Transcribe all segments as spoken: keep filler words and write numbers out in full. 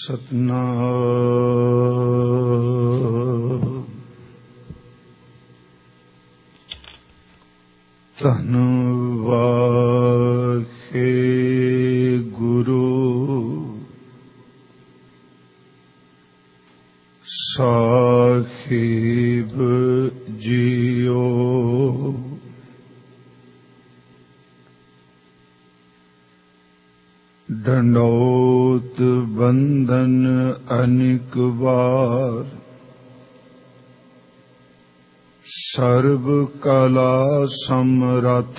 ਸਤਨਾਮ ਧੰਨ ਵਾਹਿਗੁਰੂ ਸਾਹਿਬ ਜੀਓ। ਡੰਡੌਤ ਬੰਧਨ ਅਨੇਕ ਵਾਰ, ਸਰਬ ਕਲਾ ਸਮਰਥ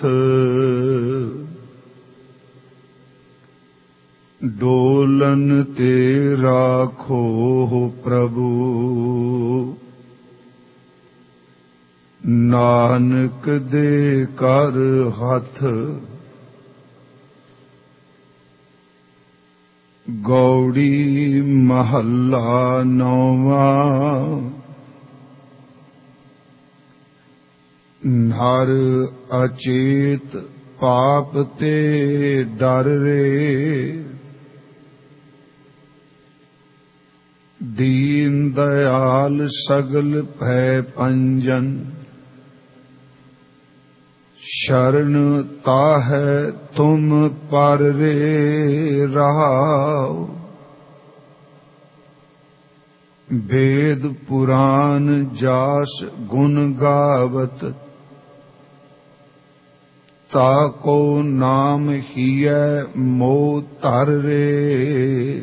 ਡੋਲਨ ਤੇ ਰਾਖੋ ਪ੍ਰਭੂ। ਨਾਨਕ ਦੇ ਕਰ ਹੱਥ ਗੌੜੀ ਮਹੱਲਾ ਨੌਵਾਂ। ਨਰ ਅਚੇਤ ਪਾਪ ਤੇ ਡਰ ਰੇ, ਦੀਨ ਦਇਆਲ ਸਗਲ ਭੈ ਪੰਜਨ। ਸ਼ਰਨ ਤਾਹੈ ਤੁਮ ਪਰ ਰੇ ਰਹਾਉ, ਵੇਦ ਪੁਰਾਨ ਜਾਸ ਗੁਣ ਗਾਵਤ। ਤਾਕੋ ਨਾਮ ਹੀਐ ਮੋਹ ਧਰ ਰੇ,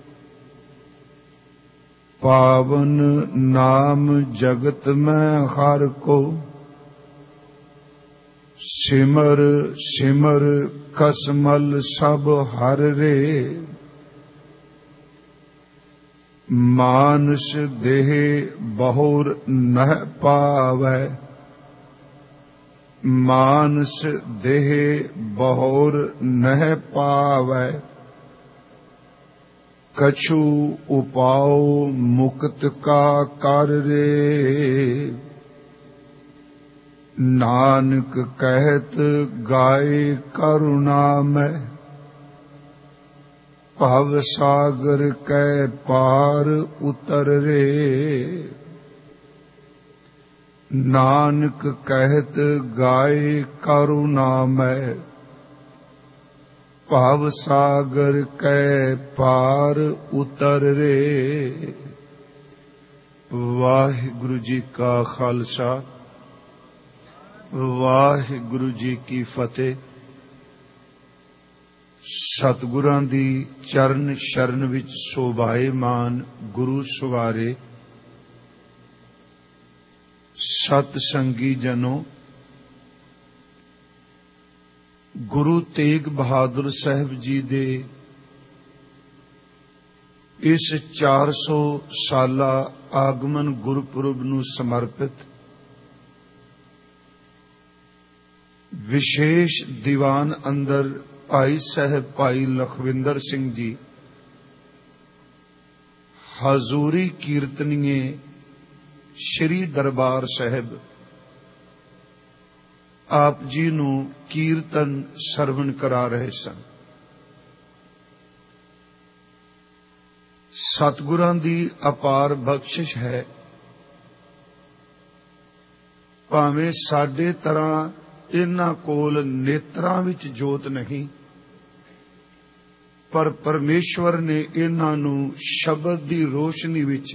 ਪਾਵਨ ਨਾਮ ਜਗਤ ਮੈਂ ਹਰ ਕੋ। ਸਿਮਰ ਸਿਮਰ ਕਸਮਲ ਸਭ ਹਰ ਰੇ, ਮਾਨਸ ਦੇਹ ਬਹੁਰ ਨਹਿ ਪਾਵੈ। ਮਾਨਸ ਦੇਹ ਬਹੁਰ ਨਹਿ ਪਾਵੈ, ਕਛੂ ਉਪਾਉ ਮੁਕਤ ਕਾ ਕਰ ਰੇ। ਨਾਨਕ ਕਹਿਤ ਗਾਏ ਕਰੁਣਾਮੈ, ਭਵ ਸਾਗਰ ਕੈ ਪਾਰ ਉਤਰ ਰੇ। ਨਾਨਕ ਕਹਿਤ ਗਾਏ ਕਰੁਣਾਮੈ, ਭਵ ਸਾਗਰ ਕੈ ਪਾਰ ਉਤਰ ਰੇ। ਵਾਹਿਗੁਰੂ ਜੀ ਕਾ ਖਾਲਸਾ, ਵਾਹਿਗੁਰੂ ਜੀ ਕੀ ਫਤਿਹ। ਸਤਿਗੁਰਾਂ ਦੀ ਚਰਨ ਸ਼ਰਨ ਵਿੱਚ ਸੋਭਾਏਮਾਨ ਗੁਰੂ ਸਵਾਰੇ ਸਤ ਸੰਗੀ ਜਨੋ, ਗੁਰੂ ਤੇਗ ਬਹਾਦਰ ਸਾਹਿਬ ਜੀ ਦੇ ਇਸ ਚਾਰ ਸੌ ਸਾਲਾ ਆਗਮਨ ਗੁਰਪੁਰਬ ਨੂੰ ਸਮਰਪਿਤ ਵਿਸ਼ੇਸ਼ ਦੀਵਾਨ ਅੰਦਰ ਭਾਈ ਸਾਹਿਬ ਭਾਈ ਲਖਵਿੰਦਰ ਸਿੰਘ ਜੀ ਹਜ਼ੂਰੀ ਕੀਰਤਨੀਏ ਸ਼੍ਰੀ ਦਰਬਾਰ ਸਾਹਿਬ ਆਪ ਜੀ ਨੂੰ ਕੀਰਤਨ ਸਰਵਣ ਕਰਾ ਰਹੇ ਸਨ। ਸਤਿਗੁਰਾਂ ਦੀ ਅਪਾਰ ਬਖਸ਼ਿਸ਼ ਹੈ, ਭਾਵੇਂ ਸਾਡੇ ਤਰ੍ਹਾਂ ਇਹਨਾਂ ਕੋਲ ਨੇਤਰਾਂ ਵਿੱਚ ਜੋਤ ਨਹੀਂ, ਪਰ ਪਰਮੇਸ਼ਵਰ ਨੇ ਇਹਨਾਂ ਨੂੰ ਸ਼ਬਦ ਦੀ ਰੋਸ਼ਨੀ ਵਿੱਚ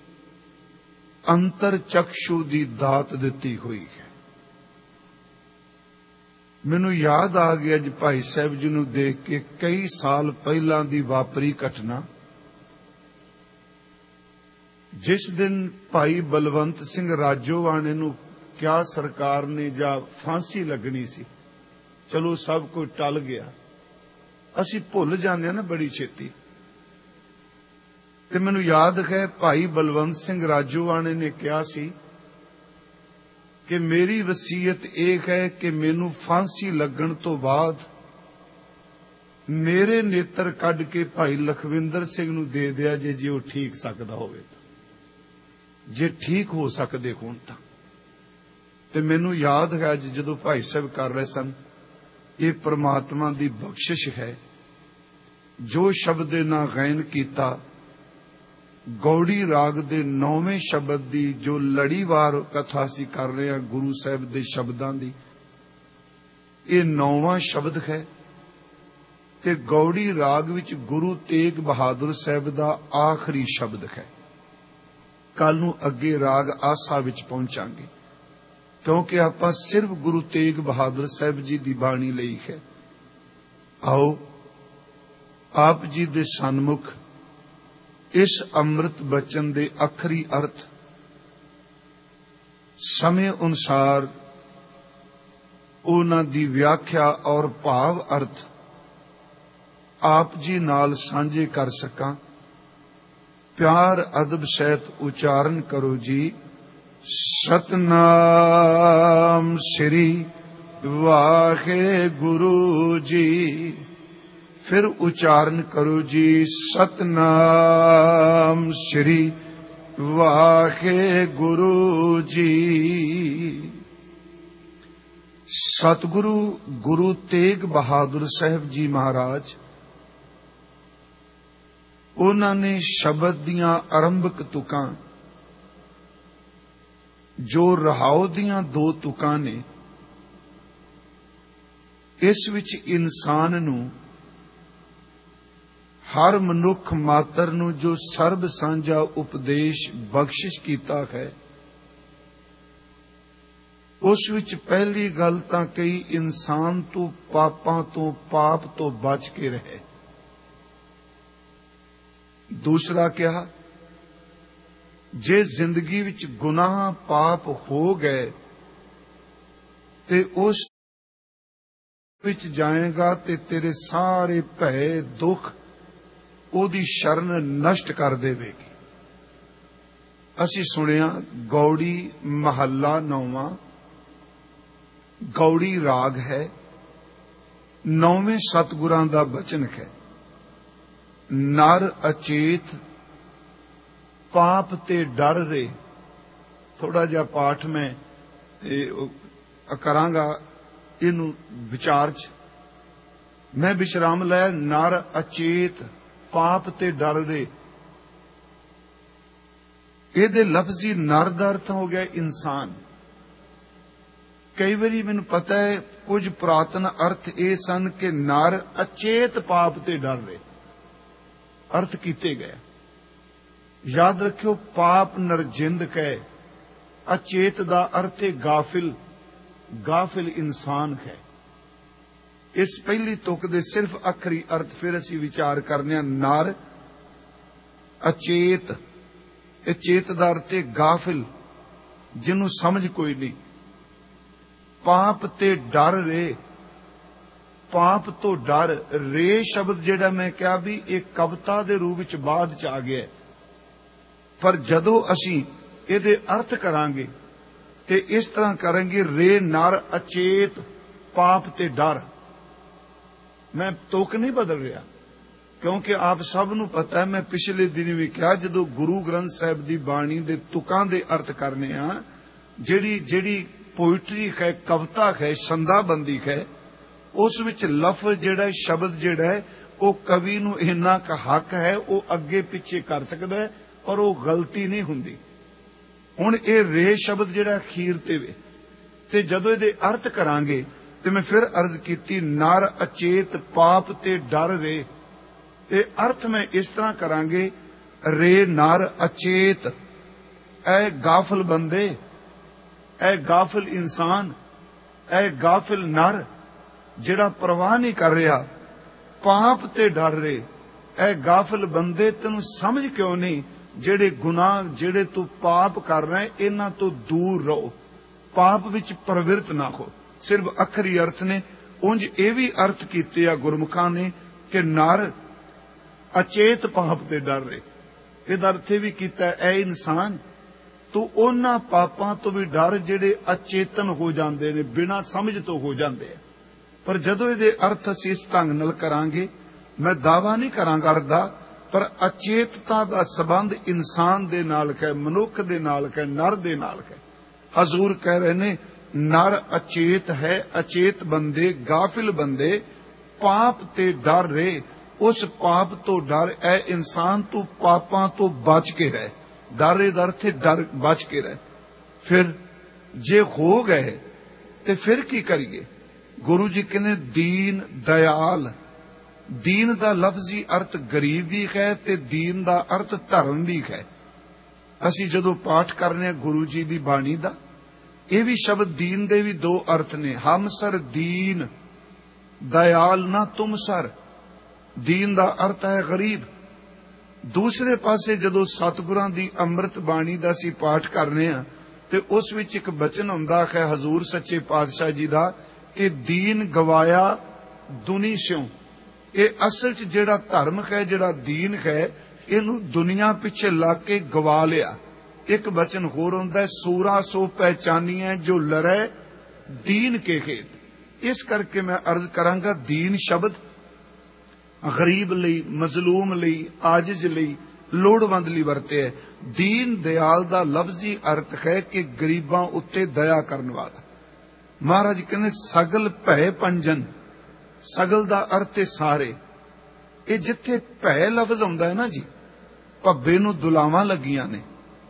ਅੰਤਰ ਚਕਸ਼ੂ ਦੀ ਦਾਤ ਦਿੱਤੀ ਹੋਈ ਹੈ। ਮੈਨੂੰ ਯਾਦ ਆ ਗਿਆ ਅੱਜ ਭਾਈ ਸਾਹਿਬ ਜੀ ਨੂੰ ਦੇਖ ਕੇ ਕਈ ਸਾਲ ਪਹਿਲਾਂ ਦੀ ਵਾਪਰੀ ਘਟਨਾ, ਜਿਸ ਦਿਨ ਭਾਈ ਬਲਵੰਤ ਸਿੰਘ ਰਾਜੋਵਾਣੇ ਨੂੰ ਕਿਆ ਸਰਕਾਰ ਨੇ ਜਾਂ ਫਾਂਸੀ ਲੱਗਣੀ ਸੀ। ਚਲੋ ਸਭ ਕੁਝ ਟਲ ਗਿਆ, ਅਸੀਂ ਭੁੱਲ ਜਾਂਦੇ ਹਾਂ ਨਾ ਬੜੀ ਛੇਤੀ। ਤੇ ਮੈਨੂੰ ਯਾਦ ਹੈ ਭਾਈ ਬਲਵੰਤ ਸਿੰਘ ਰਾਜੋਵਾਣੇ ਨੇ ਕਿਹਾ ਸੀ ਕਿ ਮੇਰੀ ਵਸੀਅਤ ਇਹ ਹੈ ਕਿ ਮੈਨੂੰ ਫਾਂਸੀ ਲੱਗਣ ਤੋਂ ਬਾਅਦ ਮੇਰੇ ਨੇਤਰ ਕੱਢ ਕੇ ਭਾਈ ਲਖਵਿੰਦਰ ਸਿੰਘ ਨੂੰ ਦੇ ਦਿਆ ਜੇ ਜੇ ਉਹ ਠੀਕ ਸਕਦਾ ਹੋਵੇ, ਜੇ ਠੀਕ ਹੋ ਸਕਦੇ ਹੋਣ ਤਾਂ। ਤੇ ਮੈਨੂੰ ਯਾਦ ਹੈ ਅੱਜ ਜਦੋਂ ਭਾਈ ਸਾਹਿਬ ਕਰ ਰਹੇ ਸਨ, ਇਹ ਪ੍ਰਮਾਤਮਾ ਦੀ ਬਖਸ਼ਿਸ਼ ਹੈ। ਜੋ ਸ਼ਬਦ ਇਹਨਾਂ ਗਾਇਨ ਕੀਤਾ ਗੌੜੀ ਰਾਗ ਦੇ ਨੌਵੇਂ ਸ਼ਬਦ ਦੀ ਜੋ ਲੜੀਵਾਰ ਕਥਾ ਅਸੀਂ ਕਰ ਰਹੇ ਹਾਂ ਗੁਰੂ ਸਾਹਿਬ ਦੇ ਸ਼ਬਦਾਂ ਦੀ, ਇਹ ਨੌਵਾਂ ਸ਼ਬਦ ਹੈ ਤੇ ਗੌੜੀ ਰਾਗ ਵਿੱਚ ਗੁਰੂ ਤੇਗ ਬਹਾਦਰ ਸਾਹਿਬ ਦਾ ਆਖਰੀ ਸ਼ਬਦ ਹੈ। ਕੱਲ ਨੂੰ ਅੱਗੇ ਰਾਗ ਆਸਾ ਵਿੱਚ ਪਹੁੰਚਾਂਗੇ, ਕਿਉਂਕਿ ਆਪਾਂ ਸਿਰਫ ਗੁਰੂ ਤੇਗ ਬਹਾਦਰ ਸਾਹਿਬ ਜੀ ਦੀ ਬਾਣੀ ਲਈ ਹੈ। ਆਓ ਆਪ ਜੀ ਦੇ ਸਨਮੁਖ ਇਸ ਅੰਮ੍ਰਿਤ ਬਚਨ ਦੇ ਆਖਰੀ ਅਰਥ ਸਮੇਂ ਅਨੁਸਾਰ ਉਹਨਾਂ ਦੀ ਵਿਆਖਿਆ ਔਰ ਭਾਵ ਅਰਥ ਆਪ ਜੀ ਨਾਲ ਸਾਂਝੇ ਕਰ ਸਕਾਂ। ਪਿਆਰ ਅਦਬ ਸਹਿਤ ਉਚਾਰਨ ਕਰੋ ਜੀ। ਸਤਨਾਮ ਸ੍ਰੀ ਵਾਹਿਗੁਰੂ ਜੀ। ਫਿਰ ਉਚਾਰਨ ਕਰੋ ਜੀ, ਸਤਨਾਮ ਸ੍ਰੀ ਵਾਹਿਗੁਰੂ ਜੀ। ਸਤਿਗੁਰੂ ਗੁਰੂ ਤੇਗ ਬਹਾਦਰ ਸਾਹਿਬ ਜੀ ਮਹਾਰਾਜ, ਉਹਨਾਂ ਨੇ ਸ਼ਬਦ ਦੀਆਂ ਆਰੰਭਕ ਤੁਕਾਂ ਜੋ ਰਹਾਉ ਦੀਆਂ ਦੋ ਤੁਕਾਂ ਨੇ, ਇਸ ਵਿੱਚ ਇਨਸਾਨ ਨੂੰ, ਹਰ ਮਨੁੱਖ ਮਾਤਰ ਨੂੰ ਜੋ ਸਰਬ ਸਾਂਝਾ ਉਪਦੇਸ਼ ਬਖਸ਼ਿਸ਼ ਕੀਤਾ ਹੈ, ਉਸ ਵਿੱਚ ਪਹਿਲੀ ਗੱਲ ਤਾਂ ਕਈ ਇਨਸਾਨ ਤੋਂ ਪਾਪਾਂ ਤੋਂ ਪਾਪ ਤੋਂ ਬਚ ਕੇ ਰਹੇ। ਦੂਸਰਾ ਕਿਹਾ, ਜੇ ਜ਼ਿੰਦਗੀ ਵਿੱਚ ਗੁਨਾਹ ਪਾਪ ਹੋ ਗਏ ਤੇ ਉਸ ਵਿੱਚ ਜਾਏਗਾ ਤੇ ਤੇਰੇ ਸਾਰੇ ਭੈ ਦੁੱਖ ਉਹਦੀ ਸ਼ਰਨ ਨਸ਼ਟ ਕਰ ਦੇਵੇਗੀ। ਅਸੀਂ ਸੁਣਿਆ ਗੌੜੀ ਮਹੱਲਾ ਨੌਵਾਂ, ਗੌੜੀ ਰਾਗ ਹੈ, ਨੌਵੇਂ ਸਤਿਗੁਰਾਂ ਦਾ ਬਚਨ ਹੈ। ਨਰ ਅਚੇਤ ਪਾਪ ਤੇ ਡਰ ਰੇ। ਥੋੜਾ ਜਿਹਾ ਪਾਠ ਮੈਂ ਕਰਾਂਗਾ ਇਹਨੂੰ ਵਿਚਾਰ ਚ। ਮੈਂ ਵਿਸ਼ਰਾਮ ਲੈ, ਨਰ ਅਚੇਤ ਪਾਪ ਤੇ ਡਰ ਰੇ। ਇਹਦੇ ਲਫ਼ਜ਼ੀ ਨਰ ਦਾ ਅਰਥ ਹੋ ਗਿਆ ਇਨਸਾਨ। ਕਈ ਵਾਰੀ ਮੈਨੂੰ ਪਤਾ ਹੈ ਕੁਝ ਪੁਰਾਤਨ ਅਰਥ ਇਹ ਸਨ ਕਿ ਨਰ ਅਚੇਤ ਪਾਪ ਤੇ ਡਰ ਰੇ ਅਰਥ ਕੀਤੇ ਗਏ। ਯਾਦ ਰੱਖਿਓ, ਪਾਪ ਨਰਜਿੰਦ ਕਹੇ, ਅਚੇਤ ਦਾ ਅਰਥ ਹੈ ਗਾਫਿਲ, ਗਾਫਿਲ ਇਨਸਾਨ ਹੈ। ਇਸ ਪਹਿਲੀ ਤੁਕ ਦੇ ਸਿਰਫ ਆਖਰੀ ਅਰਥ ਫਿਰ ਅਸੀਂ ਵਿਚਾਰ ਕਰਨੇ ਆ। ਨਰ ਅਚੇਤ, ਇਹ ਚੇਤ ਦਾ ਅਰਥ ਹੈ ਗਾਫਿਲ, ਜਿਹਨੂੰ ਸਮਝ ਕੋਈ ਨਹੀਂ। ਪਾਪ ਤੇ ਡਰ ਰੇ, ਪਾਪ ਤੋਂ ਡਰ। ਰੇ ਸ਼ਬਦ ਜਿਹੜਾ ਮੈਂ ਕਿਹਾ ਵੀ ਇਹ ਕਵਿਤਾ ਦੇ ਰੂਪ ਵਿੱਚ ਬਾਅਦ ਚ ਆ ਗਿਆ, ਪਰ ਜਦੋਂ ਅਸੀਂ ਇਹਦੇ ਅਰਥ ਕਰਾਂਗੇ ਤੇ ਇਸ ਤਰ੍ਹਾਂ ਕਰਾਂਗੇ, ਰੇ ਨਰ ਅਚੇਤ ਪਾਪ ਤੇ ਡਰ। ਮੈਂ ਤੁਕ ਨਹੀਂ ਬਦਲ ਰਿਹਾ, ਕਿਉਂਕਿ ਆਪ ਸਭ ਨੂੰ ਪਤਾ ਹੈ, ਮੈਂ ਪਿਛਲੇ ਦਿਨ ਵੀ ਕਿਹਾ, ਜਦੋਂ ਗੁਰੂ ਗ੍ਰੰਥ ਸਾਹਿਬ ਦੀ ਬਾਣੀ ਦੇ ਤੁਕਾਂ ਦੇ ਅਰਥ ਕਰਨੇ ਆ, ਜਿਹੜੀ ਜਿਹੜੀ ਪੋਇਟਰੀ ਹੈ, ਕਵਿਤਾ ਹੈ, ਛੰਦਾਬੰਦੀ ਹੈ, ਉਸ ਵਿੱਚ ਲਫ਼ਜ਼ ਜਿਹੜਾ, ਸ਼ਬਦ ਜਿਹੜਾ ਹੈ, ਉਹ ਕਵੀ ਨੂੰ ਇੰਨਾ ਕੁ ਹੱਕ ਹੈ, ਉਹ ਅੱਗੇ ਪਿੱਛੇ ਕਰ ਸਕਦਾ ਹੈ, ਪਰ ਉਹ ਗਲਤੀ ਨਹੀਂ ਹੁੰਦੀ। ਹੁਣ ਇਹ ਰੇ ਸ਼ਬਦ ਜਿਹੜਾ ਅਖੀਰ ਤੇ ਵੇ, ਤੇ ਜਦੋਂ ਇਹਦੇ ਅਰਥ ਕਰਾਂਗੇ ਤੇ ਮੈਂ ਫਿਰ ਅਰਜ਼ ਕੀਤੀ, ਨਰ ਅਚੇਤ ਪਾਪ ਤੇ ਡਰ ਰੇ। ਤੇ ਅਰਥ ਮੈਂ ਇਸ ਤਰ੍ਹਾਂ ਕਰਾਂਗੇ, ਰੇ ਨਰ ਅਚੇਤ, ਐ ਗਾਫਲ ਬੰਦੇ, ਐ ਗਾਫਲ ਇਨਸਾਨ, ਐ ਗਾਫਲ ਨਰ ਜਿਹੜਾ ਪਰਵਾਹ ਨਹੀਂ ਕਰ ਰਿਹਾ, ਪਾਪ ਤੇ ਡਰ ਰੇ। ਐ ਗਾਫਲ ਬੰਦੇ, ਤੈਨੂੰ ਸਮਝ ਕਿਉਂ ਨਹੀਂ, ਜਿਹੜੇ ਗੁਨਾਹ, ਜਿਹੜੇ ਤੂੰ ਪਾਪ ਕਰ ਰਿਹਾ, ਇਹਨਾਂ ਤੋਂ ਦੂਰ ਰਹੋ, ਪਾਪ ਵਿੱਚ ਪ੍ਰਵਿਰਤ ਨਾ ਹੋ। ਸਿਰਫ ਅਖਰੀ ਅਰਥ ਨੇ। ਉਂਝ ਇਹ ਵੀ ਅਰਥ ਕੀਤੇ ਆ ਗੁਰਮੁਖਾਂ ਨੇ ਕਿ ਨਰ ਅਚੇਤ ਪਾਪ ਤੇ ਡਰ ਰੇ। ਇਹਦਾ ਅਰਥ ਵੀ ਕੀਤਾ, ਐ ਇਨਸਾਨ, ਤੂੰ ਉਹਨਾਂ ਪਾਪਾਂ ਤੋਂ ਵੀ ਡਰ ਜਿਹੜੇ ਅਚੇਤਨ ਹੋ ਜਾਂਦੇ ਨੇ, ਬਿਨਾਂ ਸਮਝ ਤੋਂ ਹੋ ਜਾਂਦੇ ਆ। ਪਰ ਜਦੋਂ ਇਹਦੇ ਅਰਥ ਅਸੀਂ ਇਸ ਢੰਗ ਨਾਲ ਕਰਾਂਗੇ, ਮੈਂ ਦਾਵਾ ਨਹੀਂ ਕਰਾਂਗਾ ਅਰਦਾ, ਪਰ ਅਚੇਤਤਾ ਦਾ ਸੰਬੰਧ ਇਨਸਾਨ ਦੇ ਨਾਲ ਹੈ, ਮਨੁੱਖ ਦੇ ਨਾਲ ਹੈ, ਨਰ ਦੇ ਨਾਲ ਹੈ। ਹਜ਼ੂਰ ਕਹਿ ਰਹੇ ਨੇ, ਨਰ ਅਚੇਤ ਹੈ, ਅਚੇਤ ਬੰਦੇ, ਗਾਫਿਲ ਬੰਦੇ, ਪਾਪ ਤੇ ਡਰ ਰੇ। उस पाप तो डर, ऐ इंसान तू पापां तो बच के रह। डर ए डर थे डर बच के रह। फिर जे हो गए ते फिर की करिए? गुरु जी कहने दीन दयाल। दीन दा लफ्जी अर्थ गरीब भी है ते दीन दा अर्थ धर्म भी है। ਅਸੀਂ ਜਦੋਂ ਪਾਠ ਕਰਨੇ ਗੁਰੂ ਜੀ ਦੀ ਬਾਣੀ ਦਾ, ਇਹ ਵੀ ਸ਼ਬਦ ਦੀਨ ਦੇ ਵੀ ਦੋ ਅਰਥ ਨੇ। ਹਮ ਸਰ ਦੀਨ ਦਇਆਲ ਨਾ ਤੁਮ ਸਰ। ਦੀਨ ਦਾ ਅਰਥ ਹੈ ਗਰੀਬ। ਦੂਸਰੇ ਪਾਸੇ ਜਦੋਂ ਸਤਿਗੁਰਾਂ ਦੀ ਅੰਮ੍ਰਿਤ ਬਾਣੀ ਦਾ ਅਸੀਂ ਪਾਠ ਕਰਨੇ ਆ ਤੇ ਉਸ ਵਿੱਚ ਇੱਕ ਬਚਨ ਹੁੰਦਾ ਹੈ ਹਜ਼ੂਰ ਸੱਚੇ ਪਾਤਸ਼ਾਹ ਜੀ ਦਾ ਕਿ ਦੀਨ ਗਵਾਇਆ ਦੁਨੀ ਸਿਉ। ਇਹ ਅਸਲ 'ਚ ਜਿਹੜਾ ਧਰਮ ਹੈ, ਜਿਹੜਾ ਦੀਨ ਹੈ, ਇਹਨੂੰ ਦੁਨੀਆ ਪਿੱਛੇ ਲੱਗ ਕੇ ਗਵਾ ਲਿਆ। ਇੱਕ ਬਚਨ ਹੋਰ ਹੁੰਦਾ ਸੂਰਾ ਸੋ ਪਹਿਚਾਨੀਐ ਜੋ ਲੜੈ ਦੀਨ ਕੇ ਖੇਤ। ਇਸ ਕਰਕੇ ਮੈਂ ਅਰਜ਼ ਕਰਾਂਗਾ ਦੀਨ ਸ਼ਬਦ ਗਰੀਬ ਲਈ, ਮਜ਼ਲੂਮ ਲਈ, ਆਜਿਜ਼ ਲਈ, ਲੋੜਵੰਦ ਲਈ ਵਰਤਿਆ। ਦੀਨ ਦਿਆਲ ਦਾ ਲਫ਼ਜ਼ੀ ਅਰਥ ਹੈ ਕਿ ਗਰੀਬਾਂ ਉੱਤੇ ਦਇਆ ਕਰਨ ਵਾਲਾ। ਮਹਾਰਾਜ ਕਹਿੰਦੇ ਸਗਲ ਭੈ ਪੰਜਨ। ਸਗਲ ਦਾ ਅਰਥ ਹੈ ਸਾਰੇ। ਇਹ ਜਿੱਥੇ ਭੈ ਲਫ਼ਜ਼ ਆਉਂਦਾ ਹੈ ਨਾ ਜੀ, ਭੱਬੇ ਨੂੰ ਦੁਲਾਵਾਂ ਲੱਗੀਆਂ ਨੇ।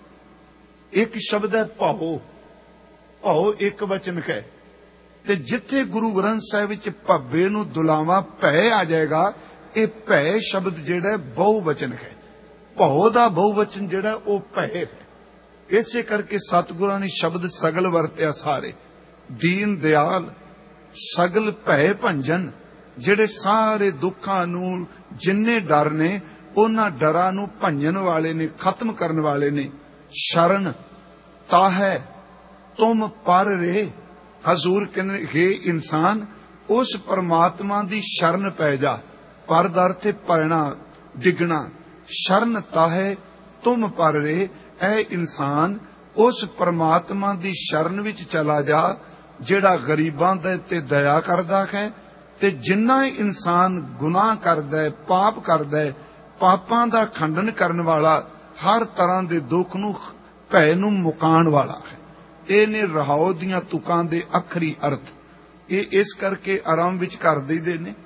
ਇੱਕ ਸ਼ਬਦ ਹੈ ਭਾਓ। ਭਾਓ ਇੱਕ ਵਚਨ ਹੈ ਤੇ ਜਿੱਥੇ ਗੁਰੂ ਗ੍ਰੰਥ ਸਾਹਿਬ ਵਿੱਚ ਭੱਬੇ ਨੂੰ ਦੁਲਾਵਾਂ ਭੈ ਆ ਜਾਏਗਾ, ਇਹ ਭੈ ਸ਼ਬਦ ਜਿਹੜਾ ਬਹੁ ਵਚਨ ਹੈ। ਭਾਓ ਦਾ ਬਹੁ ਵਚਨ ਜਿਹੜਾ ਉਹ ਭੈ ਹੈ। ਇਸੇ ਕਰਕੇ ਸਤਿਗੁਰਾਂ ਨੇ ਸ਼ਬਦ ਸਗਲ ਵਰਤਿਆ ਸਾਰੇ। ਦੀਨ ਦਿਆਲ ਸਗਲ ਭੈ ਭੰਜਨ, ਜਿਹੜੇ ਸਾਰੇ ਦੁੱਖਾਂ ਨੂੰ, ਜਿੰਨੇ ਡਰ ਨੇ ਉਹਨਾਂ ਡਰਾਂ ਨੂੰ ਭੰਜਣ ਵਾਲੇ ਨੇ, ਖਤਮ ਕਰਨ ਵਾਲੇ ਨੇ। ਸ਼ਰਨ ਤਾਹੈ ਤੁਮ ਪਰ ਰੇ। ਹਜ਼ੂਰ ਕਹਿੰਦੇ ਹੈ ਇਨਸਾਨ ਉਸ ਪਰਮਾਤਮਾ ਦੀ ਸ਼ਰਨ ਪੈ ਜਾ। ਪਰ ਦਾ ਅਰਥ ਪੈਣਾ, ਡਿੱਗਣਾ। ਸ਼ਰਨ ਤਾਹੈ ਤੁਮ ਪਰ ਰੇ। ਐ ਇਨਸਾਨ ਉਸ ਪਰਮਾਤਮਾ ਦੀ ਸ਼ਰਨ ਵਿੱਚ ਚਲਾ ਜਾ ਜਿਹੜਾ ਗਰੀਬਾਂ ਦੇ ਤੇ ਦਇਆ ਕਰਦਾ ਹੈ। ਤੇ ਜਿੰਨਾ ਇਨਸਾਨ ਗੁਨਾਹ ਕਰਦਾ ਹੈ, ਪਾਪ ਕਰਦਾ ਹੈ, ਪਾਪਾਂ ਦਾ ਖੰਡਨ ਕਰਨ ਵਾਲਾ, ਹਰ ਤਰ੍ਹਾਂ ਦੇ ਦੁੱਖ ਨੂੰ, ਭੈ ਨੂੰ ਮੁਕਾਉਣ ਵਾਲਾ ਹੈ। ਇਹ ਨੇ ਰਹਾਉ ਦੀਆਂ ਤੁਕਾਂ ਦੇ ਅੱਖਰੀ ਅਰਥ। ਇਹ ਇਸ ਕਰਕੇ ਆਰਾਮ ਵਿੱਚ ਕਰ ਦਈਦੇ ਨੇ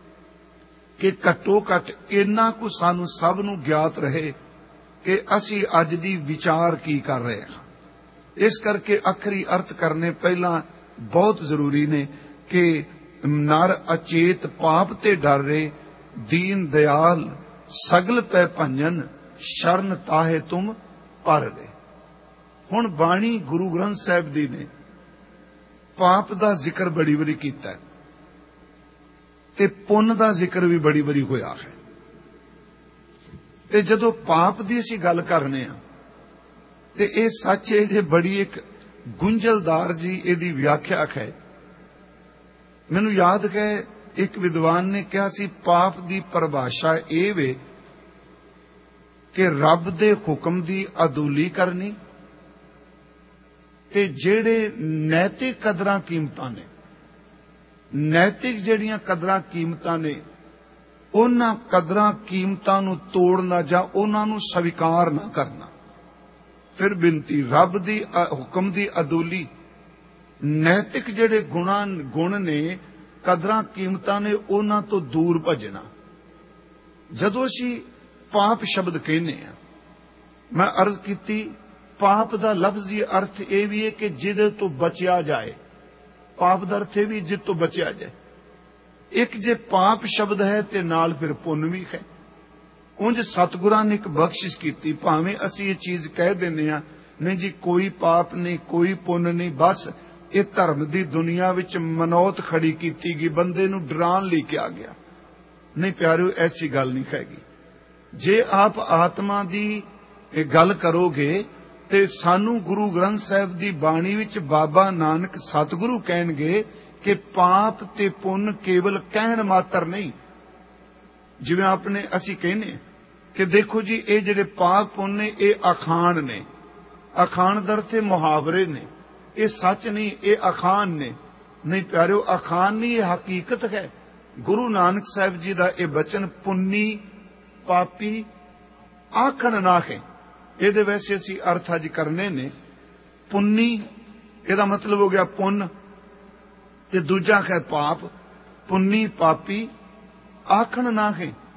ਕਿ ਘੱਟੋ ਘੱਟ ਇੰਨਾ ਕੁ ਸਾਨੂੰ ਸਭ ਨੂੰ ਗਿਆਤ ਰਹੇ ਕਿ ਅਸੀਂ ਅੱਜ ਦੀ ਵਿਚਾਰ ਕੀ ਕਰ ਰਹੇ ਹਾਂ। ਇਸ ਕਰਕੇ ਅੱਖਰੀ ਅਰਥ ਕਰਨੇ ਪਹਿਲਾਂ ਬਹੁਤ ਜ਼ਰੂਰੀ ਨੇ ਕਿ ਨਰ ਅਚੇਤ ਪਾਪ ਤੇ ਡਰ ਰੇ, ਦੀਨ ਦਿਆਲ ਸਗਲ ਪੈ ਭੰਜਨ, ਸ਼ਰਨ ਤਾਹੇ ਤੁਮ ਪਰ ਰੇ। ਹੁਣ ਬਾਣੀ ਗੁਰੂ ਗ੍ਰੰਥ ਸਾਹਿਬ ਦੀ ਨੇ ਪਾਪ ਦਾ ਜ਼ਿਕਰ ਬੜੀ ਵਾਰੀ ਕੀਤਾ ਤੇ ਪੁੰਨ ਦਾ ਜ਼ਿਕਰ ਵੀ ਬੜੀ ਵਾਰੀ ਹੋਇਆ ਹੈ। ਤੇ ਜਦੋਂ ਪਾਪ ਦੀ ਅਸੀਂ ਗੱਲ ਕਰਨੇ ਆ ਤੇ ਇਹ ਸੱਚ ਹੈ ਜੇ ਬੜੀ ਇੱਕ ਗੁੰਝਲਦਾਰ ਜੀ ਇਹਦੀ ਵਿਆਖਿਆ ਹੈ। ਮੈਨੂੰ ਯਾਦ ਹੈ ਇੱਕ ਵਿਦਵਾਨ ਨੇ ਕਿਹਾ ਸੀ ਪਾਪ ਦੀ ਪਰਿਭਾਸ਼ਾ ਇਹ ਵੇ ਕਿ ਰੱਬ ਦੇ ਹੁਕਮ ਦੀ ਅਦੂਲੀ ਕਰਨੀ ਤੇ ਜਿਹੜੇ ਨੈਤਿਕ ਕਦਰਾਂ ਕੀਮਤਾਂ ਨੇ, ਨੈਤਿਕ ਜਿਹੜੀਆਂ ਕਦਰਾਂ ਕੀਮਤਾਂ ਨੇ, ਉਹਨਾਂ ਕਦਰਾਂ ਕੀਮਤਾਂ ਨੂੰ ਤੋੜਨਾ ਜਾਂ ਉਹਨਾਂ ਨੂੰ ਸਵੀਕਾਰ ਨਾ ਕਰਨਾ। ਫਿਰ ਬਿਨਤੀ ਰੱਬ ਦੀ ਹੁਕਮ ਦੀ ਅਦੂਲੀ, ਨੈਤਿਕ ਜਿਹੜੇ ਗੁਣਾਂ ਗੁਣ ਨੇ, ਕਦਰਾਂ ਕੀਮਤਾਂ ਨੇ, ਉਹਨਾਂ ਤੋਂ ਦੂਰ ਭੱਜਣਾ। ਜਦੋਂ ਅਸੀਂ ਪਾਪ ਸ਼ਬਦ ਕਹਿੰਦੇ ਆ, ਮੈਂ ਅਰਜ਼ ਕੀਤੀ ਪਾਪ ਦਾ ਲਫ਼ਜ਼ੀ ਅਰਥ ਇਹ ਵੀ ਹੈ ਕਿ ਜਿਹਦੇ ਤੋਂ ਬਚਿਆ ਜਾਏ। ਪਾਪ ਦਾ ਅਰਥ ਇਹ ਵੀ ਜਿਸ ਤੋਂ ਬਚਿਆ ਜਾਏ। ਇੱਕ ਜੇ ਪਾਪ ਸ਼ਬਦ ਹੈ ਤੇ ਨਾਲ ਫਿਰ ਪੁੰਨ ਵੀ ਹੈ। ਉਂਝ ਸਤਿਗੁਰਾਂ ਨੇ ਇੱਕ ਬਖਸ਼ਿਸ਼ ਕੀਤੀ, ਭਾਵੇਂ ਅਸੀਂ ਇਹ ਚੀਜ਼ ਕਹਿ ਦਿੰਦੇ ਆ ਨਹੀਂ ਜੀ ਕੋਈ ਪਾਪ ਨਹੀਂ, ਕੋਈ ਪੁੰਨ ਨਹੀਂ, ਬਸ ਇਹ ਧਰਮ ਦੀ ਦੁਨੀਆ ਵਿੱਚ ਮਨੌਤ ਖੜੀ ਕੀਤੀ ਗਈ, ਬੰਦੇ ਨੂੰ ਡਰਾਉਣ ਲਈ ਕਿਹਾ ਗਿਆ। ਨਹੀਂ ਪਿਆਰਿਓ, ਐਸੀ ਗੱਲ ਨਹੀਂ ਹੈਗੀ। ਜੇ ਆਪ ਆਤਮਾ ਦੀ ਇਹ ਗੱਲ ਕਰੋਗੇ ਤੇ ਸਾਨੂੰ ਗੁਰੂ ਗ੍ਰੰਥ ਸਾਹਿਬ ਦੀ ਬਾਣੀ ਵਿੱਚ ਬਾਬਾ ਨਾਨਕ ਸਤਿਗੁਰੂ ਕਹਿਣਗੇ ਕਿ ਪਾਪ ਤੇ ਪੁੰਨ ਕੇਵਲ ਕਹਿਣ ਮਾਤਰ ਨਹੀਂ। ਜਿਵੇਂ ਆਪਣੇ ਅਸੀਂ ਕਹਿੰਦੇ ਕਿ ਦੇਖੋ ਜੀ ਇਹ ਜਿਹੜੇ ਪਾਪ ਪੁੰਨ ਨੇ ਇਹ ਅਖਾਣ ਨੇ। ਅਖਾਣ ਦਾ ਅਰਥ ਮੁਹਾਵਰੇ ਨੇ, ਇਹ ਸੱਚ ਨਹੀਂ, ਇਹ ਅਖਾਣ ਨੇ। ਨਹੀਂ ਪਿਆਰਿਓ, ਅਖਾਣ ਨਹੀਂ, ਇਹ ਹਕੀਕਤ ਹੈ। ਗੁਰੂ ਨਾਨਕ ਸਾਹਿਬ ਜੀ ਦਾ ਇਹ ਬਚਨ ਪੁੰਨੀ ਪਾਪੀ ਆਖਣ ਨਾ ਹੈ। ਇਹਦੇ ਵੈਸੇ ਅਸੀਂ ਅਰਥ ਅੱਜ ਕਰਨੇ ਨੇ। ਪੁੰਨੀ ਇਹਦਾ ਮਤਲਬ ਹੋ ਗਿਆ ਪੁੰਨ ਤੇ ਦੂਜਾ ਹੈ ਪਾਪ। ਪੁੰਨੀ ਪਾਪੀ ਆਖਣ ਨਾ ਹੈ।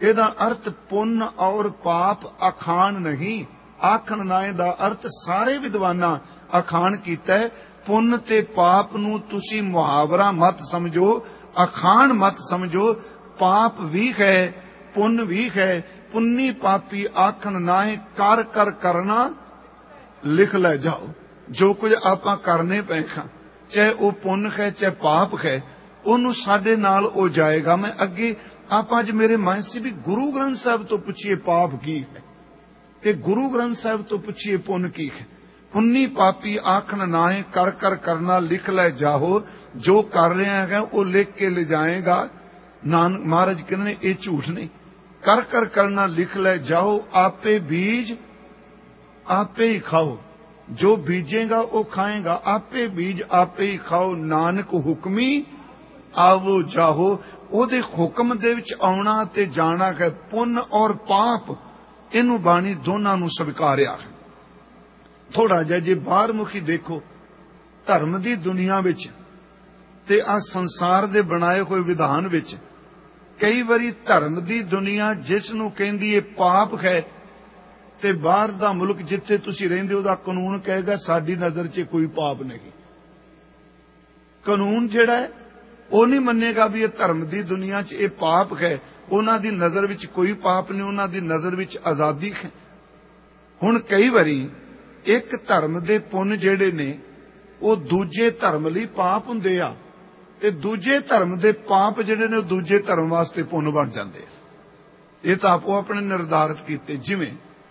ਇਹਦਾ ਅਰਥ ਪੁੰਨ ਔਰ ਪਾਪ ਅਖਾਣ ਨਹੀਂ। ਆਖਣ ਨਾਏ ਦਾ ਅਰਥ ਸਾਰੇ ਵਿਦਵਾਨਾਂ ਅਖਾਣ ਕੀਤਾ ਹੈ। ਪੁੰਨ ਤੇ ਪਾਪ ਨੂੰ ਤੁਸੀਂ ਮੁਹਾਵਰਾ ਮਤ ਸਮਝੋ, ਅਖਾਣ ਮਤ ਸਮਝੋ। ਪਾਪ ਵੀ ਹੈ, ਪੁੰਨ ਵੀ ਹੈ। ਪੁੰਨੀ ਪਾਪੀ ਆਖਣ ਨਾਏ, ਕਰ ਕਰ ਕਰਨਾ ਲਿਖ ਲੈ ਜਾਓ। ਜੋ ਕੁਝ ਆਪਾਂ ਕਰਨੇ ਪਏ ਹਾਂ, ਚਾਹੇ ਉਹ ਪੁੰਨ ਹੈ ਚਾਹੇ ਪਾਪ ਹੈ, ਉਹਨੂੰ ਸਾਡੇ ਨਾਲ ਉਹ ਜਾਏਗਾ। ਮੈਂ ਅੱਗੇ ਆਪਾਂ ਅੱਜ ਮੇਰੇ ਮਨ ਸੀ ਵੀ ਗੁਰੂ ਗ੍ਰੰਥ ਸਾਹਿਬ ਤੋਂ ਪੁੱਛੀਏ ਪਾਪ ਕੀ ਹੈ ਤੇ ਗੁਰੂ ਗ੍ਰੰਥ ਸਾਹਿਬ ਤੋਂ ਪੁੱਛੀਏ ਪੁੰਨ ਕੀ ਹੈ। ਪੁੰਨੀ ਪਾਪੀ ਆਖਣ ਨਾਏ, ਕਰ ਕਰ ਕਰਨਾ ਲਿਖ ਲੈ ਜਾਓ। ਜੋ ਕਰ ਰਿਹਾ ਹੈਗਾ ਉਹ ਲਿਖ ਕੇ ਲੈ ਜਾਏਗਾ। ਨਾਨਕ ਮਹਾਰਾਜ ਕਹਿੰਦੇ ਨੇ ਇਹ ਝੂਠ ਨਹੀਂ। ਕਰ ਕਰ ਕਰਨਾ ਲਿਖ ਲੈ ਜਾਓ, ਆਪੇ ਬੀਜ ਆਪੇ ਹੀ ਖਾਓ। ਜੋ ਬੀਜੇਗਾ ਉਹ ਖਾਏਗਾ। ਆਪੇ ਬੀਜ ਆਪੇ ਹੀ ਖਾਓ, ਨਾਨਕ ਹੁਕਮੀ ਆਵੋ ਜਾਹੋ। ਉਹਦੇ ਹੁਕਮ ਦੇ ਵਿੱਚ ਆਉਣਾ ਤੇ ਜਾਣਾ ਹੈ। ਪੁੰਨ ਔਰ ਪਾਪ ਇਹਨੂੰ ਬਾਣੀ ਦੋਨਾਂ ਨੂੰ ਸਵੀਕਾਰਿਆ ਹੈ। ਥੋੜਾ ਜਿਹਾ ਜੇ ਬਾਹਰ ਮੁਖੀ ਦੇਖੋ ਧਰਮ ਦੀ ਦੁਨੀਆ ਵਿੱਚ ਤੇ ਆ ਸੰਸਾਰ ਦੇ ਬਣਾਏ ਹੋਏ ਵਿਧਾਨ ਵਿੱਚ, ਕਈ ਵਾਰੀ ਧਰਮ ਦੀ ਦੁਨੀਆ ਜਿਸ ਨੂੰ ਕਹਿੰਦੀ ਹੈ ਪਾਪ ਹੈ, ਤੇ ਬਾਹਰ ਦਾ ਮੁਲਕ ਜਿੱਥੇ ਤੁਸੀਂ ਰਹਿੰਦੇ ਉਹਦਾ ਕਾਨੂੰਨ ਕਹੇਗਾ ਸਾਡੀ ਨਜ਼ਰ 'ਚ ਕੋਈ ਪਾਪ ਨਹੀਂ। ਕਾਨੂੰਨ ਜਿਹੜਾ ਹੈ ਉਹ ਨਹੀਂ ਮੰਨੇਗਾ ਵੀ ਇਹ ਧਰਮ ਦੀ ਦੁਨੀਆ 'ਚ ਇਹ ਪਾਪ ਹੈ। ਉਹਨਾਂ ਦੀ ਨਜ਼ਰ ਵਿੱਚ ਕੋਈ ਪਾਪ ਨਹੀਂ, ਉਹਨਾਂ ਦੀ ਨਜ਼ਰ ਵਿੱਚ ਆਜ਼ਾਦੀ ਹੈ। ਹੁਣ ਕਈ ਵਾਰੀ ਇੱਕ ਧਰਮ ਦੇ ਪੁੰਨ ਜਿਹੜੇ ਨੇ ਉਹ ਦੂਜੇ ਧਰਮ ਲਈ ਪਾਪ ਹੁੰਦੇ ਆ, ਤੇ ਦੂਜੇ ਧਰਮ ਦੇ ਪਾਪ ਜਿਹੜੇ ਨੇ ਉਹ ਦੂਜੇ ਧਰਮ ਵਾਸਤੇ ਪੁੰਨ ਬਣ ਜਾਂਦੇ ਆ। ਇਹ ਤਾਂ ਆਪੋ ਆਪਣੇ ਨਿਰਧਾਰਿਤ ਕੀਤੇ। ਜਿਵੇਂ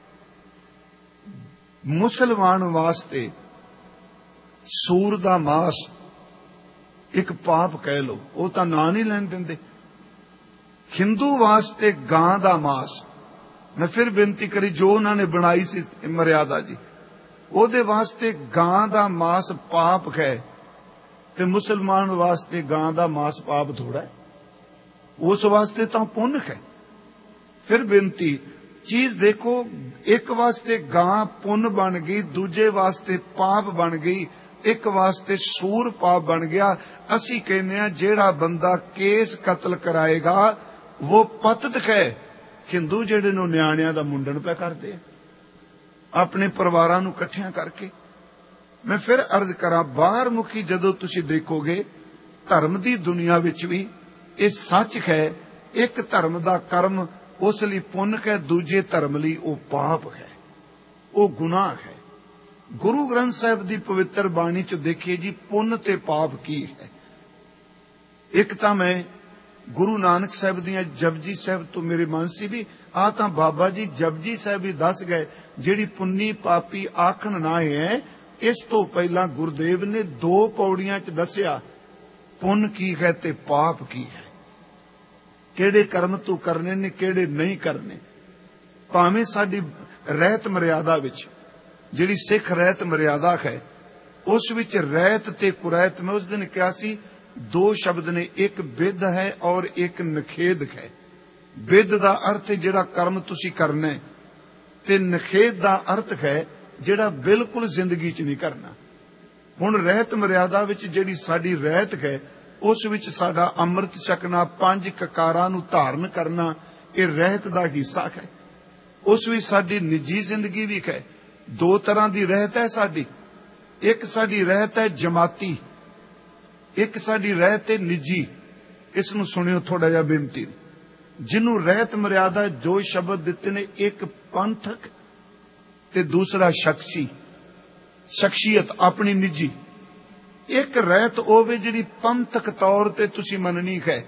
ਮੁਸਲਮਾਨ ਵਾਸਤੇ ਸੂਰ ਦਾ ਮਾਸ ਇੱਕ ਪਾਪ ਕਹਿ ਲੋ, ਉਹ ਤਾਂ ਨਾਂ ਨਹੀਂ ਲੈਣ ਦਿੰਦੇ। ਹਿੰਦੂ ਵਾਸਤੇ ਗਾਂ ਦਾ ਮਾਸ, ਮੈਂ ਫਿਰ ਬੇਨਤੀ ਕਰੀ ਜੋ ਉਹਨਾਂ ਨੇ ਬਣਾਈ ਸੀ ਮਰਿਆਦਾ ਜੀ, ਉਹਦੇ ਵਾਸਤੇ ਗਾਂ ਦਾ ਮਾਸ ਪਾਪ ਹੈ, ਤੇ ਮੁਸਲਮਾਨ ਵਾਸਤੇ ਗਾਂ ਦਾ ਮਾਸ ਪਾਪ ਥੋੜਾ ਹੈ, ਉਸ ਵਾਸਤੇ ਤਾਂ ਪੁੰਨ ਹੈ। ਫਿਰ ਬੇਨਤੀ ਚੀਜ਼ ਦੇਖੋ, ਇੱਕ ਵਾਸਤੇ ਗਾਂ ਪੁੰਨ ਬਣ ਗਈ, ਦੂਜੇ ਵਾਸਤੇ ਪਾਪ ਬਣ ਗਈ, ਇੱਕ ਵਾਸਤੇ ਸੂਰ ਪਾਪ ਬਣ ਗਿਆ। ਅਸੀਂ ਕਹਿੰਦੇ ਆ ਜਿਹੜਾ ਬੰਦਾ ਕੇਸ ਕਤਲ ਕਰਾਏਗਾ ਉਹ ਪਤਤ ਹੈ। ਹਿੰਦੂ ਜਿਹੜੇ ਨੂੰ ਨਿਆਣਿਆਂ ਦਾ ਮੁੰਡਨ ਪਿਆ ਕਰਦੇ ਆ ਆਪਣੇ ਪਰਿਵਾਰਾਂ ਨੂੰ ਇਕੱਠਿਆਂ ਕਰਕੇ। ਮੈਂ ਫਿਰ ਅਰਜ਼ ਕਰਾਂ, ਬਾਹਰ ਮੁਖੀ ਜਦੋਂ ਤੁਸੀਂ ਦੇਖੋਗੇ ਧਰਮ ਦੀ ਦੁਨੀਆ ਵਿੱਚ ਵੀ ਇਹ ਸੱਚ ਹੈ। ਇੱਕ ਧਰਮ ਦਾ ਕਰਮ ਉਸ ਲਈ ਪੁੰਨ ਹੈ, ਦੂਜੇ ਧਰਮ ਲਈ ਉਹ ਪਾਪ ਹੈ, ਉਹ ਗੁਨਾਹ ਹੈ। ਗੁਰੂ ਗ੍ਰੰਥ ਸਾਹਿਬ ਦੀ ਪਵਿੱਤਰ ਬਾਣੀ ਚ ਦੇਖੀਏ ਜੀ ਪੁੰਨ ਤੇ ਪਾਪ ਕੀ ਹੈ। ਇੱਕ ਤਾਂ ਮੈਂ ਗੁਰੂ ਨਾਨਕ ਸਾਹਿਬ ਦੀਆਂ ਜਪਜੀ ਸਾਹਿਬ ਤੋਂ ਮੇਰੇ ਮਨ ਸੀ ਵੀ ਆ ਤਾਂ ਬਾਬਾ ਜੀ ਜਪਜੀ ਸਾਹਿਬ ਹੀ ਦੱਸ ਗਏ ਜਿਹੜੀ ਪੁੰਨੀ ਪਾਪੀ ਆਖਣ ਨਾ ਹੈ। ਇਸ ਤੋਂ ਪਹਿਲਾਂ ਗੁਰਦੇਵ ਨੇ ਦੋ ਪੌੜੀਆਂ ਚ ਦੱਸਿਆ ਪੁੰਨ ਕੀ ਹੈ ਤੇ ਪਾਪ ਕੀ ਹੈ, ਕਿਹੜੇ ਕਰਮ ਤੂੰ ਕਰਨੇ ਨੇ ਕਿਹੜੇ ਨਹੀਂ ਕਰਨੇ। ਭਾਵੇਂ ਸਾਡੀ ਰਹਿਤ ਮਰਿਆਦਾ ਵਿੱਚ ਜਿਹੜੀ ਸਿੱਖ ਰਹਿਤ ਮਰਿਆਦਾ ਹੈ ਉਸ ਵਿੱਚ ਰਹਿਤ ਤੇ ਕੁਰੈਤ, ਮੈਂ ਉਸ ਦਿਨ ਕਿਹਾ ਸੀ ਦੋ ਸ਼ਬਦ ਨੇ, ਇੱਕ ਬਿਧ ਹੈ ਔਰ ਇੱਕ ਨਖੇਦ ਹੈ। ਬਿਧ ਦਾ ਅਰਥ ਹੈ ਜਿਹੜਾ ਕਰਮ ਤੁਸੀਂ ਕਰਨਾ, ਤੇ ਨਖੇਦ ਦਾ ਅਰਥ ਹੈ ਜਿਹੜਾ ਬਿਲਕੁਲ ਜ਼ਿੰਦਗੀ 'ਚ ਨਹੀਂ ਕਰਨਾ। ਹੁਣ ਰਹਿਤ ਮਰਿਆਦਾ ਵਿੱਚ ਜਿਹੜੀ ਸਾਡੀ ਰਹਿਤ ਹੈ ਉਸ ਵਿੱਚ ਸਾਡਾ ਅੰਮ੍ਰਿਤ ਛਕਣਾ, ਪੰਜ ਕਕਾਰਾਂ ਨੂੰ ਧਾਰਨ ਕਰਨਾ, ਇਹ ਰਹਿਤ ਦਾ ਹਿੱਸਾ ਹੈ। ਉਸ ਵਿੱਚ ਸਾਡੀ ਨਿੱਜੀ ਜ਼ਿੰਦਗੀ ਵੀ ਹੈ। ਦੋ ਤਰ੍ਹਾਂ ਦੀ ਰਹਿਤ ਹੈ ਸਾਡੀ, ਇੱਕ ਸਾਡੀ ਰਹਿਤ ਹੈ ਜਮਾਤੀ, ਇੱਕ ਸਾਡੀ ਰਹਿਤ ਹੈ ਨਿੱਜੀ। ਇਸ ਨੂੰ ਸੁਣਿਓ ਥੋੜਾ ਜਿਹਾ ਬੇਨਤੀ। ਜਿਹਨੂੰ ਰਹਿਤ ਮਰਿਆਦਾ ਦੋ ਸ਼ਬਦ ਦਿੱਤੇ ਨੇ, ਇੱਕ ਪੰਥਕ ਤੇ ਦੂਸਰਾ ਸ਼ਖਸੀ, ਸ਼ਖਸੀਅਤ ਆਪਣੀ ਨਿੱਜੀ। ਇੱਕ ਰਹਿਤ ਉਹ ਵੇ ਜਿਹੜੀ ਪੰਥਕ ਤੌਰ ਤੇ ਤੁਸੀਂ ਮੰਨਣੀ ਹੈ,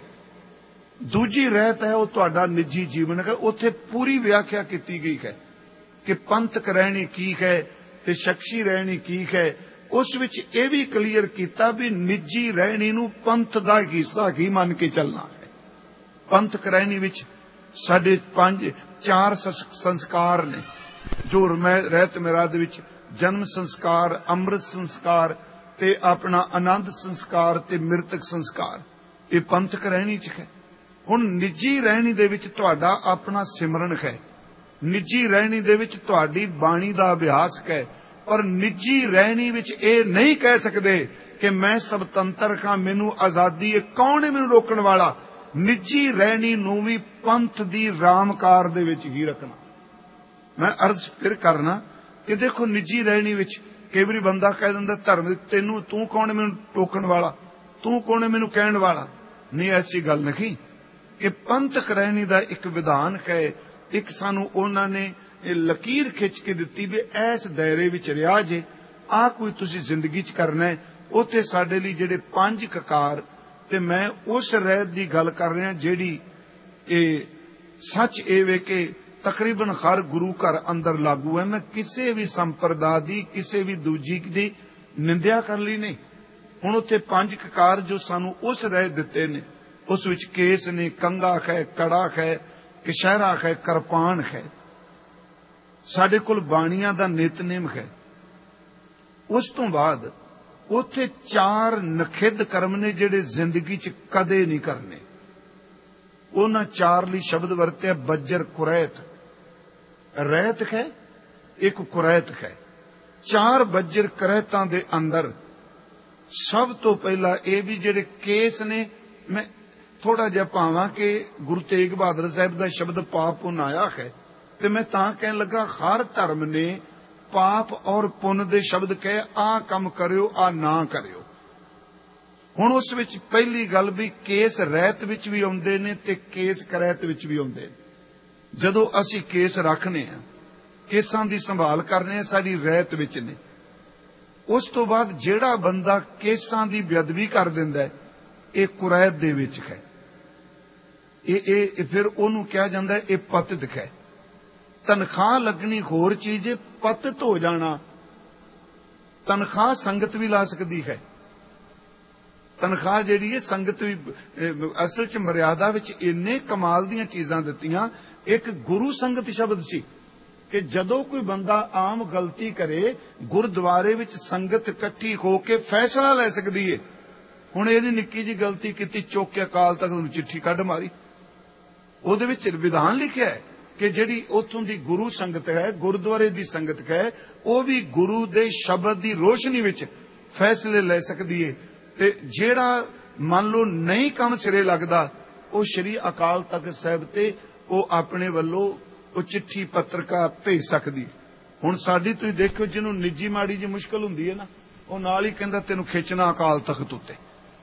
ਦੂਜੀ ਰਹਿਤ ਹੈ ਉਹ ਤੁਹਾਡਾ ਨਿੱਜੀ ਜੀਵਨ ਹੈ। ਉੱਥੇ ਪੂਰੀ ਵਿਆਖਿਆ ਕੀਤੀ ਗਈ ਹੈ ਕਿ ਪੰਥਕ ਰਹਿਣੀ ਕੀ ਹੈ ਤੇ ਸ਼ਖਸੀ ਰਹਿਣੀ ਕੀ ਹੈ। ਉਸ ਵਿੱਚ ਇਹ ਵੀ ਕਲੀਅਰ ਕੀਤਾ ਵੀ ਨਿੱਜੀ ਰਹਿਣੀ ਨੂੰ ਪੰਥ ਦਾ ਹਿੱਸਾ ਹੀ ਮੰਨ ਕੇ ਚੱਲਣਾ ਹੈ। ਪੰਥਕ ਰਹਿਣੀ ਵਿੱਚ ਸਾਡੇ ਪੰਜ ਚਾਰ ਸੰਸਕਾਰ ਨੇ ਜੋ ਰਹਿਤ ਮਰਿਆਦਾ ਵਿੱਚ ਜਨਮ ਸੰਸਕਾਰ, ਅੰਮ੍ਰਿਤ ਸੰਸਕਾਰ ਤੇ ਆਪਣਾ ਆਨੰਦ ਸੰਸਕਾਰ ਤੇ ਮਿਰਤਕ ਸੰਸਕਾਰ, ਇਹ ਪੰਥਕ ਰਹਿਣੀ ਚ ਹੈ। ਹੁਣ ਨਿੱਜੀ ਰਹਿਣੀ ਦੇ ਵਿੱਚ ਤੁਹਾਡਾ ਆਪਣਾ ਸਿਮਰਨ ਹੈ, ਨਿੱਜੀ ਰਹਿਣੀ ਦੇ ਵਿੱਚ ਤੁਹਾਡੀ ਬਾਣੀ ਦਾ ਅਭਿਆਸ ਹੈ, ਪਰ ਨਿੱਜੀ ਰਹਿਣੀ ਵਿੱਚ ਇਹ ਨਹੀਂ ਕਹਿ ਸਕਦੇ ਕਿ ਮੈਂ ਸੁਤੰਤਰ ਹਾਂ, ਮੈਨੂੰ ਆਜ਼ਾਦੀ ਹੈ। ਕੌਣ ਹੈ ਮੈਨੂੰ ਰੋਕਣ ਵਾਲਾ? ਨਿੱਜੀ ਰਹਿਣੀ ਨੂੰ ਵੀ ਪੰਥ ਦੀ ਰਾਮਕਾਰ ਦੇ ਵਿੱਚ ਹੀ ਰੱਖਣਾ। ਮੈਂ ਅਰਜ਼ ਫਿਰ ਕਰਨਾ ਕਿ ਦੇਖੋ, ਨਿੱਜੀ ਰਹਿਣੀ ਵਿੱਚ ਕਈ ਵਾਰੀ ਬੰਦਾ ਕਹਿ ਦਿੰਦਾ ਧਰਮ, ਤੈਨੂੰ ਤੂੰ ਕੌਣ ਮੈਨੂੰ ਟੋਕਣ ਵਾਲਾ, ਤੂੰ ਕੌਣ ਮੈਨੂੰ ਕਹਿਣ ਵਾਲਾ। ਨਹੀਂ, ਐਸੀ ਗੱਲ ਨਹੀਂ ਕਿ ਪੰਥਕ ਰਹਿਣੀ ਦਾ ਇੱਕ ਵਿਧਾਨ ਹੈ। ਇੱਕ ਸਾਨੂੰ ਉਹਨਾਂ ਨੇ ਇਹ ਲਕੀਰ ਖਿੱਚ ਕੇ ਦਿੱਤੀ ਵੀ ਇਸ ਦਾਇਰੇ ਵਿੱਚ ਰਿਹਾ ਜੇ, ਆਹ ਕੋਈ ਤੁਸੀਂ ਜ਼ਿੰਦਗੀ 'ਚ ਕਰਨਾ ਹੈ। ਉੱਥੇ ਸਾਡੇ ਲਈ ਜਿਹੜੇ ਪੰਜ ਕਕਾਰ, ਤੇ ਮੈਂ ਉਸ ਰਹਿਤ ਦੀ ਗੱਲ ਕਰ ਰਿਹਾ ਜਿਹੜੀ ਇਹ ਸੱਚ ਇਹ ਵੇ ਕਿ ਤਕਰੀਬਨ ਹਰ ਗੁਰੂ ਘਰ ਅੰਦਰ ਲਾਗੂ ਹੈ। ਮੈਂ ਕਿਸੇ ਵੀ ਸੰਪਰਦਾ ਦੀ, ਕਿਸੇ ਵੀ ਦੂਜੀ ਦੀ ਨਿੰਦਿਆ ਕਰ ਲਈ ਨਹੀਂ। ਹੁਣ ਉੱਥੇ ਪੰਜ ਕਕਾਰ ਜੋ ਸਾਨੂੰ ਉਸ ਰਹਿਤ ਦਿੱਤੇ ਨੇ, ਉਸ ਵਿੱਚ ਕੇਸ ਨੇ, ਕੰਗਾ ਹੈ, ਕੜਾ ਹੈ, ਕਸ਼ਹਿਰਾ ਹੈ, ਕਿਰਪਾਨ ਹੈ। ਸਾਡੇ ਕੋਲ ਬਾਣੀਆਂ ਦਾ ਨਿਤਨੇਮ ਹੈ। ਉਸ ਤੋਂ ਬਾਅਦ ਉੱਥੇ ਚਾਰ ਨਖਿੱਧ ਕਰਮ ਨੇ ਜਿਹੜੇ ਜ਼ਿੰਦਗੀ 'ਚ ਕਦੇ ਨਹੀਂ ਕਰਨੇ। ਉਹਨਾਂ ਚਾਰ ਲਈ ਸ਼ਬਦ ਵਰਤਿਆ ਬੱਜਰ ਕੁਰੈਤ। ਰਹਿਤ ਹੈ, ਇੱਕ ਕੁਰੈਤ ਹੈ। ਚਾਰ ਬੱਜਰ ਕੁਰੈਤਾਂ ਦੇ ਅੰਦਰ ਸਭ ਤੋਂ ਪਹਿਲਾਂ ਇਹ ਵੀ ਜਿਹੜੇ ਕੇਸ ਨੇ, ਮੈਂ ਥੋੜਾ ਜਿਹਾ ਭਾਵਾਂ ਕਿ ਗੁਰੂ ਤੇਗ ਬਹਾਦਰ ਸਾਹਿਬ ਦਾ ਸ਼ਬਦ ਪਾਪ ਪੁੰਨ ਆਇਆ ਹੈ, ਤੇ ਮੈਂ ਤਾਂ ਕਹਿਣ ਲੱਗਾ ਹਰ ਧਰਮ ਨੇ ਪਾਪ ਔਰ ਪੁੰਨ ਦੇ ਸ਼ਬਦ ਕਹੇ, ਆਹ ਕੰਮ ਕਰਿਓ, ਆਹ ਨਾ ਕਰਿਓ। ਹੁਣ ਉਸ ਵਿੱਚ ਪਹਿਲੀ ਗੱਲ ਵੀ ਕੇਸ ਰਹਿਤ ਵਿੱਚ ਵੀ ਆਉਂਦੇ ਨੇ ਤੇ ਕੇਸ ਕਰੈਤ ਵਿੱਚ ਵੀ ਆਉਂਦੇ ਨੇ। ਜਦੋਂ ਅਸੀਂ ਕੇਸ ਰੱਖਨੇ ਆ, ਕੇਸਾਂ ਦੀ ਸੰਭਾਲ ਕਰਨੇ ਆ, ਸਾਡੀ ਰਹਿਤ ਵਿੱਚ ਨੇ। ਉਸ ਤੋਂ ਬਾਅਦ ਜਿਹੜਾ ਬੰਦਾ ਕੇਸਾਂ ਦੀ ਬੇਅਦਬੀ ਕਰ ਦਿੰਦਾ, ਇਹ ਕੁਰੈਤ ਦੇ ਵਿੱਚ ਹੈ। ਇਹ ਇਹ ਫਿਰ ਉਹਨੂੰ ਕਿਹਾ ਜਾਂਦਾ ਇਹ ਪਤਿਤ ਹੈ। ਤਨਖਾਹ ਲੱਗਣੀ ਹੋਰ ਚੀਜ਼ ਹੈ, ਪਤਿਤ ਹੋ ਜਾਣਾ। ਤਨਖਾਹ ਸੰਗਤ ਵੀ ਲਾ ਸਕਦੀ ਹੈ। ਤਨਖਾਹ ਜਿਹੜੀ ਹੈ ਸੰਗਤ ਵੀ, ਅਸਲ 'ਚ ਮਰਿਆਦਾ ਵਿੱਚ ਇੰਨੇ ਕਮਾਲ ਦੀਆਂ ਚੀਜ਼ਾਂ ਦਿੱਤੀਆਂ। ਇੱਕ ਗੁਰੂ ਸੰਗਤ ਸ਼ਬਦ ਸੀ ਕਿ ਜਦੋਂ ਕੋਈ ਬੰਦਾ ਆਮ ਗਲਤੀ ਕਰੇ, ਗੁਰਦੁਆਰੇ ਵਿੱਚ ਸੰਗਤ ਇਕੱਠੀ ਹੋ ਕੇ ਫੈਸਲਾ ਲੈ ਸਕਦੀ ਹੈ। ਹੁਣ ਇਹਨੇ ਨਿੱਕੀ ਜਿਹੀ ਗਲਤੀ ਕੀਤੀ, ਚੁੱਕ ਕੇ ਅਕਾਲ ਤਖਤ ਨੂੰ ਚਿੱਠੀ ਕੱਢ ਮਾਰੀ। ਉਹਦੇ ਵਿੱਚ ਵਿਧਾਨ ਲਿਖਿਆ ਹੈ ਕਿ ਜਿਹੜੀ ਉੱਥੋਂ ਦੀ ਗੁਰੂ ਸੰਗਤ ਹੈ, ਗੁਰਦੁਆਰੇ ਦੀ ਸੰਗਤ ਹੈ, ਉਹ ਵੀ ਗੁਰੂ ਦੇ ਸ਼ਬਦ ਦੀ ਰੋਸ਼ਨੀ ਵਿੱਚ ਫੈਸਲੇ ਲੈ ਸਕਦੀ ਹੈ। ਤੇ ਜਿਹੜਾ ਮੰਨ ਲਓ ਨਹੀਂ ਕੰਮ ਸਿਰੇ ਲੱਗਦਾ, ਉਹ ਸ਼੍ਰੀ ਅਕਾਲ ਤਖਤ ਸਾਹਿਬ ਤੇ ਉਹ ਆਪਣੇ ਵੱਲੋਂ ਉਹ ਚਿੱਠੀ ਪੱਤਰਕਾ ਭੇਜ ਸਕਦੀ। ਹੁਣ ਸਾਡੀ ਤੁਸੀਂ ਦੇਖੋ, ਜਿਹਨੂੰ ਨਿੱਜੀ ਮਾੜੀ ਜਿਹੀ ਮੁਸ਼ਕਲ ਹੁੰਦੀ ਹੈ ਨਾ, ਉਹ ਨਾਲ ਹੀ ਕਹਿੰਦਾ ਤੈਨੂੰ ਖਿੱਚਣਾ ਅਕਾਲ ਤਖਤ ਉੱਤੇ।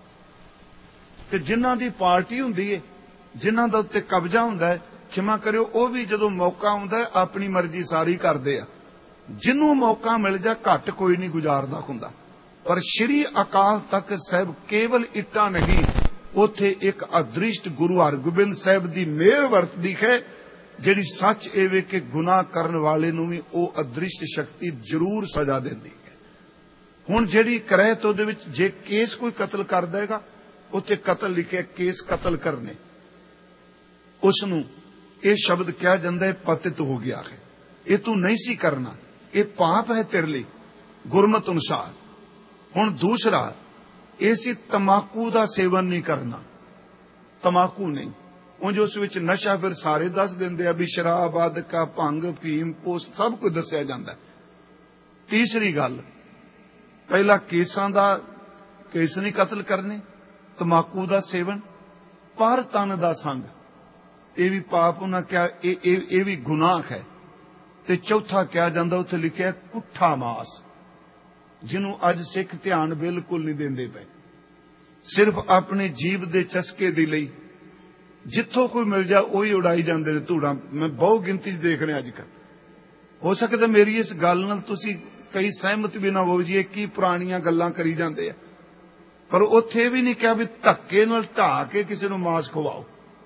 ਤੇ ਜਿਨ੍ਹਾਂ ਦੀ ਪਾਰਟੀ ਹੁੰਦੀ ਹੈ, ਜਿਨ੍ਹਾਂ ਦਾ ਉੱਤੇ ਕਬਜ਼ਾ ਹੁੰਦਾ ਹੈ, ਖਿਮਾ ਕਰਿਓ, ਉਹ ਵੀ ਜਦੋਂ ਮੌਕਾ ਆਉਂਦਾ ਆਪਣੀ ਮਰਜ਼ੀ ਸਾਰੀ ਕਰਦੇ ਆ। ਜਿਹਨੂੰ ਮੌਕਾ ਮਿਲ ਜਾ ਘੱਟ ਕੋਈ ਨਹੀਂ ਗੁਜ਼ਾਰਦਾ ਹੁੰਦਾ। ਪਰ ਸ਼੍ਰੀ ਅਕਾਲ ਤਖਤ ਸਾਹਿਬ ਕੇਵਲ ਇੱਟਾਂ ਨਹੀਂ, ਉੱਥੇ ਇੱਕ ਅਦ੍ਰਿਸ਼ਟ ਗੁਰੂ ਹਰਗੋਬਿੰਦ ਸਾਹਿਬ ਦੀ ਮਿਹਰ ਵਰਤਦੀ ਹੈ, ਜਿਹੜੀ ਸੱਚ ਇਹ ਵੇ ਕਿ ਗੁਨਾਹ ਕਰਨ ਵਾਲੇ ਨੂੰ ਵੀ ਉਹ ਅਦ੍ਰਿਸ਼ਟ ਸ਼ਕਤੀ ਜ਼ਰੂਰ ਸਜ਼ਾ ਦਿੰਦੀ ਹੈ। ਹੁਣ ਜਿਹੜੀ ਕਰੈਤ, ਉਹਦੇ ਵਿੱਚ ਜੇ ਕੇਸ ਕੋਈ ਕਤਲ ਕਰ ਦੇਗਾ, ਉੱਥੇ ਕਤਲ ਲਿਖਿਆ ਕੇਸ ਕਤਲ ਕਰਨੇ, ਉਸ ਨੂੰ ਇਹ ਸ਼ਬਦ ਕਿਹਾ ਜਾਂਦਾ ਹੈ ਪਤਿਤ ਹੋ ਗਿਆ ਹੈ। ਇਹ ਤੂੰ ਨਹੀਂ ਸੀ ਕਰਨਾ, ਇਹ ਪਾਪ ਹੈ ਤੇਰੇ ਲਈ ਗੁਰਮਤ ਅਨੁਸਾਰ। ਹੁਣ ਦੂਸਰਾ ਇਹ ਸੀ ਤਮਾਕੂ ਦਾ ਸੇਵਨ ਨਹੀਂ ਕਰਨਾ। ਤਮਾਕੂ ਨਹੀਂ, ਉਂਝ ਉਸ ਵਿੱਚ ਨਸ਼ਾ ਫਿਰ ਸਾਰੇ ਦੱਸ ਦਿੰਦੇ ਆ ਵੀ ਸ਼ਰਾਬ, ਅਦਕਾ, ਭੰਗ, ਫੀਮ, ਪੋਸ ਸਭ ਕੁਝ ਦੱਸਿਆ ਜਾਂਦਾ। ਤੀਸਰੀ ਗੱਲ, ਪਹਿਲਾ ਕੇਸਾਂ ਦਾ ਕੇਸ ਨਹੀਂ ਕਤਲ ਕਰਨੇ, ਤਮਾਕੂ ਦਾ ਸੇਵਨ, ਪਰ ਤਨ ਦਾ ਸੰਗ, ਇਹ ਵੀ ਪਾਪ ਉਹਨਾਂ ਕਿਹਾ, ਇਹ ਇਹ ਇਹ ਵੀ ਗੁਨਾਹ ਹੈ। ਤੇ ਚੌਥਾ ਕਿਹਾ ਜਾਂਦਾ, ਉੱਥੇ ਲਿਖਿਆ ਕੁੱਠਾ ਮਾਸ, ਜਿਹਨੂੰ ਅੱਜ ਸਿੱਖ ਧਿਆਨ ਬਿਲਕੁਲ ਨਹੀਂ ਦਿੰਦੇ ਪਏ। ਸਿਰਫ ਆਪਣੇ ਜੀਭ ਦੇ ਚਸਕੇ ਦੇ ਲਈ ਜਿੱਥੋਂ ਕੋਈ ਮਿਲ ਜਾ ਉਹੀ ਉਡਾਈ ਜਾਂਦੇ ਨੇ ਧੂੜਾਂ। ਮੈਂ ਬਹੁ ਗਿਣਤੀ 'ਚ ਦੇਖ ਰਿਹਾ ਅੱਜ ਕੱਲ੍ਹ। ਹੋ ਸਕਦਾ ਮੇਰੀ ਇਸ ਗੱਲ ਨਾਲ ਤੁਸੀਂ ਕਈ ਸਹਿਮਤ ਵੀ ਨਾ ਹੋ ਜੀ, ਇਹ ਕੀ ਪੁਰਾਣੀਆਂ ਗੱਲਾਂ ਕਰੀ ਜਾਂਦੇ ਆ। ਪਰ ਉੱਥੇ ਵੀ ਨਹੀਂ ਕਿਹਾ ਵੀ ਧੱਕੇ ਨਾਲ ਢਾਹ ਕੇ ਕਿਸੇ ਨੂੰ ਮਾਸ ਖਵਾਓ।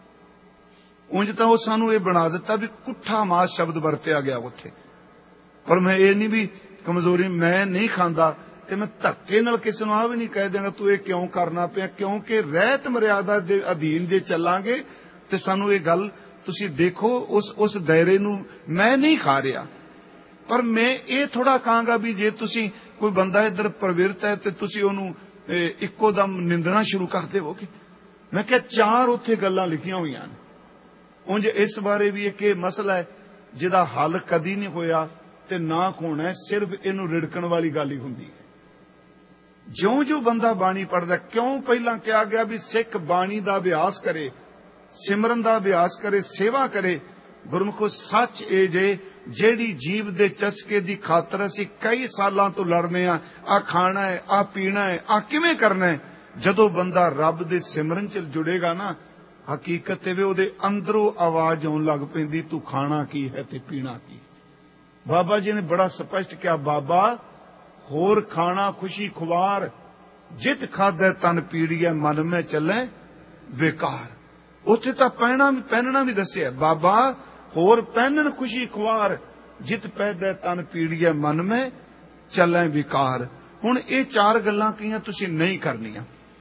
ਉਂਝ ਤਾਂ ਉਹ ਸਾਨੂੰ ਇਹ ਬਣਾ ਦਿੱਤਾ ਵੀ ਕੁੱਠਾ ਮਾਸ ਸ਼ਬਦ ਵਰਤਿਆ ਗਿਆ ਉੱਥੇ। ਪਰ ਮੈਂ ਇਹ ਨਹੀਂ ਵੀ ਕਮਜ਼ੋਰੀ, ਮੈਂ ਨਹੀਂ ਖਾਂਦਾ ਤੇ ਮੈਂ ਧੱਕੇ ਨਾਲ ਕਿਸੇ ਨੂੰ ਆ ਵੀ ਨਹੀਂ ਕਹਿ ਦਿਆਂਗਾ ਤੂੰ ਇਹ ਕਿਉਂ ਕਰਨਾ ਪਿਆ, ਕਿਉਂਕਿ ਰਹਿਤ ਮਰਿਆਦਾ ਦੇ ਅਧੀਨ ਜੇ ਚੱਲਾਂਗੇ ਤੇ ਸਾਨੂੰ ਇਹ ਗੱਲ ਤੁਸੀਂ ਦੇਖੋ, ਉਸ ਉਸ ਦਾਇਰੇ ਨੂੰ ਮੈਂ ਨਹੀਂ ਖਾ ਰਿਹਾ। ਪਰ ਮੈਂ ਇਹ ਥੋੜਾ ਕਹਾਂਗਾ ਵੀ ਜੇ ਤੁਸੀਂ ਕੋਈ ਬੰਦਾ ਇੱਧਰ ਪ੍ਰਵਿਰਤ ਹੈ ਤੇ ਤੁਸੀਂ ਉਹਨੂੰ ਇੱਕੋ ਦਮ ਨਿੰਦਣਾ ਸ਼ੁਰੂ ਕਰ ਦੇਵੋਗੇ। ਮੈਂ ਕਿਹਾ ਚਾਰ ਉੱਥੇ ਗੱਲਾਂ ਲਿਖੀਆਂ ਹੋਈਆਂ ਨੇ। ਉਂਝ ਇਸ ਬਾਰੇ ਵੀ ਇੱਕ ਇਹ ਮਸਲਾ ਹੈ ਜਿਹਦਾ ਹੱਲ ਕਦੀ ਨਹੀਂ ਹੋਇਆ ਤੇ ਨਾ ਹੋਣਾ, ਸਿਰਫ ਇਹਨੂੰ ਰਿੜਕਣ ਵਾਲੀ ਗੱਲ ਹੀ ਹੁੰਦੀ ਹੈ। ਜਿਉਂ ਜਿਉਂ ਬੰਦਾ ਬਾਣੀ ਪੜ੍ਹਦਾ, ਕਿਉਂ ਪਹਿਲਾਂ ਕਿਹਾ ਗਿਆ ਵੀ ਸਿੱਖ ਬਾਣੀ ਦਾ ਅਭਿਆਸ ਕਰੇ, सिमरन का अभ्यास करे, सेवा करे। गुरमुखो सच ए जे जेड़ी जीव दे चस्के दी खातर असी कई सालां तो लड़ने आ, आ खाना है, आ पीना है, आ किवें करना है, जदों बंदा रब दे सिमरन च जुड़ेगा ना, हकीकत वे ओदे अंदरों आवाज आउण लग पैंदी, तू खाना की है ते पीना की। बाबा जी ने बड़ा स्पष्ट कहा, बाबा होर खाना खुशी खुवार, जित खादे तन पीड़िए मन में चले बेकार। उत्थे तां पहना पहनना भी दस्सिया, बाबा होर पहनन खुशी खुवार, जित पैदे तन पीड़िए मन में चले बेकार। हुण ये चार गल्लां कहियां तुसीं नहीं करनियां,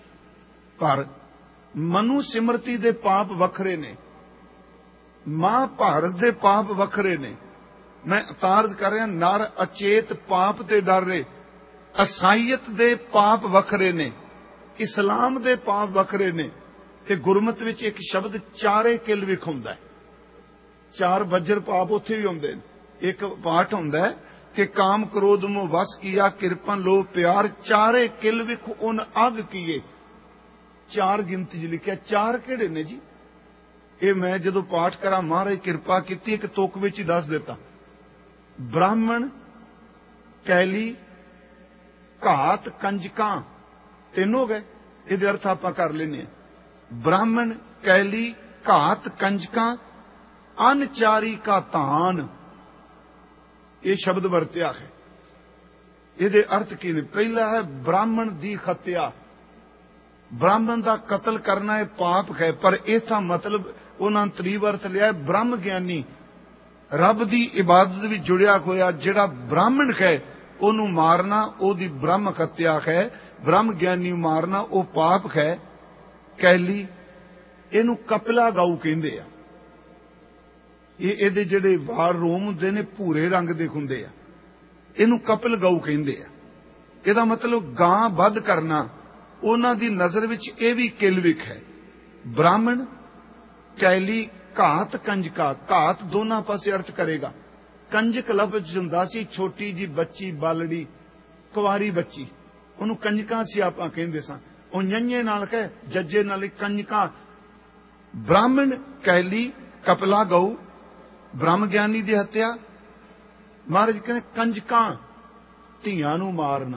पर मनु सिमरती दे पाप वखरे ने, मां भारत दे पाप वखरे ने। मैं अतारज कर रहा, नर अचेत पाप ते डर रहे, असाईयत दे पाप वखरे ने, इस्लाम दे पाप वखरे ने। ते गुरमत विच एक शब्द चारे किल विखाउंदा है, चार बज्जर पाप उत्थे भी हुंदे ने। एक पाठ हुंदा है कि काम क्रोध मोह वस किया, किरपन लोभ प्यार, चारे किल विख उन अग किए। चार गिनती च लिखिया, चार किहड़े ने जी? ये मैं जदों पाठ करा, महाराज किरपा कीती, एक तुक विच ही दस दिता। ब्राह्मण, कैली, घात, कंजकां, तीन हो गए। इहदे अर्थ आपां कर लेने। ब्राह्मण, कैली, घात, कंजकां, अनचारी का धान, ये शब्द वरत्या है। इहदे अर्थ की ने? पहला है ब्राह्मण दी हत्या, ब्राह्मण का कतल करना है पाप है, पर इथा मतलब उन्होंने तरीब अर्थ लिया ब्रह्म ज्ञानी, रब दी इबादत भी जुड़िया होया जिहड़ा ब्राह्मण है ओनू मारना ओदी ब्रह्म हत्या है, ब्रह्म ज्ञानी मारना ओ पाप है। कैली, इनू कपिला गऊ कहंदे आ। ये इहदे जिहड़े वाल रोम हुंदे ने भूरे रंग दे हुंदे आ, इनू कपिल गऊ कहंदे आ। इहदा मतलब गां वध करना उन्हां दी नजर विच इह भी किलविक है। ब्राह्मण, कैली, घात, कंजका, घात दोनों पासे अर्थ करेगा। कंजक लफ्ज हुंदा सी छोटी जी बच्ची, बालड़ी, कुवारी बच्ची, उन्होंने कंजका सी आपां कहंदे सां। ਉਹ ਨੰਨੇ ਨਾਲ ਕਹੇ ਜੱਜੇ ਨਾਲ ਕੰਜਕਾਂ। ब्राह्मण, कैली, कपिला गऊ, ब्रह्म ज्ञानी की हत्या। महाराज कहते कंजकां ਧੀਆਂ ਨੂੰ मारना,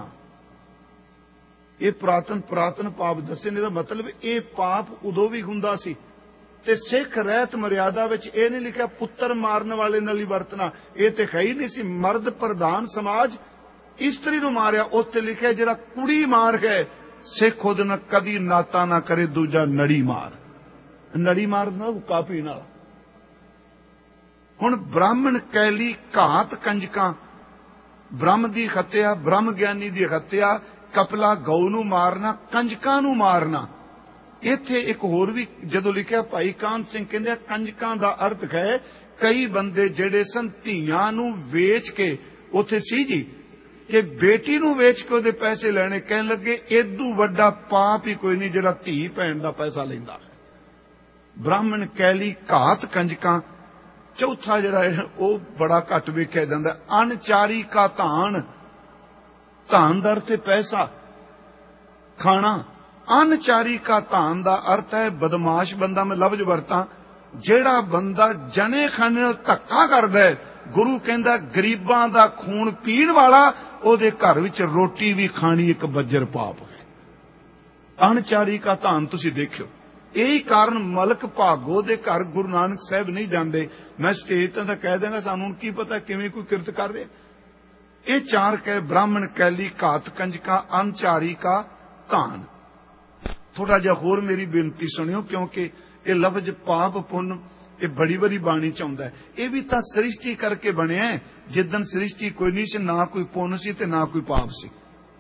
ये पुरातन पुरातन पाप दसे ने। मतलब ये पाप उदों भी हुंदा सी ते सिख रहत मर्यादा विच ये नहीं लिखा पुत्र मारन वाले नाल ही वरतना, ये तो है ही नहीं सी। मर्द प्रधान समाज इस्त्री नूं मारिया, उत्ते लिखा जिहड़ा कुड़ी मार गए सिख उहदे नाल कदी नाता ना करे, दूजा नड़ी मार, नड़ी मारना हुक्का पीण वाला। हुण ब्राह्मण, कैली, घात, कंजकां, ब्रह्म दी हत्या, ब्रह्म ज्ञानी दी हत्या, कपला गऊ नूं मारना, कंजकां नूं मारना। इत्थे एक होर भी जदों लिखिआ भाई कान सिंह कहंदे कंजकां दा अर्थ है कई बंदे जिहड़े सन धीआं नूं वेच के, उत्थे सी जी कि बेटी नूं वेच के उहदे पैसे लैणे, कहण लगे इदू वड्डा पाप ही कोई नहीं जिहड़ा धी भैण दा पैसा लैंदा है। ब्राह्मण, कैली, घात, कंजकां। चौथा जिहड़ा है वह बड़ा घट वेखिआ जांदा, अनचारी का धान। धान दा अर्थ है पैसा, खाना। अनचारी का धान दा अर्थ है बदमाश बंदा। मैं लफ्ज वरतां जिहड़ा बंदा जने खाने नाल धक्का करदा है, गुरु कहंदा गरीबां दा खून पीण वाला ओहदे घर विच रोटी भी खानी एक बज्जर पाप है। अनचारी का धान तुसीं देखियो। यही कारण मलक भागो दे घर गुरु नानक साहब नहीं जाते। मैं स्टेज ते कह देंगा सानू की पता किवें कोई किरत कर रहा। ये चार कह ब्राह्मण, कैली, घात, कंजका, अनचारी का धान। थोड़ा जिहा होर मेरी बेनती सुनियो, क्योंकि ये लफ्ज पाप पुन ये बड़ी बड़ी बाणी च आउंदा है। ये भी तां सृष्टि करके बनिया, जिदन सृष्टि कोई नहीं सी, ना कोई पुन सी ते ना कोई पाप सी।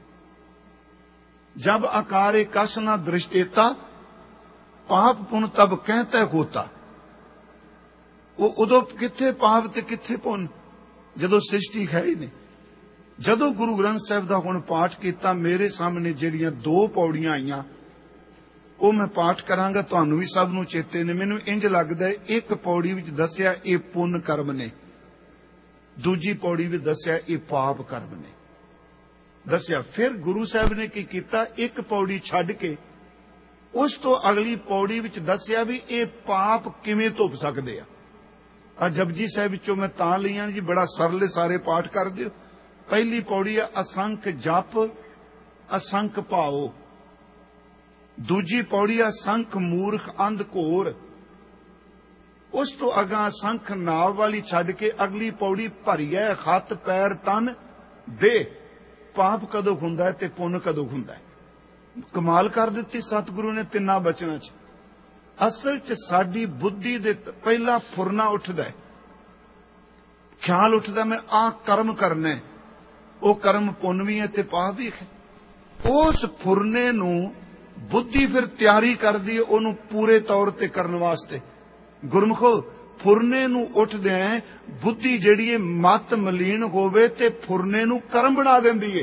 जब आकारे कस ना दृष्टेता, पाप पुन तब कहता होता। वो उदों किथे पाप ते किथे पुन, जदों सृष्टि है ही नहीं। जदों गुरु ग्रंथ साहिब दा हुण पाठ कीता, मेरे सामने जिहड़ियां दो पौड़ियां आईयां ਉਹ मैं पाठ करांगा, तुहानू भी सब नू चेते ने। मैनू इंज लगदा है एक पौड़ी विच दस्सिया ये पुन कर्म ने, दूजी पौड़ी विच दस्सिया ये पाप कर्म ने दस्सिया। फिर गुरु साहब ने की कीता, एक पौड़ी छड्ड के ਉਸ ਤੋਂ ਅਗਲੀ ਪੌੜੀ ਵਿੱਚ ਦੱਸਿਆ ਵੀ ਇਹ ਪਾਪ ਕਿਵੇਂ ਧੁੱਪ ਸਕਦੇ ਆ। ਆ ਜਪਜੀ ਸਾਹਿਬ ਵਿੱਚੋਂ ਮੈਂ ਤਾਂ ਲਈਆਂ ਜੀ, ਬੜਾ ਸਰਲ, ਸਾਰੇ ਪਾਠ ਕਰ ਦਿਓ। ਪਹਿਲੀ ਪੌੜੀ ਆ ਅਸੰਖ ਜਪ ਅਸੰਖ ਭਾਓ। ਦੂਜੀ ਪੌੜੀ ਆ ਅਸੰਖ ਮੂਰਖ ਅੰਧ ਘੋਰ। ਉਸ ਤੋਂ ਅਗਾਂ ਅਸੰਖ ਨਾਵ ਵਾਲੀ ਛੱਡ ਕੇ ਅਗਲੀ ਪੌੜੀ ਭਰੀਐ ਹੱਥ ਪੈਰ ਤਨ ਦੇ। ਪਾਪ ਕਦੋਂ ਹੁੰਦਾ ਹੈ ਤੇ ਪੁੰਨ ਕਦੋਂ ਹੁੰਦਾ ਹੈ। ਕਮਾਲ ਕਰ ਦਿੱਤੀ ਸਤਿਗੁਰੂ ਨੇ ਤਿੰਨਾਂ ਬਚਨਾਂ 'ਚ। ਅਸਲ 'ਚ ਸਾਡੀ ਬੁੱਧੀ ਦੇ ਪਹਿਲਾ ਫੁਰਨਾ ਉੱਠਦਾ, ਖਿਆਲ ਉੱਠਦਾ ਮੈਂ ਆਹ ਕਰਮ ਕਰਨਾ, ਉਹ ਕਰਮ ਪੁੰਨ ਵੀ ਹੈ ਤੇ ਪਾਪ ਵੀ ਹੈ। ਉਸ ਫੁਰਨੇ ਨੂੰ ਬੁੱਧੀ ਫਿਰ ਤਿਆਰੀ ਕਰਦੀ ਹੈ ਉਹਨੂੰ ਪੂਰੇ ਤੌਰ ਤੇ ਕਰਨ ਵਾਸਤੇ। ਗੁਰਮੁਖੋ, ਫੁਰਨੇ ਨੂੰ ਉੱਠਦਿਆਂ ਬੁੱਧੀ ਜਿਹੜੀ ਹੈ ਮਤ ਮਲੀਨ ਹੋਵੇ ਤੇ ਫੁਰਨੇ ਨੂੰ ਕਰਮ ਬਣਾ ਦਿੰਦੀ ਹੈ।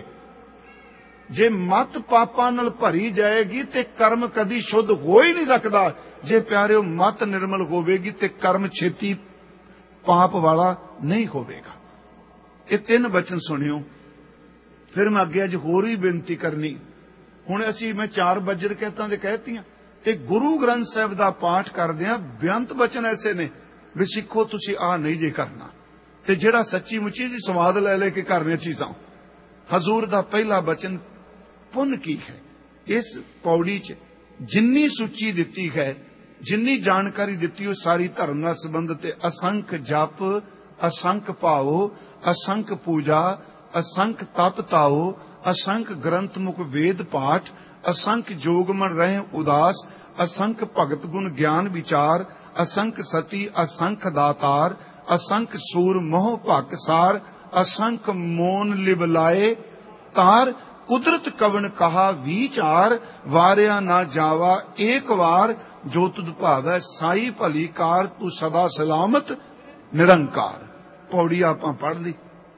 ਜੇ ਮਤ ਪਾਪਾਂ ਨਾਲ ਭਰੀ ਜਾਏਗੀ ਤੇ ਕਰਮ ਕਦੀ ਸ਼ੁੱਧ ਹੋ ਹੀ ਨਹੀਂ ਸਕਦਾ। ਜੇ ਪਿਆਰਿਓ ਮਤ ਨਿਰਮਲ ਹੋਵੇਗੀ ਤੇ ਕਰਮ ਛੇਤੀ ਪਾਪ ਵਾਲਾ ਨਹੀਂ ਹੋਵੇਗਾ। ਇਹ ਤਿੰਨ ਬਚਨ ਸੁਣਿਓ। ਫਿਰ ਮੈਂ ਅੱਗੇ ਅੱਜ ਹੋਰ ਵੀ ਬੇਨਤੀ ਕਰਨੀ। ਹੁਣ ਅਸੀਂ ਮੈਂ ਚਾਰ ਬਜਰ ਕਹਿਤਾਂ ਤੇ ਕਹਿਤੀਆਂ ਤੇ ਗੁਰੂ ਗ੍ਰੰਥ ਸਾਹਿਬ ਦਾ ਪਾਠ ਕਰਦੇ ਆ। ਬੇਅੰਤ ਬਚਨ ਐਸੇ ਨੇ ਵੀ ਸਿੱਖੋ ਤੁਸੀਂ ਆਹ ਨਹੀਂ ਜੇ ਕਰਨਾ, ਤੇ ਜਿਹੜਾ ਸੱਚੀ ਮੁੱਚੀ ਜੀ ਸਵਾਦ ਲੈ ਲੈ ਕੇ ਕਰਨੀਆਂ ਚੀਜ਼ਾਂ। ਹਜ਼ੂਰ ਦਾ ਪਹਿਲਾ ਬਚਨ ਪੁੰਨ ਕੀ ਹੈ। ਇਸ ਪੌੜੀ 'ਚ ਜਿੰਨੀ ਸੂਚੀ ਦਿੱਤੀ ਹੈ, ਜਿੰਨੀ ਜਾਣਕਾਰੀ ਦਿੱਤੀ, ਉਹ ਸਾਰੀ ਧਰਮ ਨਾਲ ਸੰਬੰਧਿਤ ਹੈ। ਅਸੰਖ ਜਪ ਅਸੰਖ ਭਾਓ ਅਸੰਖ ਪੂਜਾ ਅਸੰਖ ਤਪ ਤਾਓ ਅਸੰਖ ਗ੍ਰੰਥ ਮੁਖ ਵੇਦ ਪਾਠ ਅਸੰਖ ਜੋਗ ਮਨ ਰਹੇ ਉਦਾਸ ਅਸੰਖ ਭਗਤ ਗੁਣ ਗਿਆਨ ਵਿਚਾਰ ਅਸੰਖ ਸਤੀ ਅਸੰਖ ਦਾਤਾਰ ਅਸੰਖ ਸੂਰ ਮੋਹ ਭਕ ਸਾਰ ਅਸੰਖ ਮੋਨ ਲਿਵਲਾਏ ਤਾਰ ਕੁਦਰਤ ਕਵਨ ਕਹਾ ਵਿਚਾਰ ਵਾਰਿਆ ਨਾ ਜਾਵਾ ਏਕ ਵਾਰ ਜੋ ਤੁਧ ਭਾਵੈ ਸਾਈ ਭਲੀ ਕਾਰ ਤੂੰ ਸਦਾ ਸਲਾਮਤ ਨਿਰੰਕਾਰ। ਪੌੜੀ ਆਪਾਂ ਪੜ੍ਹ ਲਈ।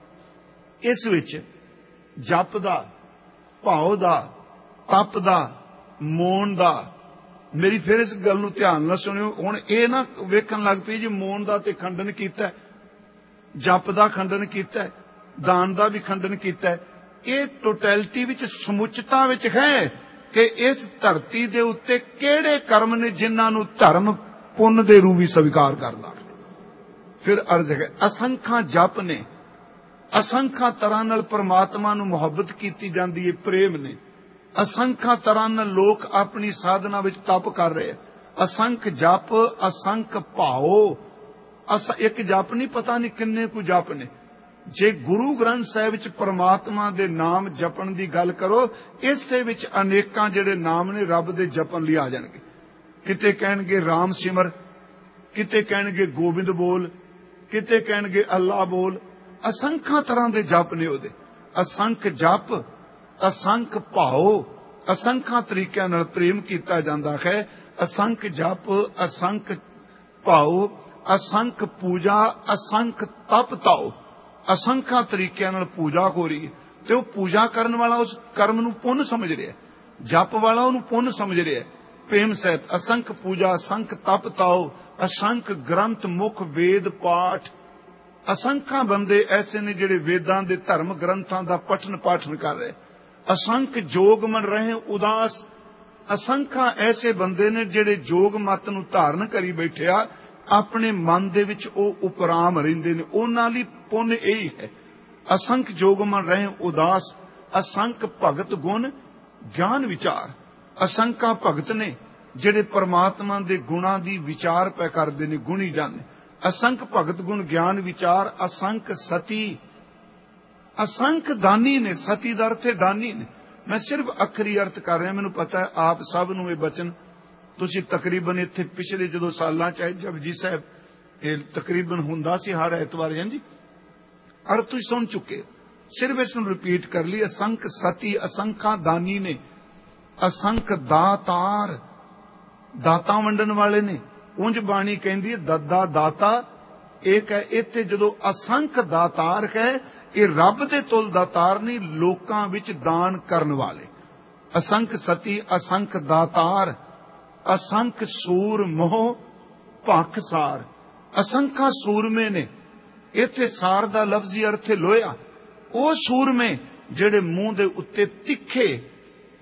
ਇਸ ਵਿੱਚ ਜਪ ਦਾ, ਭਾਉ ਦਾ, ਤਪ ਦਾ, ਮੋਨ ਦਾ। ਮੇਰੀ ਫਿਰ ਇਸ ਗੱਲ ਨੂੰ ਧਿਆਨ ਨਾਲ ਸੁਣਿਓ। ਹੁਣ ਇਹ ਨਾ ਵੇਖਣ ਲੱਗ ਪਈ ਜੀ ਮੋਨ ਦਾ ਤੇ ਖੰਡਨ ਕੀਤਾ, ਜਪ ਦਾ ਖੰਡਨ ਕੀਤਾ, ਦਾਨ ਦਾ ਵੀ ਖੰਡਨ ਕੀਤਾ। ਇਹ ਟੋਟੈਲਿਟੀ ਵਿੱਚ, ਸਮੁੱਚਤਾ ਵਿੱਚ ਹੈ ਕਿ ਇਸ ਧਰਤੀ ਦੇ ਉੱਤੇ ਕਿਹੜੇ ਕਰਮ ਨੇ ਜਿਨ੍ਹਾਂ ਨੂੰ ਧਰਮ ਪੁੰਨ ਦੇ ਰੂਪ ਵਿੱਚ ਸਵੀਕਾਰ ਕਰਦਾ। ਫਿਰ ਅਰਜ਼ ਹੈ ਅਸੰਖਾਂ ਜਪ ਨੇ, ਅਸੰਖਾਂ ਤਰ੍ਹਾਂ ਨਾਲ ਪਰਮਾਤਮਾ ਨੂੰ ਮੁਹੱਬਤ ਕੀਤੀ ਜਾਂਦੀ ਹੈ, ਪ੍ਰੇਮ ਨੇ। ਅਸੰਖਾਂ ਤਰ੍ਹਾਂ ਨਾਲ ਲੋਕ ਆਪਣੀ ਸਾਧਨਾ ਵਿੱਚ ਤਪ ਕਰ ਰਹੇ। ਅਸੰਖ ਜਪ ਅਸੰਖ ਭਾਓ। ਅਸ ਇੱਕ ਜਪ ਨਹੀਂ, ਪਤਾ ਨਹੀਂ ਕਿੰਨੇ ਕੁ ਜਪ ਨੇ। ਜੇ ਗੁਰੂ ਗ੍ਰੰਥ ਸਾਹਿਬ ਵਿੱਚ ਪਰਮਾਤਮਾ ਦੇ ਨਾਮ ਜਪਣ ਦੀ ਗੱਲ ਕਰੋ, ਇਸ ਦੇ ਵਿੱਚ ਅਨੇਕਾਂ ਜਿਹੜੇ ਨਾਮ ਨੇ ਰੱਬ ਦੇ ਜਪਣ ਲਈ ਆ ਜਾਣਗੇ। ਕਿਤੇ ਕਹਿਣਗੇ ਰਾਮ ਸਿਮਰ, ਕਿਤੇ ਕਹਿਣਗੇ ਗੋਬਿੰਦ ਬੋਲ, ਕਿਤੇ ਕਹਿਣਗੇ ਅੱਲਾ ਬੋਲ। ਅਸੰਖਾਂ ਤਰ੍ਹਾਂ ਦੇ ਜਪ ਨੇ ਉਹਦੇ। ਅਸੰਖ ਜਪ ਅਸੰਖ ਭਾਓ। ਅਸੰਖਾਂ ਤਰੀਕਿਆਂ ਨਾਲ ਪ੍ਰੇਮ ਕੀਤਾ ਜਾਂਦਾ ਹੈ। ਅਸੰਖ ਜਪ ਅਸੰਖ ਭਾਓ ਅਸੰਖ ਪੂਜਾ ਅਸੰਖ ਤਪ ਤਾਓ। ਅਸੰਖਾਂ ਤਰੀਕਿਆਂ ਨਾਲ ਪੂਜਾ ਹੋ ਰਹੀ ਹੈ ਤੇ ਉਹ ਪੂਜਾ ਕਰਨ ਵਾਲਾ ਉਸ ਕਰਮ ਨੂੰ ਪੁੰਨ ਸਮਝ ਰਿਹਾ, ਜਪ ਵਾਲਾ ਉਹਨੂੰ ਪੁੰਨ ਸਮਝ ਰਿਹਾ। ਪ੍ਰੇਮ ਸਹਿਤ ਅਸੰਖ ਪੂਜਾ ਅਸੰਖ ਤਪ ਤਾਓ ਅਸੰਖ ਗ੍ਰੰਥ ਮੁਖ ਵੇਦ ਪਾਠ। ਅਸੰਖਾਂ ਬੰਦੇ ਐਸੇ ਨੇ ਜਿਹੜੇ ਵੇਦਾਂ ਦੇ ਧਰਮ ਗ੍ਰੰਥਾਂ ਦਾ ਪਠਨ ਪਾਠਨ ਕਰ ਰਹੇ। ਅਸੰਖ ਜੋਗ ਮਨ ਰਹੇ ਉਦਾਸ। ਅਸੰਖਾਂ ਐਸੇ ਬੰਦੇ ਨੇ ਜਿਹੜੇ ਜੋਗ ਮਤ ਨੂੰ ਧਾਰਨ ਕਰੀ ਬੈਠਿਆ, ਆਪਣੇ ਮਨ ਦੇ ਵਿੱਚ ਉਹ ਉਪਰਾਮ ਰਹਿੰਦੇ ਨੇ, ਉਹਨਾਂ ਲਈ ਪੁੰਨ ਇਹੀ ਹੈ। ਅਸੰਖ ਜੋਗ ਮਨ ਰਹੇ ਉਦਾਸ ਅਸੰਖ ਭਗਤ ਗੁਣ ਗਿਆਨ ਵਿਚਾਰ। ਅਸੰਖਾਂ ਭਗਤ ਨੇ ਜਿਹੜੇ ਪਰਮਾਤਮਾ ਦੇ ਗੁਣਾਂ ਦੀ ਵਿਚਾਰ ਪੈ ਕਰਦੇ ਨੇ, ਗੁਣੀ ਜਾਣੇ। ਅਸੰਖ ਭਗਤ ਗੁਣ ਗਿਆਨ ਵਿਚਾਰ ਅਸੰਖ ਸਤੀ। ਅਸੰਖ ਦਾਨੀ ਨੇ, ਸਤੀ ਦਾ ਅਰਥ ਹੈ ਦਾਨੀ ਨੇ। ਮੈਂ ਸਿਰਫ ਅੱਖਰੀ ਅਰਥ ਕਰ ਰਿਹਾ, ਮੈਨੂੰ ਪਤਾ ਹੈ ਆਪ ਸਭ ਨੂੰ ਇਹ ਬਚਨ ਤੁਸੀਂ ਤਕਰੀਬਨ ਇੱਥੇ ਪਿਛਲੇ ਜਦੋਂ ਸਾਲਾਂ ਚਾਹੇ ਜਪਜੀ ਸਾਹਿਬ ਇਹ ਤਕਰੀਬਨ ਹੁੰਦਾ ਸੀ ਹਰ ਐਤਵਾਰ, ਹਾਂਜੀ ਅਰਥ ਤੁਸੀਂ ਸੁਣ ਚੁੱਕੇ। ਸਿਰਫ ਇਸ ਨੂੰ ਰਿਪੀਟ ਕਰ ਲਈ। ਅਸੰਖ ਸਤੀ ਅਸੰਖਾਂ ਦਾਨੀ ਨੇ ਅਸੰਖ ਦਾਤਾਰ, ਦਾਤਾਂ ਵੰਡਣ ਵਾਲੇ ਨੇ। ਉਂਝ ਬਾਣੀ ਕਹਿੰਦੀ ਹੈ ਦੱਦਾ ਦਾਤਾ ਇੱਕ ਹੈ। ਇੱਥੇ ਜਦੋਂ ਅਸੰਖ ਦਾਤਾਰ ਹੈ, ਇਹ ਰੱਬ ਦੇ ਤੁਲ ਦਾਤਾਰ ਨਹੀਂ, ਲੋਕਾਂ ਵਿੱਚ ਦਾਨ ਕਰਨ ਵਾਲੇ। ਅਸੰਖ ਸਤੀ ਅਸੰਖ ਦਾਤਾਰ ਅਸੰਖ ਸੂਰ ਮੋਹ ਭਖ ਸਾਰ। ਅਸੰਖਾਂ ਸੂਰਮੇ ਨੇ। ਇੱਥੇ ਸਾਰ ਦਾ ਲਫ਼ਜ਼ੀ ਅਰਥ ਹੈ ਲੋਹਾ। ਉਹ ਸੂਰਮੇ ਜਿਹੜੇ ਮੂੰਹ ਦੇ ਉੱਤੇ ਤਿੱਖੇ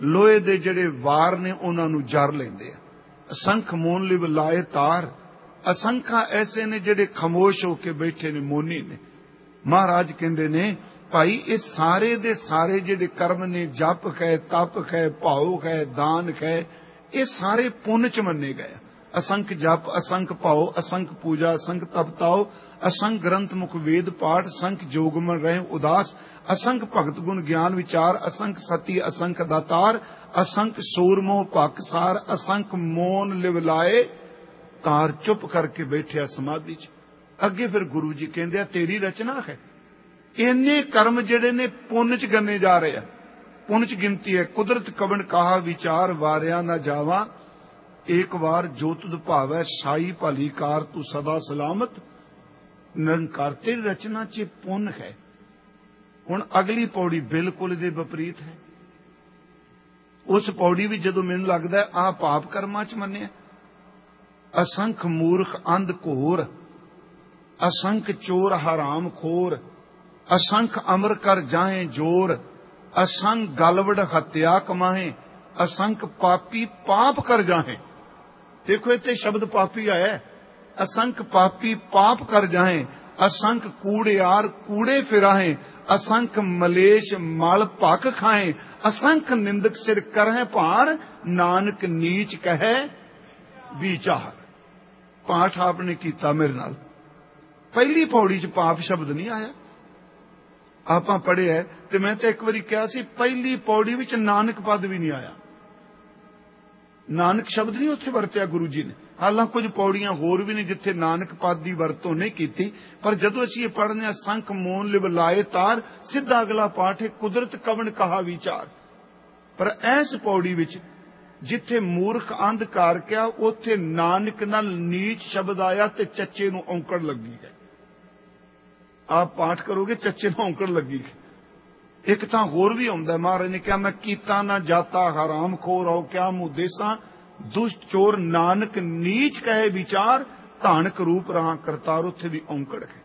ਲੋਹੇ ਦੇ ਜਿਹੜੇ ਵਾਰ ਨੇ ਉਹਨਾਂ ਨੂੰ ਜਰ ਲੈਂਦੇ ਆ। ਅਸੰਖ ਮੋਨ ਲਿਵ ਲਾਏ ਤਾਰ, ਅਸੰਖਾਂ ਐਸੇ ਨੇ ਜਿਹੜੇ ਖਾਮੋਸ਼ ਹੋ ਕੇ ਬੈਠੇ ਨੇ, ਮੋਨੀ ਨੇ। ਮਹਾਰਾਜ ਕਹਿੰਦੇ ਨੇ ਭਾਈ ਇਹ ਸਾਰੇ ਦੇ ਸਾਰੇ ਜਿਹੜੇ ਕਰਮ ਨੇ, ਜਪ ਹੈ, ਤਪ ਹੈ, ਭਾਉ ਹੈ, ਦਾਨ ਹੈ, ਇਹ ਸਾਰੇ ਪੁੰਨ ਚ ਮੰਨੇ ਗਏ। असंख जप, असंख भाव, असंख पूजा, असंख तप ताओ, असंख ग्रंथ मुख वेद पाठ, असंख जोगमन रहे उदास, असंख भगत गुण ज्ञान विचार, असंख सती, असंख दातार, असंख सूरमो भक सार, असंख मौन लिवलाए तार। चुप करके बैठे समाधि च। अगे फिर गुरु जी कहते तेरी रचना है। इन्ने कर्म जेड़े ने पुण्य च गन्ने जा रहे हैं, पुण्य च गिनती है। कुदरत कवन कहा विचार, वारिया न जावा एक बार जो तुद भावै, साई भली कार तू सदा सलामत। निरंकार तेरी रचना च पुण्य है। हुण अगली पौड़ी बिल्कुल इहदे विपरीत है। उस पौड़ी भी जदों मैनूं लगदा है आ पाप कर्मां च मन्निया। असंख मूर्ख अंध घोर, असंख चोर हराम खोर, असंख अमर कर जाए जोर, असंख गलवड़ हत्या कमाहे, असंख पापी पाप कर जाए। देखो इत्थे शब्द पापी आया। असंख पापी पाप कर जाए, असंख कूड़ेयार कूड़े फिराहे, असंख मलेश मल पक खाए, असंख निंदक सिर करहे भार, नानक नीच कहे विचार। पाठ आपने कीता मेरे नाल। पहली पौड़ी च पाप शब्द नहीं आया। आपां पढ़े है ते मैं तो एक बारी कहा सी पहली पौड़ी विच नानक पद भी नहीं आया। नानक शब्द नहीं उत्थे वरतिया गुरु जी ने। हालां कुछ पौड़ियां होर भी ने जिथे नानक पद की वरतों नहीं की, पर जदों असीं ये पढ़ने संख मोन लिव लाए तार, सीधा अगला पाठ है कुदरत कवन कहा विचार। पर इस पौड़ी विच जिथे मूर्ख अंधकार किया, उत्थे नानक नाल नीच शब्द आया ते चच्चे नूं औंकड़ लगी है। आप पाठ करोगे चच्चे नूं औंकड़ लगी है। एक तां होर भी आउंदा, महाराज ने कहा मैं कीता ना जाता हराम खोर हो, क्या मुंह देसा दुष्ट चोर, नानक नीच कहे विचार, धानक रूप रहा करतार। उत्थे भी औंकड़ है।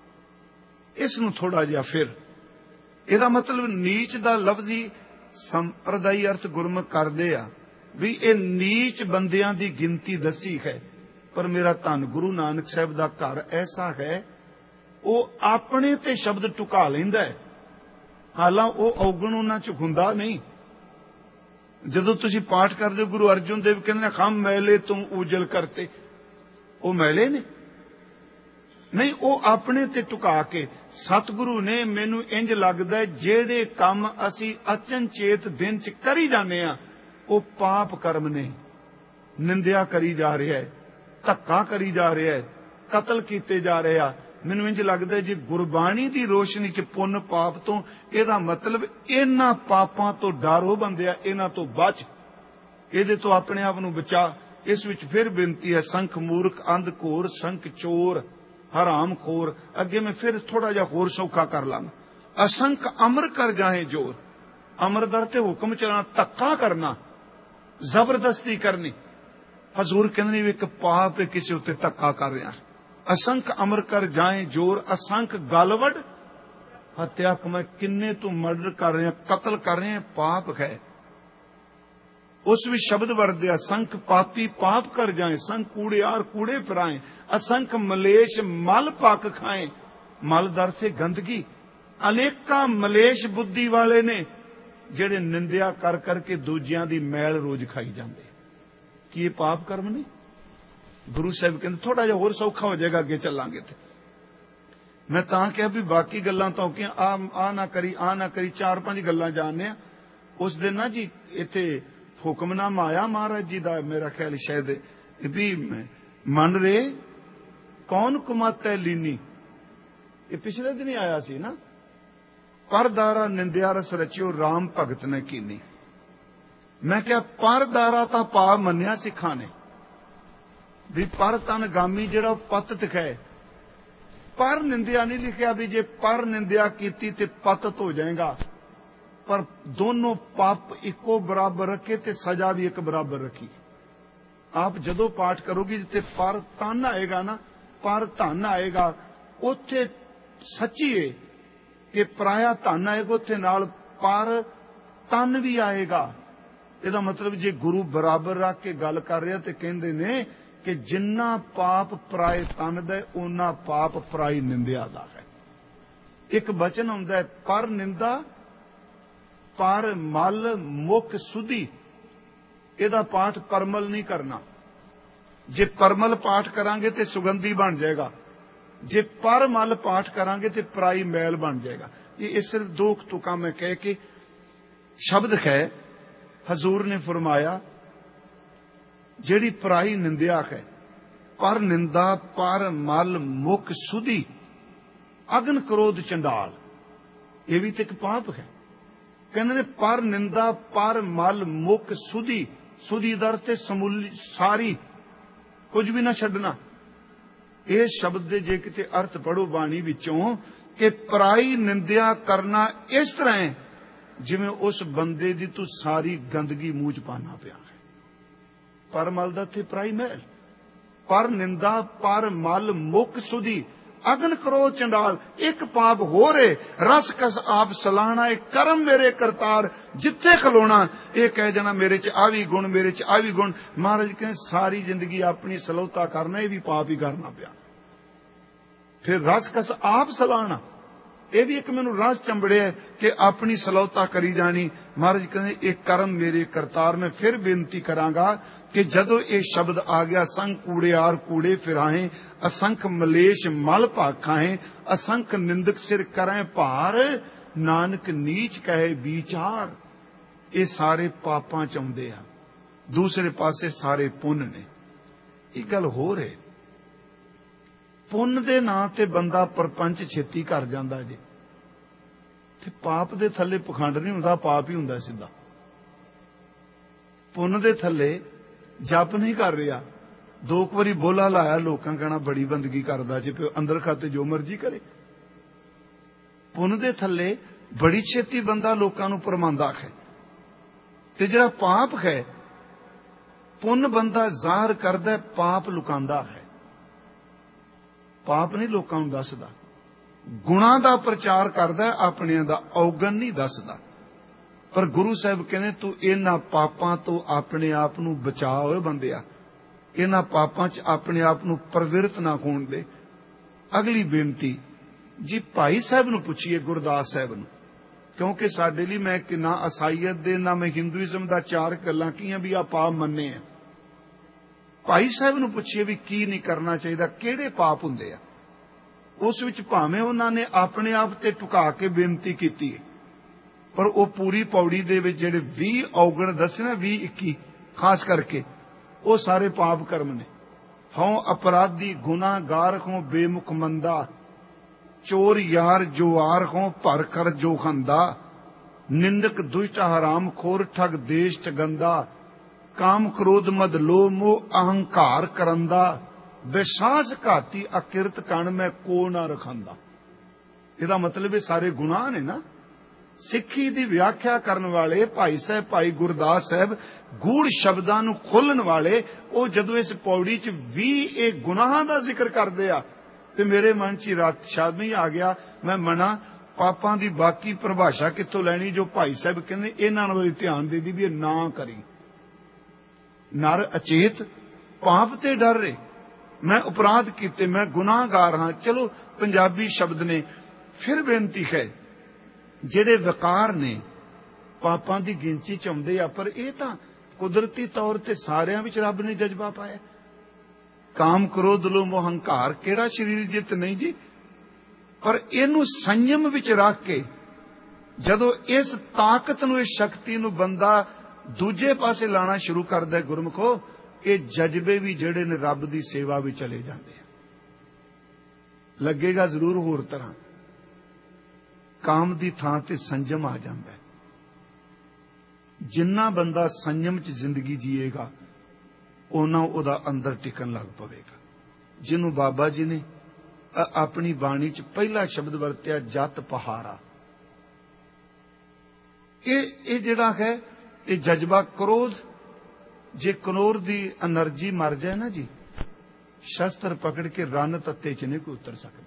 इस नूं थोड़ा जिहा फिर इहदा मतलब नीच दा लफ्जी संप्रदायी अर्थ गुरमुख करदे आ भी ये नीच बंदियां दी गिनती दसी है। पर मेरा धन गुरु नानक साहब दा घर ऐसा है, वो अपने ते शब्द टुका लैंदा है। हालां वो औगण उन्हां च हुंदा नहीं। जदों तुसीं पाठ करदे हो गुरु अर्जुन देव कहंदे ने खम मैले तुम उजल करते, वो मैले ने नहीं, वो अपने ते टुका के। सतगुरु ने मैनू इंज लगदा है जेड़े काम असीं अचनचेत दिन च करी जाने आ, वो पाप कर्म ने। निंदिया करी जा रहा है, धक्का करी जा रहा है, कतल कीते जा रहे आ। मैनू इंज लगदा है जी गुरबाणी दी रोशनी च पुन्न पाप तो इहदा मतलब इन्हां पापां तो डर हो बंदिया, इन्हां तो बच, इहदे तो अपने आप नूं बचा। इस विच फिर बेनती है संख मूर्ख अंध घोर, संख चोर हराम खोर। अगे मैं फिर थोड़ा जिहा होर सौखा कर लांगा। असंख अमर कर जाए जोर, अमर दर ते हुक्म चलाना, धक्का करना, जबरदस्ती करनी। हजूर कहंदे ने एक पाप है किसी उत्ते धक्का कर रहा। असंख अमर कर जाए जोर, असंख गलवड़ हत्या कमाए। किन्ने तू मर्डर कर रहे हैं, कतल कर रहे हैं, पाप है। उस भी शब्द वर्दे असंख पापी पाप कर जाए, संख कूड़ेयार कूड़े फिराएं, असंख मलेश मल पाक खाएं। मल दर से गंदगी। अनेका मलेश बुद्धि वाले ने जेड़े निंदिया कर करके दूजियां दी मैल रोज खाई जाते। कि ये पाप कर्म नहीं? गुरु साहब कहते थोड़ा जिहा होर सौखा हो जाएगा, अगे चलांगे ते। मैं तां कहा भी बाकी गल्लां तां कि आ आ ना करी आ ना करी, चार पांच गल्लां जानने आ। उस दिन ना जी इत्थे हुक्मनामा आया महाराज जी दा, मेरा ख्याल शायद भी मन रे कौन कुमत है लीनी, ये पिछले दिन ही आया सी ना। परदारा निंदिया रस रचियो, राम भगत ने कीनी। मैं क्या परदारा तां पाप मन्निया सिखां ने भी पर तन गामी जेड़ा पतत है, पर निंदिया नहीं लिखिया भी जे पर निंदिया कीती ते पतत हो जाएगा। पर दोनों पाप इको बराबर रखे ते सजा भी एक बराबर रखी। आप जदों पाठ करोगे जिथे पर तन आएगा ना, पर धन आएगा, उथे सच्ची है कि पराया धन आएगा, उथे नाल पर तन भी आएगा। ਇਹਦਾ ਮਤਲਬ ਜੇ ਗੁਰੂ ਬਰਾਬਰ ਰੱਖ ਕੇ ਗੱਲ ਕਰ ਰਿਹਾ ਤੇ ਕਹਿੰਦੇ ਨੇ ਕਿ ਜਿੰਨਾ ਪਾਪ ਪਰਾਏ ਤਨ ਦਾ ਉਹਨਾਂ ਪਾਪ ਪਰਾਈ ਨਿੰਦਿਆ ਦਾ ਹੈ। ਇੱਕ ਬਚਨ ਆਉਂਦਾ ਹੈ, ਪਰ ਨਿੰਦਾ ਪਰ ਮਲ ਮੁਖ ਸੁਧੀ। ਇਹਦਾ ਪਾਠ ਪਰਮਲ ਨਹੀਂ ਕਰਨਾ। ਜੇ ਪਰਮਲ ਪਾਠ ਕਰਾਂਗੇ ਤੇ ਸੁਗੰਧੀ ਬਣ ਜਾਏਗਾ, ਜੇ ਪਰਮਲ ਪਾਠ ਕਰਾਂਗੇ ਤੇ ਪਰਾਈ ਮੈਲ ਬਣ ਜਾਏਗਾ। ਇਹ ਸਿਰਫ ਦੋ ਤੁਕਾਂ ਮੈਂ ਕਹਿ ਕੇ ਸ਼ਬਦ ਹੈ। ਹਜ਼ੂਰ ਨੇ ਫਰਮਾਇਆ ਜਿਹੜੀ ਪਰਾਈ ਨਿੰਦਿਆ ਹੈ, ਪਰ ਨਿੰਦਾ ਪਰ ਮਲ ਮੁਖ ਸੁਧੀ ਅਗਨ ਕ੍ਰੋਧ ਚੰਡਾਲ, ਇਹ ਵੀ ਤੇ ਇੱਕ ਪਾਪ ਹੈ। ਕਹਿੰਦੇ ਨੇ ਪਰ ਨਿੰਦਾ ਪਰ ਮਲ ਮੁਖ ਸੁਧੀ। ਸੁਧੀ ਦਰ ਤੇ ਸਮੂਲੀ ਸਾਰੀ, ਕੁਝ ਵੀ ਨਾ ਛੱਡਣਾ। ਇਹ ਸ਼ਬਦ ਦੇ ਜੇ ਕਿਤੇ ਅਰਥ ਪੜੋ ਬਾਣੀ ਵਿੱਚੋਂ ਕਿ ਪਰਾਈ ਨਿੰਦਿਆ ਕਰਨਾ ਇਸ ਤਰ੍ਹਾਂ ਹੈ ਜਿਵੇਂ ਉਸ ਬੰਦੇ ਦੀ ਤੂੰ ਸਾਰੀ ਗੰਦਗੀ ਮੂੰਹ ਚ ਪਾਣਾ ਪਿਆ ਹੈ। ਪਰ ਮਲ ਦਾ ਤੇ ਪਰਾਈ ਮੈਲ। ਪਰ ਨਿੰਦਾ ਪਰ ਮਲ ਮੁਖ ਸੁਧੀ ਅਗਨ ਕਰੋ ਚੰਡਾਲ। ਇੱਕ ਪਾਪ ਹੋ ਰੇ ਰਸ ਕਸ ਆਪ ਸਲਾਹਣਾ, ਇਹ ਕਰਮ ਮੇਰੇ ਕਰਤਾਰ। ਜਿੱਥੇ ਖਲੋਣਾ ਇਹ ਕਹਿ ਜਾਣਾ ਮੇਰੇ ਚ ਆ ਵੀ ਗੁਣ, ਮੇਰੇ ਚ ਆ ਵੀ ਗੁਣ। ਮਹਾਰਾਜ ਕਹਿੰਦੇ ਸਾਰੀ ਜ਼ਿੰਦਗੀ ਆਪਣੀ ਸਲੋਤਾ ਕਰਨਾ, ਇਹ ਵੀ ਪਾਪ ਹੀ ਕਰਨਾ ਪਿਆ। ਫਿਰ ਰਸ ਕਸ ਆਪ ਸਲਾਹਣਾ, ਇਹ ਵੀ ਇੱਕ ਮੈਨੂੰ ਰਸ ਚੰਬੜਿਆ ਕਿ ਆਪਣੀ ਸਲੋਤਾ ਕਰੀ ਜਾਣੀ। ਮਹਾਰਾਜ ਕਹਿੰਦੇ ਇਹ ਕਰਮ ਮੇਰੇ ਕਰਤਾਰ। ਮੈਂ ਫਿਰ ਬੇਨਤੀ ਕਰਾਂਗਾ ਕਿ ਜਦੋਂ ਇਹ ਸ਼ਬਦ ਆ ਗਿਆ, ਸੰਖ ਕੂੜਿਆਰ ਕੂੜੇ ਫਿਰਾਏ, ਅਸੰਖ ਮਲੇਸ਼ ਮਲ ਭਾਖਾਏ, ਅਸੰਖ ਨਿੰਦਕ ਸਿਰ ਕਰੇ ਭਾਰ, ਨਾਨਕ ਨੀਚ ਕਹੇ ਵਿਚਾਰ। ਇਹ ਸਾਰੇ ਪਾਪਾਂ ਚ ਆਉਂਦੇ ਆ, ਦੂਸਰੇ ਪਾਸੇ ਸਾਰੇ ਪੁੰਨ ਨੇ। ਇਹ ਗੱਲ ਹੋ ਰਹੀ, ਪੁੰਨ ਦੇ ਨਾਂ ਤੇ ਬੰਦਾ ਪਰਪੰਚ ਛੇਤੀ ਕਰ ਜਾਂਦਾ ਜੇ, ਤੇ ਪਾਪ ਦੇ ਥੱਲੇ ਪਖੰਡ ਨਹੀਂ ਹੁੰਦਾ, ਪਾਪ ਹੀ ਹੁੰਦਾ ਸਿੱਧਾ। ਪੁੰਨ ਦੇ ਥੱਲੇ ਜਪ ਨਹੀਂ ਕਰ ਰਿਹਾ, ਦੋ ਕੁ ਵਾਰੀ ਬੋਲਾ ਲਾਇਆ, ਲੋਕਾਂ ਕਹਿਣਾ ਬੜੀ ਬੰਦਗੀ ਕਰਦਾ ਜੇ, ਪਿਓ ਅੰਦਰ ਖਾਤੇ ਜੋ ਮਰਜ਼ੀ ਕਰੇ। ਪੁੰਨ ਦੇ ਥੱਲੇ ਬੜੀ ਛੇਤੀ ਬੰਦਾ ਲੋਕਾਂ ਨੂੰ ਪਰਮਾਉਂਦਾ ਹੈ। ਤੇ ਜਿਹੜਾ ਪਾਪ ਹੈ, ਪੁੰਨ ਬੰਦਾ ਜ਼ਾਹਰ ਕਰਦਾ, ਪਾਪ ਲੁਕਾਉਂਦਾ ਹੈ। ਪਾਪ ਨਹੀਂ ਲੋਕਾਂ ਨੂੰ ਦੱਸਦਾ, ਗੁਣਾਂ ਦਾ ਪ੍ਰਚਾਰ ਕਰਦਾ, ਆਪਣਿਆਂ ਦਾ ਔਗਣ ਨਹੀਂ ਦੱਸਦਾ। ਪਰ ਗੁਰੂ ਸਾਹਿਬ ਕਹਿੰਦੇ ਤੂੰ ਇਹਨਾਂ ਪਾਪਾਂ ਤੋਂ ਆਪਣੇ ਆਪ ਨੂੰ ਬਚਾ ਹੋਏ ਬੰਦਿਆ, ਇਹਨਾਂ ਪਾਪਾਂ 'ਚ ਆਪਣੇ ਆਪ ਨੂੰ ਪ੍ਰਵਿਰਤ ਨਾ ਹੋਣ ਦੇ। ਅਗਲੀ ਬੇਨਤੀ ਜੀ ਭਾਈ ਸਾਹਿਬ ਨੂੰ ਪੁੱਛੀਏ, ਗੁਰਦਾਸ ਸਾਹਿਬ ਨੂੰ, ਕਿਉਂਕਿ ਸਾਡੇ ਲਈ ਮੈਂ ਕਿ ਨਾ ਅਸਾਈਅਤ ਦੇ ਨਾ ਮੈਂ ਹਿੰਦੂਇਜ਼ਮ ਦਾ ਚਾਰ ਗੱਲਾਂ ਕੀਆਂ ਵੀ ਆ ਪਾਪ ਮੰਨੇ ਆ। ਭਾਈ ਸਾਹਿਬ ਨੂੰ ਪੁੱਛੀਏ ਵੀ ਕੀ ਨਹੀਂ ਕਰਨਾ ਚਾਹੀਦਾ, ਕਿਹੜੇ ਪਾਪ ਹੁੰਦੇ ਆ। ਉਸ ਵਿੱਚ ਭਾਵੇਂ ਉਹਨਾਂ ਨੇ ਆਪਣੇ ਆਪ ਤੇ ਟੁਕਾ ਕੇ ਬੇਨਤੀ ਕੀਤੀ ਹੈ, ਪਰ ਉਹ ਪੂਰੀ ਪੌੜੀ ਦੇ ਵਿੱਚ ਜਿਹੜੇ ਵੀਹ ਔਗਣ ਦੱਸੇ ਨਾ, ਵੀਹ ਇੱਕੀ ਖਾਸ ਕਰਕੇ, ਉਹ ਸਾਰੇ ਪਾਪ ਕਰਮ ਨੇ। ਹਉ ਅਪਰਾਧੀ ਗੁਨਾਹਗਾਰ ਹੋਂ ਬੇਮੁਖ ਮੰਦਾ, ਚੋਰ ਯਾਰ ਜੁਆਰ ਹੋਂ ਭਰ ਕਰ ਜੋ ਖੰਦਾ, ਨਿੰਦਕ ਦੁਸ਼ਟ ਹਰਾਮ ਖੋਰ ਠਗ ਦੇਸ਼ ਗੰਦਾ, ਕਾਮ ਕ੍ਰੋਧ ਮਦ ਲੋਭ ਮੋਹ ਅਹੰਕਾਰ ਕਰੰਦਾ, ਵਿਸ਼ਵਾਸ ਘਾਤੀ ਅਕਿਰਤ ਕਣ ਮੈਂ ਕੋ ਨਾ ਰਖਾਂਦਾ। ਇਹਦਾ ਮਤਲਬ ਇਹ ਸਾਰੇ ਗੁਨਾਹ ਨੇ ਨਾ। ਸਿੱਖੀ ਦੀ ਵਿਆਖਿਆ ਕਰਨ ਵਾਲੇ ਭਾਈ ਸਾਹਿਬ, ਭਾਈ ਗੁਰਦਾਸ ਸਾਹਿਬ, ਗੂੜ ਸ਼ਬਦਾਂ ਨੂੰ ਖੋਲਣ ਵਾਲੇ, ਉਹ ਜਦੋਂ ਇਸ ਪੌੜੀ 'ਚ ਵੀ ਇਹ ਗੁਨਾਹਾਂ ਦਾ ਜ਼ਿਕਰ ਕਰਦੇ ਆ ਤੇ ਮੇਰੇ ਮਨ 'ਚ ਰਾਤ ਸ਼ਾਦਮੀ ਆ ਗਿਆ। ਮੈਂ ਮਨਾ ਪਾਪਾਂ ਦੀ ਬਾਕੀ ਪਰਿਭਾਸ਼ਾ ਕਿੱਥੋਂ ਲੈਣੀ, ਜੋ ਭਾਈ ਸਾਹਿਬ ਕਹਿੰਦੇ ਇਹਨਾਂ ਵੱਲ ਧਿਆਨ ਦੇ ਦੀ ਵੀ ਇਹ ਨਾ ਕਰੀ। ਨਰ ਅਚੇਤ ਪਾਪ ਤੇ ਡਰ ਰਹੇ, ਮੈਂ ਅਪਰਾਧ ਕੀਤੇ, ਮੈਂ ਗੁਨਾਹਗਾਰ ਹਾਂ। ਚਲੋ ਪੰਜਾਬੀ ਸ਼ਬਦ ਨੇ। ਫਿਰ ਬੇਨਤੀ ਹੈ, ਜਿਹੜੇ ਵਿਕਾਰ ਨੇ ਪਾਪਾਂ ਦੀ ਗਿਣਤੀ ਚ ਆਉਂਦੇ ਆ, ਪਰ ਇਹ ਤਾਂ ਕੁਦਰਤੀ ਤੌਰ ਤੇ ਸਾਰਿਆਂ ਵਿੱਚ ਰੱਬ ਨੇ ਜਜ਼ਬਾ ਪਾਇਆ। ਕਾਮ ਕ੍ਰੋਧ ਲੋਭ ਮੋਹ ਹੰਕਾਰ ਕਿਹੜਾ ਸਰੀਰ ਜਿੱਤ ਨਹੀਂ ਜੀ। ਪਰ ਇਹਨੂੰ ਸੰਯਮ ਵਿੱਚ ਰੱਖ ਕੇ ਜਦੋਂ ਇਸ ਤਾਕਤ ਨੂੰ, ਇਸ ਸ਼ਕਤੀ ਨੂੰ ਬੰਦਾ ਦੂਜੇ ਪਾਸੇ ਲਾਣਾ ਸ਼ੁਰੂ ਕਰਦਾ, ਗੁਰਮੁਖੋ, ਇਹ ਜਜ਼ਬੇ ਵੀ ਜਿਹੜੇ ਨੇ ਰੱਬ ਦੀ ਸੇਵਾ ਵੀ ਚਲੇ ਜਾਂਦੇ ਆ। ਲੱਗੇਗਾ ਜ਼ਰੂਰ ਹੋਰ ਤਰ੍ਹਾਂ, ਕਾਮ ਦੀ ਥਾਂ ਤੇ ਸੰਜਮ ਆ ਜਾਂਦਾ ਹੈ। ਜਿੰਨਾ ਬੰਦਾ ਸੰਜਮ 'ਚ ਜ਼ਿੰਦਗੀ ਜੀਏਗਾ, ਉਹਨਾਂ ਉਹਦਾ ਅੰਦਰ ਟਿਕਣ ਲੱਗ ਪਵੇਗਾ। ਜਿਹਨੂੰ ਬਾਬਾ ਜੀ ਨੇ ਆਪਣੀ ਬਾਣੀ 'ਚ ਪਹਿਲਾ ਸ਼ਬਦ ਵਰਤਿਆ, ਜਤ ਪਹਾਰਾ, ਇਹ ਇਹ ਜਿਹੜਾ ਹੈ ਇਹ ਜਜ਼ਬਾ ਕ੍ਰੋਧ, ਜੇ ਕਨੌਰ ਦੀ એનર્ਜੀ ਮਰ ਜਾਏ ਨਾ ਜੀ, ਸ਼ਸਤਰ ਪਕੜ ਕੇ ਰਣ ਤੱਤੇ 'ਚ ਨਹੀਂ ਕੋਈ ਉਤਰ ਸਕਦਾ।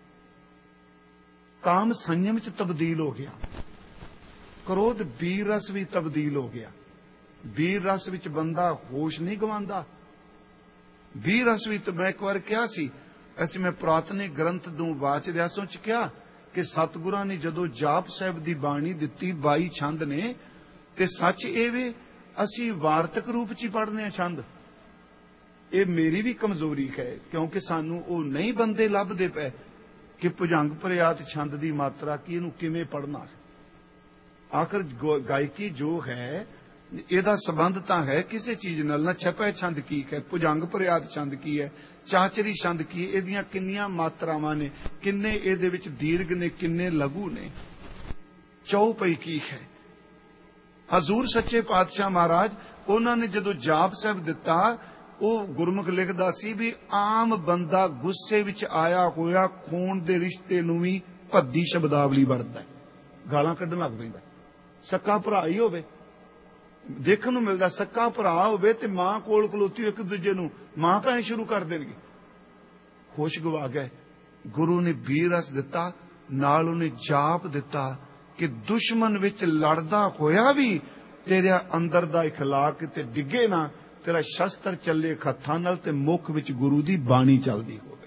ਕਾਮ ਸੰयम 'ਚ ਤਬਦੀਲ ਹੋ ਗਿਆ, ਕ੍ਰੋਧ ਵੀਰ ਰਸ ਵੀ ਤਬਦੀਲ ਹੋ ਗਿਆ। ਵੀਰ ਰਸ ਵਿੱਚ ਬੰਦਾ ਹੋਸ਼ ਨਹੀਂ ਗਵਾਉਂਦਾ। ਵੀਰ ਰਸ ਵਿੱਚ ਮੈਂ ਇੱਕ ਵਾਰ ਕਿਹਾ ਸੀ, ਅਸੀਂ ਮੈਂ ਪੁਰਾਤਨ ਗ੍ਰੰਥ ਨੂੰ ਵਾਚ ਰਿਹਾ ਸੋ ਚ ਕਿਹਾ ਕਿ ਸਤਿਗੁਰਾਂ ਨੇ ਜਦੋਂ ਜਾਪ ਸਾਹਿਬ ਦੀ ਬਾਣੀ ਦਿੱਤੀ ਬਾਈ ਛੰਦ ਨੇ, ਤੇ ਸੱਚ ਇਹ ਵੇ ਅਸੀਂ ਵਾਰਤਕ ਰੂਪ ਚ ਹੀ ਪੜ੍ਹਨੇ ਆ ਛੰਦ। ਇਹ ਮੇਰੀ ਵੀ ਕਮਜ਼ੋਰੀ ਹੈ, ਕਿਉਂਕਿ ਸਾਨੂੰ ਉਹ ਨਹੀਂ ਬੰਦੇ ਲੱਭਦੇ ਪਏ ਕਿ ਭੁਜੰਗ ਪ੍ਰਿਆਤ ਛੰਦ ਦੀ ਮਾਤਰਾ ਕੀ, ਇਹਨੂੰ ਕਿਵੇਂ ਪੜ੍ਹਨਾ ਹੈ। ਆਖਰ ਗਾਇਕੀ ਜੋ ਹੈ ਇਹਦਾ ਸੰਬੰਧ ਤਾਂ ਹੈ ਕਿਸੇ ਚੀਜ਼ ਨਾਲ ਨਾ। ਛਪੈ ਛੰਦ ਕੀ ਹੈ, ਭੁਜੰਗ ਪ੍ਰਿਆਤ ਛੰਦ ਕੀ ਹੈ, ਚਾਚਰੀ ਛੰਦ ਕੀ ਹੈ, ਇਹਦੀਆਂ ਕਿੰਨੀਆਂ ਮਾਤਰਾਵਾਂ ਨੇ, ਕਿੰਨੇ ਇਹਦੇ ਵਿੱਚ ਦੀਰਘ ਨੇ, ਕਿੰਨੇ ਲਘੂ ਨੇ, ਚੌਪਈ ਕੀ ਹੈ। ਹਜ਼ੂਰ ਸੱਚੇ ਪਾਤਸ਼ਾਹ ਮਹਾਰਾਜ ਉਹਨਾਂ ਨੇ ਜਦੋਂ ਜਾਪ ਸਾਹਿਬ ਦਿੱਤਾ, ਉਹ ਗੁਰਮੁਖ ਲਿਖਦਾ ਸੀ ਵੀ ਆਮ ਬੰਦਾ ਗੁੱਸੇ ਵਿੱਚ ਆਇਆ ਹੋਇਆ ਖੂਨ ਦੇ ਰਿਸ਼ਤੇ ਨੂੰ ਵੀ ਭੱਦੀ ਸ਼ਬਦਾਵਲੀ ਵਰਤਦਾ, ਗਾਲਾਂ ਕੱਢਣ ਲੱਗ ਪੈਂਦਾ। ਸਕਾ ਭਰਾ ਹੀ ਹੋਵੇ, ਦੇਖਣ ਨੂੰ ਮਿਲਦਾ ਸਕਾ ਭਰਾ ਹੋਵੇ ਤੇ ਮਾਂ ਕੋਲ ਖਲੋਤੀ ਇੱਕ ਦੂਜੇ ਨੂੰ ਮਾਂ ਭੈਣ ਸ਼ੁਰੂ ਕਰ ਦੇਣਗੇ। ਹੋਸ਼ ਗਵਾ ਗਏ। ਗੁਰੂ ਨੇ ਵੀਰ ਰਸ ਦਿੱਤਾ, ਨਾਲ ਉਹਨੇ ਜਾਪ ਦਿੱਤਾ ਕਿ ਦੁਸ਼ਮਣ ਵਿੱਚ ਲੜਦਾ ਹੋਇਆ ਵੀ ਤੇਰੇ ਅੰਦਰ ਦਾ ਇਖਲਾਕ ਤੇ ਡਿੱਗੇ ਨਾ, ਤੇਰਾ ਸ਼ਸਤਰ ਚੱਲੇ ਹੱਥਾਂ ਨਾਲ ਤੇ ਮੁੱਖ ਵਿੱਚ ਗੁਰੂ ਦੀ ਬਾਣੀ ਚੱਲਦੀ ਹੋਵੇ।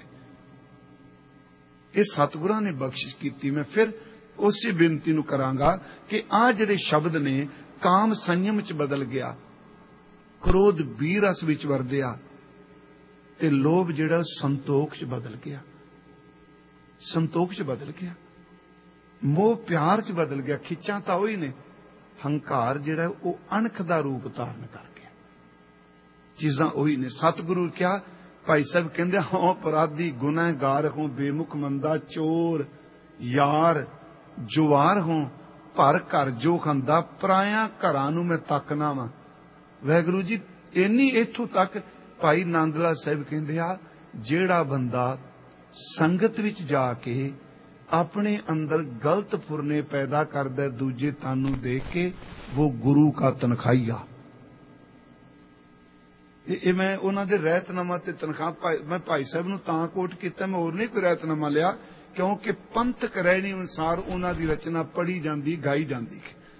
ਇਹ ਸਤਿਗੁਰਾਂ ਨੇ ਬਖਸ਼ਿਸ਼ ਕੀਤੀ। ਮੈਂ ਫਿਰ ਉਸੇ ਬੇਨਤੀ ਨੂੰ ਕਰਾਂਗਾ ਕਿ ਆਹ ਜਿਹੜੇ ਸ਼ਬਦ ਨੇ, ਕਾਮ ਸੰਯਮ ਚ ਬਦਲ ਗਿਆ, ਕ੍ਰੋਧ ਵੀਰ ਰਸ ਵਿੱਚ ਵਰਦਿਆ, ਤੇ ਲੋਭ ਜਿਹੜਾ ਸੰਤੋਖ ਚ ਬਦਲ ਗਿਆ, ਸੰਤੋਖ ਚ ਬਦਲ ਗਿਆ, ਮੋਹ ਪਿਆਰ ਚ ਬਦਲ ਗਿਆ। ਖਿੱਚਾਂ ਤਾਂ ਉਹੀ ਨੇ, ਹੰਕਾਰ ਜਿਹੜਾ ਉਹ ਅਣਖ ਦਾ ਰੂਪ ਧਾਰਨ ਕਰ ਗਿਆ। ਚੀਜ਼ਾਂ ਉਹੀ ਨੇ। ਸਤਿਗੁਰੂ ਕਿਹਾ, ਭਾਈ ਸਾਹਿਬ ਕਹਿੰਦੇ, ਹਾਂ ਅਪਰਾਧੀ ਗੁਨਾਹਗਾਰ ਹੋਂ, ਬੇਮੁਖ ਮੰਦਾ ਚੋਰ ਯਾਰ ਜੁਆਰ ਹੋਂ, ਭਰ ਘਰ ਜੋ ਖੰਦਾ, ਪਰਾਇਆ ਘਰਾਂ ਨੂੰ ਮੈਂ ਤੱਕਣਾ ਵਾਂ। ਵਾਹਿਗੁਰੂ ਜੀ, ਇੰਨੀ ਇੱਥੋਂ ਤੱਕ ਭਾਈ ਨੰਦ ਲਾਲ ਸਾਹਿਬ ਕਹਿੰਦੇ ਆ, ਜਿਹੜਾ ਬੰਦਾ ਸੰਗਤ ਵਿੱਚ ਜਾ ਕੇ ਆਪਣੇ ਅੰਦਰ ਗਲਤ ਫੁਰਨੇ ਪੈਦਾ ਕਰਦਾ ਦੂਜੇ ਤਨ ਨੂੰ ਦੇਖ ਕੇ, ਉਹ ਗੁਰੂ ਕਾ ਤਨਖਾਹੀਆ। ਇਹ ਮੈਂ ਉਹਨਾਂ ਦੇ ਰਹਿਤਨਾਮਾ ਤੇ ਤਨਖਾਹ ਮੈਂ ਭਾਈ ਸਾਹਿਬ ਨੂੰ ਤਾਂ ਕੋਟ ਕੀਤਾ, ਮੈਂ ਹੋਰ ਨਹੀਂ ਕੋਈ ਰਹਿਤਨਾਮਾ ਲਿਆ, ਕਿਉਂਕਿ ਪੰਥਕ ਰਹਿਣੀ ਅਨੁਸਾਰ ਉਹਨਾਂ ਦੀ ਰਚਨਾ ਪੜ੍ਹੀ ਜਾਂਦੀ, ਗਾਈ ਜਾਂਦੀ।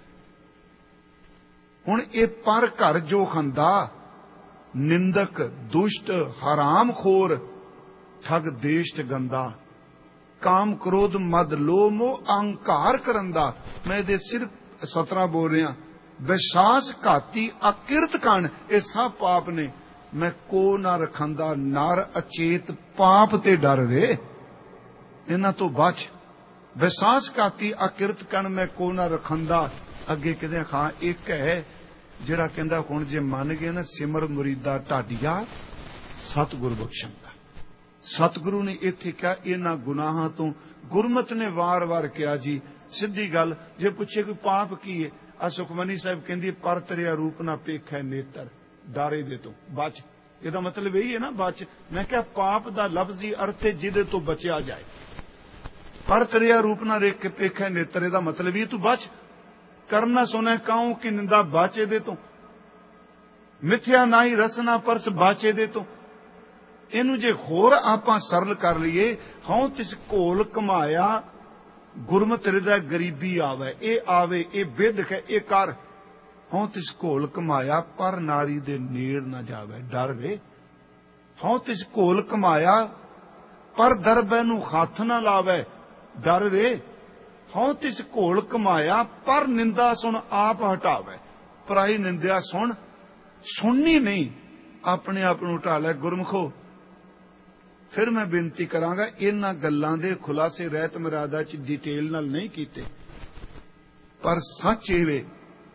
ਹੁਣ ਇਹ ਪਰ ਘਰ ਜੋ ਖੰਦਾ, ਨਿੰਦਕ ਦੁਸ਼ਟ ਹਰਾਮਖੋਰ ਠੱਗ ਦੇਸ਼ਟ ਗੰਦਾ, ਕਾਮ ਕ੍ਰੋਧ ਮਦ ਲੋਭ ਮੋਹ ਅਹੰਕਾਰ ਕਰੰਦਾ। ਮੈਂ ਇਹਦੇ ਸਿਰਫ ਸਤਰਾਂ ਬੋਲ ਰਿਹਾ। ਵਿਸ਼ਵਾਸ ਘਾਤੀ ਅਕਿਰਤ ਕਣ, ਇਹ ਸਭ ਪਾਪ ਨੇ। ਮੈਂ ਕੋ ਨਾ ਰਖੰਦਾ, ਨਰ ਅਚੇਤ ਪਾਪ ਤੇ ਡਰ ਰੇ, ਇਹਨਾਂ ਤੋਂ ਬਚ। ਵਿਸ਼ਵਾਸ ਘਾਤੀ ਅਕਿਰਤ ਕਣ, ਮੈਂ ਕੋ ਨਾ ਰਖੰਦਾ। ਅੱਗੇ ਕਹਿੰਦੇ ਖਾਂ ਇੱਕ ਹੈ ਜਿਹੜਾ ਕਹਿੰਦਾ, ਹੁਣ ਜੇ ਮੰਨ ਗਏ ਨਾ, ਸਿਮਰ ਮੁਰੀਦਾ ਢਾਡੀਆ ਸਤਿਗੁਰ ਬਖਸ਼ਣ ਦਾ। ਸਤਿਗੁਰੂ ਨੇ ਇੱਥੇ ਕਿਹਾ ਇਹਨਾਂ ਗੁਨਾਹਾਂ ਤੋਂ। ਗੁਰਮਤਿ ਨੇ ਵਾਰ-ਵਾਰ ਕਿਹਾ ਜੀ, ਸਿੱਧੀ ਗੱਲ। ਜੇ ਪੁੱਛੇ ਕੋਈ ਪਾਪ ਕੀ ਹੈ, ਆ ਸੁਖਮਨੀ ਸਾਹਿਬ ਕਹਿੰਦੀ, ਪਰ ਤੇਰਿਆ ਰੂਪ ਨਾ ਪੇਖੈ ਨੇਤਰ, ਡਾਰੇ ਦੇ ਤੋਂ ਬਚ। ਇਹਦਾ ਮਤਲਬ ਇਹੀ ਹੈ ਨਾ, ਬਚ। ਮੈਂ ਕਿਹਾ ਪਾਪ ਦਾ ਲਫ਼ਜ਼ੀ ਅਰਥ ਹੈ ਜਿਹਦੇ ਤੋਂ ਬਚਿਆ ਜਾਏ। ਪਰ ਤੇਰਿਆ ਰੂਪ ਨਾ ਰੇਖ ਪੇਖੈ ਨੇਤਰ, ਇਹਦਾ ਮਤਲਬ ਇਹ ਤੂੰ ਬਚ। ਕਰਨਾ ਸੁਣੈ ਕਾਉ ਕਿ ਨਿੰਦਾ, ਬਚ ਇਹਦੇ ਤੋਂ। ਮਿਥਿਆ ਨਾਹੀ ਰਸਨਾ ਪਰਸ, ਬਚ ਇਹਦੇ ਤੋਂ। ਇਹਨੂੰ ਜੇ ਹੋਰ ਆਪਾਂ ਸਰਲ ਕਰ ਲਈਏ, ਹਉ ਤਿਸ ਘੋਲ ਕਮਾਇਆ ਗੁਰਮਤਿ ਹਿਰਦੈ ਗਰੀਬੀ ਆਵੇ। ਇਹ ਆਵੇ, ਇਹ ਵਿਦ ਹੈ, ਇਹ ਕਰ। ਹਉ ਤਿਸ ਘੋਲ ਕਮਾਇਆ ਪਰ ਨਾਰੀ ਦੇ ਨੇੜ ਨਾ ਜਾਵੇ, ਡਰ ਵੇ। ਹਉ ਤਿਸ ਘੋਲ ਕਮਾਇਆ ਪਰ ਦਰਬੈ ਨੂੰ ਹੱਥ ਨਾ ਲਾਵੇ, ਡਰ ਵੇ। ਹਉ ਤਿਸ ਘੋਲ ਕਮਾਇਆ ਪਰ ਨਿੰਦਾ ਸੁਣ ਆਪ ਹਟਾਵੇ। ਪਰਾਈ ਨਿੰਦਿਆ ਸੁਣ, ਸੁਣਨੀ ਨਹੀਂ, ਆਪਣੇ ਆਪ ਨੂੰ ਹਟਾ ਲੈ। ਗੁਰਮੁਖੋ, ਫਿਰ ਮੈਂ ਬੇਨਤੀ ਕਰਾਂਗਾ, ਇਹਨਾਂ ਗੱਲਾਂ ਦੇ ਖੁਲਾਸੇ ਰਹਿਤ ਮਰਾਦਾ ਚ ਡਿਟੇਲ ਨਾਲ ਨਹੀਂ ਕੀਤੇ, ਪਰ ਸੱਚ ਇਹ ਵੇ,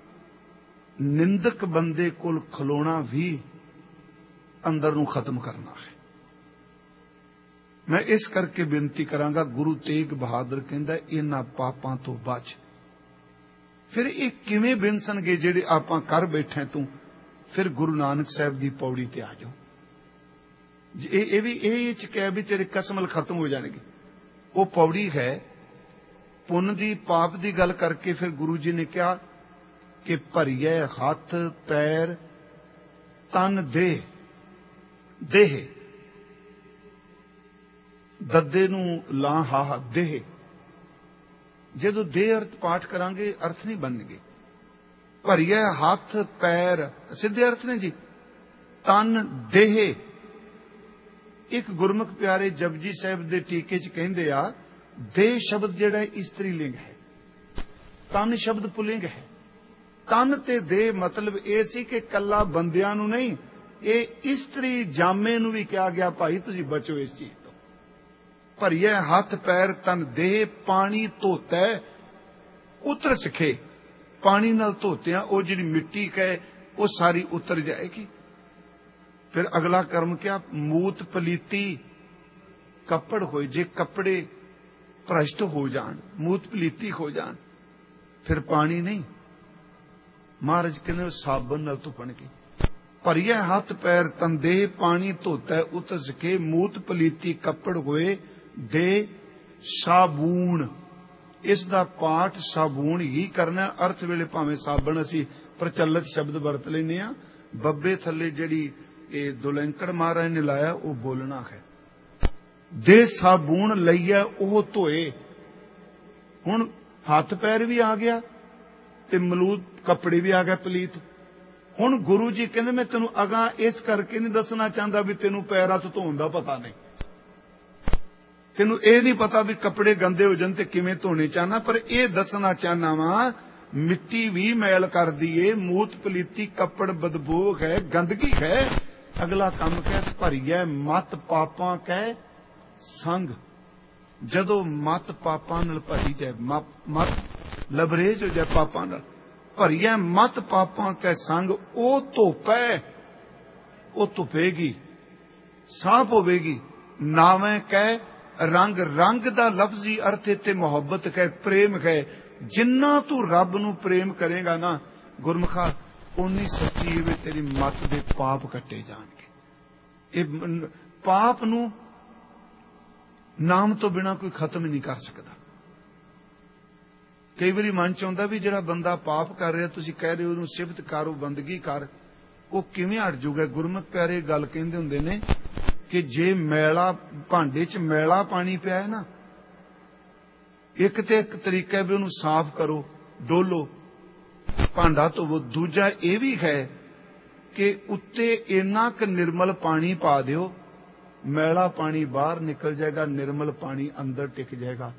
ਨਿੰਦਕ ਬੰਦੇ ਕੋਲ ਖਲੋਣਾ ਵੀ ਅੰਦਰ ਨੂੰ ਖਤਮ ਕਰਨਾ ਹੈ। ਮੈਂ ਇਸ ਕਰਕੇ ਬੇਨਤੀ ਕਰਾਂਗਾ, ਗੁਰੂ ਤੇਗ ਬਹਾਦਰ ਕਹਿੰਦਾ ਇਹਨਾਂ ਪਾਪਾਂ ਤੋਂ ਬਚ। ਫਿਰ ਇਹ ਕਿਵੇਂ ਬਿਨਸਣਗੇ ਜਿਹੜੇ ਆਪਾਂ ਕਰ ਬੈਠੇ ਤੂੰ? ਫਿਰ ਗੁਰੂ ਨਾਨਕ ਸਾਹਿਬ ਦੀ ਪੌੜੀ ਤੇ ਆ ਜਾਓ। ਇਹ ਇਹ ਵੀ ਇਹ ਚ ਕਹਿ ਵੀ ਤੇਰੇ ਕਸਮਲ ਖਤਮ ਹੋ ਜਾਣਗੇ। ਉਹ ਪੌੜੀ ਹੈ ਪੁੰਨ ਦੀ, ਪਾਪ ਦੀ ਗੱਲ ਕਰਕੇ। ਫਿਰ ਗੁਰੂ ਜੀ ਨੇ ਕਿਹਾ ਕਿ ਭਰੀਏ ਹੱਥ ਪੈਰ ਤਨ ਦੇਹ, ਦੇਹ ਦੱਦੇ ਨੂੰ ਲਾ ਹਾ ਦੇਹ। ਜਦੋਂ ਦੇਹ ਅਰਥ ਪਾਠ ਕਰਾਂਗੇ ਅਰਥ ਨਹੀਂ ਬਣਨਗੇ, ਭਰੀਏ ਹੱਥ ਪੈਰ, ਸਿੱਧੇ ਅਰਥ ਨੇ ਜੀ, ਤਨ ਦੇਹ। ਇੱਕ ਗੁਰਮੁਖ ਪਿਆਰੇ ਜਪਜੀ ਸਾਹਿਬ ਦੇ ਟੀਕੇ 'ਚ ਕਹਿੰਦੇ ਆ, ਦੇਹ ਸ਼ਬਦ ਜਿਹੜਾ ਇਸਤਰੀ ਲਿੰਗ ਹੈ, ਤਨ ਸ਼ਬਦ ਪੁਲਿੰਗ ਹੈ। ਤਨ ਤੇ ਦੇਹ ਮਤਲਬ ਇਹ ਸੀ ਕਿ ਕੱਲਾ ਬੰਦਿਆਂ ਨੂੰ ਨਹੀਂ, ਇਹ ਇਸਤਰੀ ਜਾਮੇ ਨੂੰ ਵੀ ਕਿਹਾ ਗਿਆ, ਭਾਈ ਤੁਸੀਂ ਬਚੋ ਇਸ ਚੀਜ਼ ਤੋਂ। ਭਰੀਏ ਹੱਥ ਪੈਰ ਤਨ ਦੇਹ, ਪਾਣੀ ਧੋਤਾ ਉਤਰ ਸਿੱਖੇ। ਪਾਣੀ ਨਾਲ ਧੋਤਿਆਂ ਉਹ ਜਿਹੜੀ ਮਿੱਟੀ ਕਹੇ ਉਹ ਸਾਰੀ ਉਤਰ ਜਾਏਗੀ। ਫਿਰ ਅਗਲਾ ਕਰਮ ਕਿਹਾ, ਮੂਤ ਪਲੀਤੀ ਕੱਪੜ ਹੋਏ। ਜੇ ਕੱਪੜੇ ਭ੍ਰਸ਼ਟ ਹੋ ਜਾਣ, ਮੂਤ ਪਲੀਤੀ ਹੋ ਜਾਣ, ਫਿਰ ਪਾਣੀ ਨਹੀਂ, ਮਹਾਰਾਜ ਕਹਿੰਦੇ ਸਾਬਣ ਨਾਲ ਧੁਪਣਗੇ। ਭਰੀਏ ਹੱਥ ਪੈਰ ਤਨ ਦੇਹ, ਪਾਣੀ ਧੋਤਾ ਉਤਰ ਸਕੇ। ਮੂਤ ਪਲੀਤੀ ਕੱਪੜ ਹੋਏ ਦੇ ਸਾਬੂਣ। ਇਸ ਦਾ ਪਾਠ ਸਾਬੂਣ ਹੀ ਕਰਨਾ। ਅਰਥ ਵੇਲੇ ਭਾਵੇਂ ਸਾਬਣ ਅਸੀਂ ਪ੍ਰਚਲਿਤ ਸ਼ਬਦ ਵਰਤ ਲੈਂਦੇ ਹਾਂ, ਬੱਬੇ ਥੱਲੇ ਜਿਹੜੀ ਇਹ ਦੁਲੈਂਕੜ ਮਹਾਰਾਜ ਨੇ ਲਾਇਆ ਉਹ ਬੋਲਣਾ ਹੈ। ਦੇ ਸਾਬੂਣ ਲਈਆ ਉਹ ਧੋਏ। ਹੁਣ ਹੱਥ ਪੈਰ ਵੀ ਆ ਗਿਆ ਤੇ ਮਲੂਤ ਕੱਪੜੇ ਵੀ ਆ ਗਏ ਪਲੀਤ। ਹੁਣ ਗੁਰੂ ਜੀ ਕਹਿੰਦੇ ਮੈਂ ਤੈਨੂੰ ਅਗਾਂ ਇਸ ਕਰਕੇ ਨਹੀਂ ਦੱਸਣਾ ਚਾਹੁੰਦਾ ਵੀ ਤੈਨੂੰ ਪੈਰ ਹੱਥ ਧੋਣ ਦਾ ਪਤਾ ਨਹੀਂ, ਤੈਨੂੰ ਇਹ ਨਹੀਂ ਪਤਾ ਵੀ ਕੱਪੜੇ ਗੰਦੇ ਹੋ ਜਾਣ ਤੇ ਕਿਵੇਂ ਧੋਣੇ ਚਾਹਨਾ, ਪਰ ਇਹ ਦੱਸਣਾ ਚਾਹਨਾ ਵਾਂ ਮਿੱਟੀ ਵੀ ਮੈਲ ਕਰਦੀ ਏ, ਮੂਤ ਪਲੀਤੀ ਕੱਪੜ ਬਦਬੂ ਹੈ, ਗੰਦਗੀ ਹੈ। ਅਗਲਾ ਕੰਮ ਕਹਿ, ਭਰੀਏ ਮਤ ਪਾਪਾਂ ਕਹਿ ਸੰਗ। ਜਦੋਂ ਮਤ ਪਾਪਾਂ ਨਾਲ ਭਰੀ ਜਾਏ, ਮਤ ਲਬਰੇਜ ਹੋ ਜਾਏ ਪਾਪਾਂ ਨਾਲ, ਭਰੀਏ ਮਤ ਪਾਪਾਂ ਕਹਿ ਸੰਗ। ਉਹ ਧੁੱਪ ਹੈ, ਉਹ ਧੁੱਪੇਗੀ, ਸਾਫ਼ ਹੋਵੇਗੀ। ਨਾਵੇਂ ਕਹਿ ਰੰਗ। ਰੰਗ ਦਾ ਲਫ਼ਜ਼ੀ ਅਰਥ ਇੱਥੇ ਮੁਹੱਬਤ ਕਹਿ, ਪ੍ਰੇਮ ਕਹਿ। ਜਿੰਨਾ ਤੂੰ ਰੱਬ ਨੂੰ ਪ੍ਰੇਮ ਕਰੇਗਾ ਨਾ ਗੁਰਮੁਖਾ, ਉਨੀ ਸੱਚੀ ਵੇ ਤੇਰੀ ਮੱਤ ਦੇ ਪਾਪ ਕੱਟੇ ਜਾਣਗੇ। ਇਹ ਪਾਪ ਨੂੰ ਨਾਮ ਤੋਂ ਬਿਨਾਂ ਕੋਈ ਖਤਮ ਨਹੀਂ ਕਰ ਸਕਦਾ। ਕਈ ਵਾਰੀ ਮਨ ਚ ਆਉਂਦਾ ਵੀ ਜਿਹੜਾ ਬੰਦਾ ਪਾਪ ਕਰ ਰਿਹਾ, ਤੁਸੀਂ ਕਹਿ ਰਹੇ ਹੋ ਉਹਨੂੰ ਸਿਫਤ ਕਰ, ਉਹ ਬੰਦਗੀ ਕਰ, ਉਹ ਕਿਵੇਂ ਹਟ ਜਾਊਗਾ? ਗੁਰਮੁਖ ਪਿਆਰੇ ਗੱਲ ਕਹਿੰਦੇ ਹੁੰਦੇ ਨੇ ਕਿ ਜੇ ਮੈਲਾ ਭਾਂਡੇ 'ਚ ਮੈਲਾ ਪਾਣੀ ਪਿਆ ਹੈ ਨਾ, ਇੱਕ ਤੇ ਇੱਕ ਤਰੀਕਾ ਵੀ ਉਹਨੂੰ ਸਾਫ਼ ਕਰੋ, ਡੋਲੋ, ਭਾਂਡਾ ਧੋਵੋ। ਦੂਜਾ ਇਹ ਵੀ ਹੈ ਕਿ ਉੱਤੇ ਇੰਨਾ ਕੁ ਨਿਰਮਲ ਪਾਣੀ ਪਾ ਦਿਓ, ਮੈਲਾ ਪਾਣੀ ਬਾਹਰ ਨਿਕਲ ਜਾਏਗਾ, ਨਿਰਮਲ ਪਾਣੀ ਅੰਦਰ ਟਿਕ ਜਾਏਗਾ।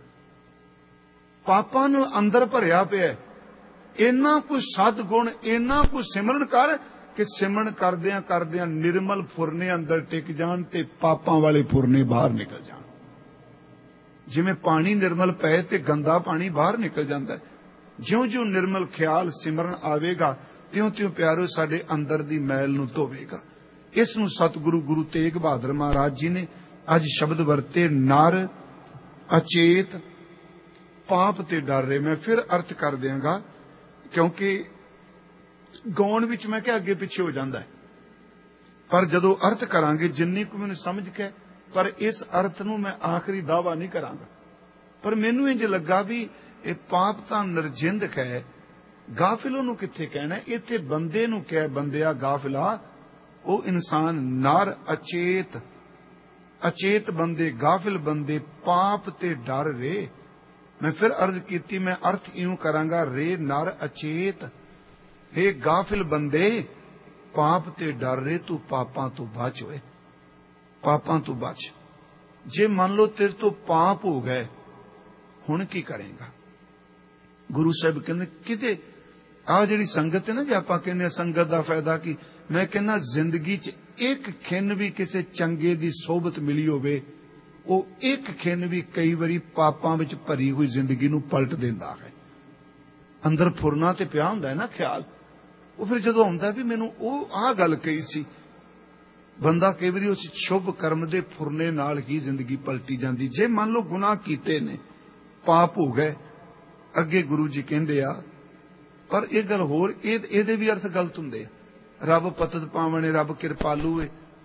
ਪਾਪਾਂ ਨੂੰ ਅੰਦਰ ਭਰਿਆ ਪਿਆ, ਇੰਨਾ ਕੁ ਸਤਿਗੁਣ, ਇੰਨਾ ਕੁ ਸਿਮਰਨ ਕਰ ਕਿ ਸਿਮਰਨ ਕਰਦਿਆਂ ਕਰਦਿਆਂ ਨਿਰਮਲ ਫੁਰਨੇ ਅੰਦਰ ਟਿਕ ਜਾਣ ਤੇ ਪਾਪਾਂ ਵਾਲੇ ਫੁਰਨੇ ਬਾਹਰ ਨਿਕਲ ਜਾਣ। ਜਿਵੇਂ ਪਾਣੀ ਨਿਰਮਲ ਪਏ ਤੇ ਗੰਦਾ ਪਾਣੀ ਬਾਹਰ ਨਿਕਲ ਜਾਂਦਾ ਹੈ, ਜਿਉਂ ਜਿਉਂ ਨਿਰਮਲ ਖਿਆਲ ਸਿਮਰਨ ਆਵੇਗਾ ਤਿਉਂ ਤਿਉਂ ਪਿਆਰੋ ਸਾਡੇ ਅੰਦਰ ਦੀ ਮੈਲ ਨੂੰ ਧੋਵੇਗਾ। ਇਸ ਨੂੰ ਸਤਿਗੁਰੂ ਗੁਰੂ ਤੇਗ ਬਹਾਦਰ ਮਹਾਰਾਜ ਜੀ ਨੇ ਅੱਜ ਸ਼ਬਦ ਵਰਤੇ, ਨਰ ਅਚੇਤ ਪਾਪ ਤੇ ਡਰ ਰਹੇ। ਮੈਂ ਫਿਰ ਅਰਥ ਕਰ ਦਿਆਂਗਾ ਕਿਉਂਕਿ ਗਾਉਣ ਵਿੱਚ ਮੈਂ ਕਿਹਾ ਅੱਗੇ ਪਿੱਛੇ ਹੋ ਜਾਂਦਾ ਹੈ, ਪਰ ਜਦੋਂ ਅਰਥ ਕਰਾਂਗੇ ਜਿੰਨੀ ਕੁ ਮੈਨੂੰ ਸਮਝ ਕੇ, ਪਰ ਇਸ ਅਰਥ ਨੂੰ ਮੈਂ ਆਖਰੀ ਦਾਅਵਾ ਨਹੀਂ ਕਰਾਂਗਾ। ਪਰ ਮੈਨੂੰ ਇੰਜ ਲੱਗਾ ਵੀ ਇਹ ਪਾਪ ਤਾਂ ਨਿਰਜਿੰਦਕ ਹੈ, ਗਾਫਿਲ ਉਹਨੂੰ ਕਿੱਥੇ ਕਹਿਣਾ? ਇੱਥੇ ਬੰਦੇ ਨੂੰ ਕਹਿ, ਬੰਦਿਆ ਗਾਫਿਲਾ, ਉਹ ਇਨਸਾਨ ਨਰ ਅਚੇਤ, ਅਚੇਤ ਬੰਦੇ, ਗਾਫਿਲ ਬੰਦੇ ਪਾਪ ਤੇ ਡਰ ਰੇ। ਮੈਂ ਫਿਰ ਅਰਜ਼ ਕੀਤੀ, ਮੈਂ ਅਰਥ ਇਉਂ ਕਰਾਂਗਾ, ਰੇ ਨਰ ਅਚੇਤ, हे ਗਾਫਿਲ ਬੰਦੇ ਪਾਪ ਤੇ ਡਰ ਰੇ, ਤੂੰ ਪਾਪਾਂ ਤੋਂ ਬਚ ਹੋਏ, ਪਾਪਾਂ ਤੋਂ ਬਚ। ਜੇ ਮੰਨ ਲਓ ਤੇਰੇ ਤੋਂ ਪਾਪ ਹੋ ਗਏ, ਹੁਣ ਕੀ ਕਰੇਗਾ? ਗੁਰੂ ਸਾਹਿਬ ਕਹਿੰਦੇ ਕਿਤੇ ਆਹ ਜਿਹੜੀ ਸੰਗਤ ਹੈ ਨਾ, ਜੇ ਆਪਾਂ ਕਹਿੰਦੇ ਸੰਗਤ ਦਾ ਫਾਇਦਾ ਕੀ, ਮੈਂ ਕਹਿੰਦਾ ਜ਼ਿੰਦਗੀ 'ਚ ਇੱਕ ਖਿੰਨ ਵੀ ਕਿਸੇ ਚੰਗੇ ਦੀ ਸੋਭਤ ਮਿਲੀ ਹੋਵੇ, ਉਹ ਇੱਕ ਖਿੰਨ ਵੀ ਕਈ ਵਾਰੀ ਪਾਪਾਂ ਵਿੱਚ ਭਰੀ ਹੋਈ ਜ਼ਿੰਦਗੀ ਨੂੰ ਪਲਟ ਦਿੰਦਾ ਹੈ। ਅੰਦਰ ਫੁਰਨਾ ਤੇ ਪਿਆ ਹੁੰਦਾ ਹੈ ਨਾ ਖਿਆਲ, ਉਹ ਫਿਰ ਜਦੋਂ ਆਉਂਦਾ ਵੀ ਮੈਨੂੰ ਉਹ ਆਹ ਗੱਲ ਕਹੀ ਸੀ, ਬੰਦਾ ਕਈ ਵਾਰੀ ਉਸ ਸ਼ੁਭ ਕਰਮ ਦੇ ਫੁਰਨੇ ਨਾਲ ਹੀ ਜ਼ਿੰਦਗੀ ਪਲਟੀ ਜਾਂਦੀ। ਜੇ ਮੰਨ ਲਓ ਗੁਨਾਹ ਕੀਤੇ ਨੇ, ਪਾਪ ਹੋ ਗਏ, ਅੱਗੇ ਗੁਰੂ ਜੀ ਕਹਿੰਦੇ ਆ, ਪਰ ਇਹ ਗੱਲ ਹੋਰ, ਇਹ ਇਹਦੇ ਵੀ ਅਰਥ ਗਲਤ ਹੁੰਦੇ ਆ। ਰੱਬ ਪਤਤ ਪਾਵਣੇ, ਰੱਬ ਕਿਰਪਾਲੂ ਏ,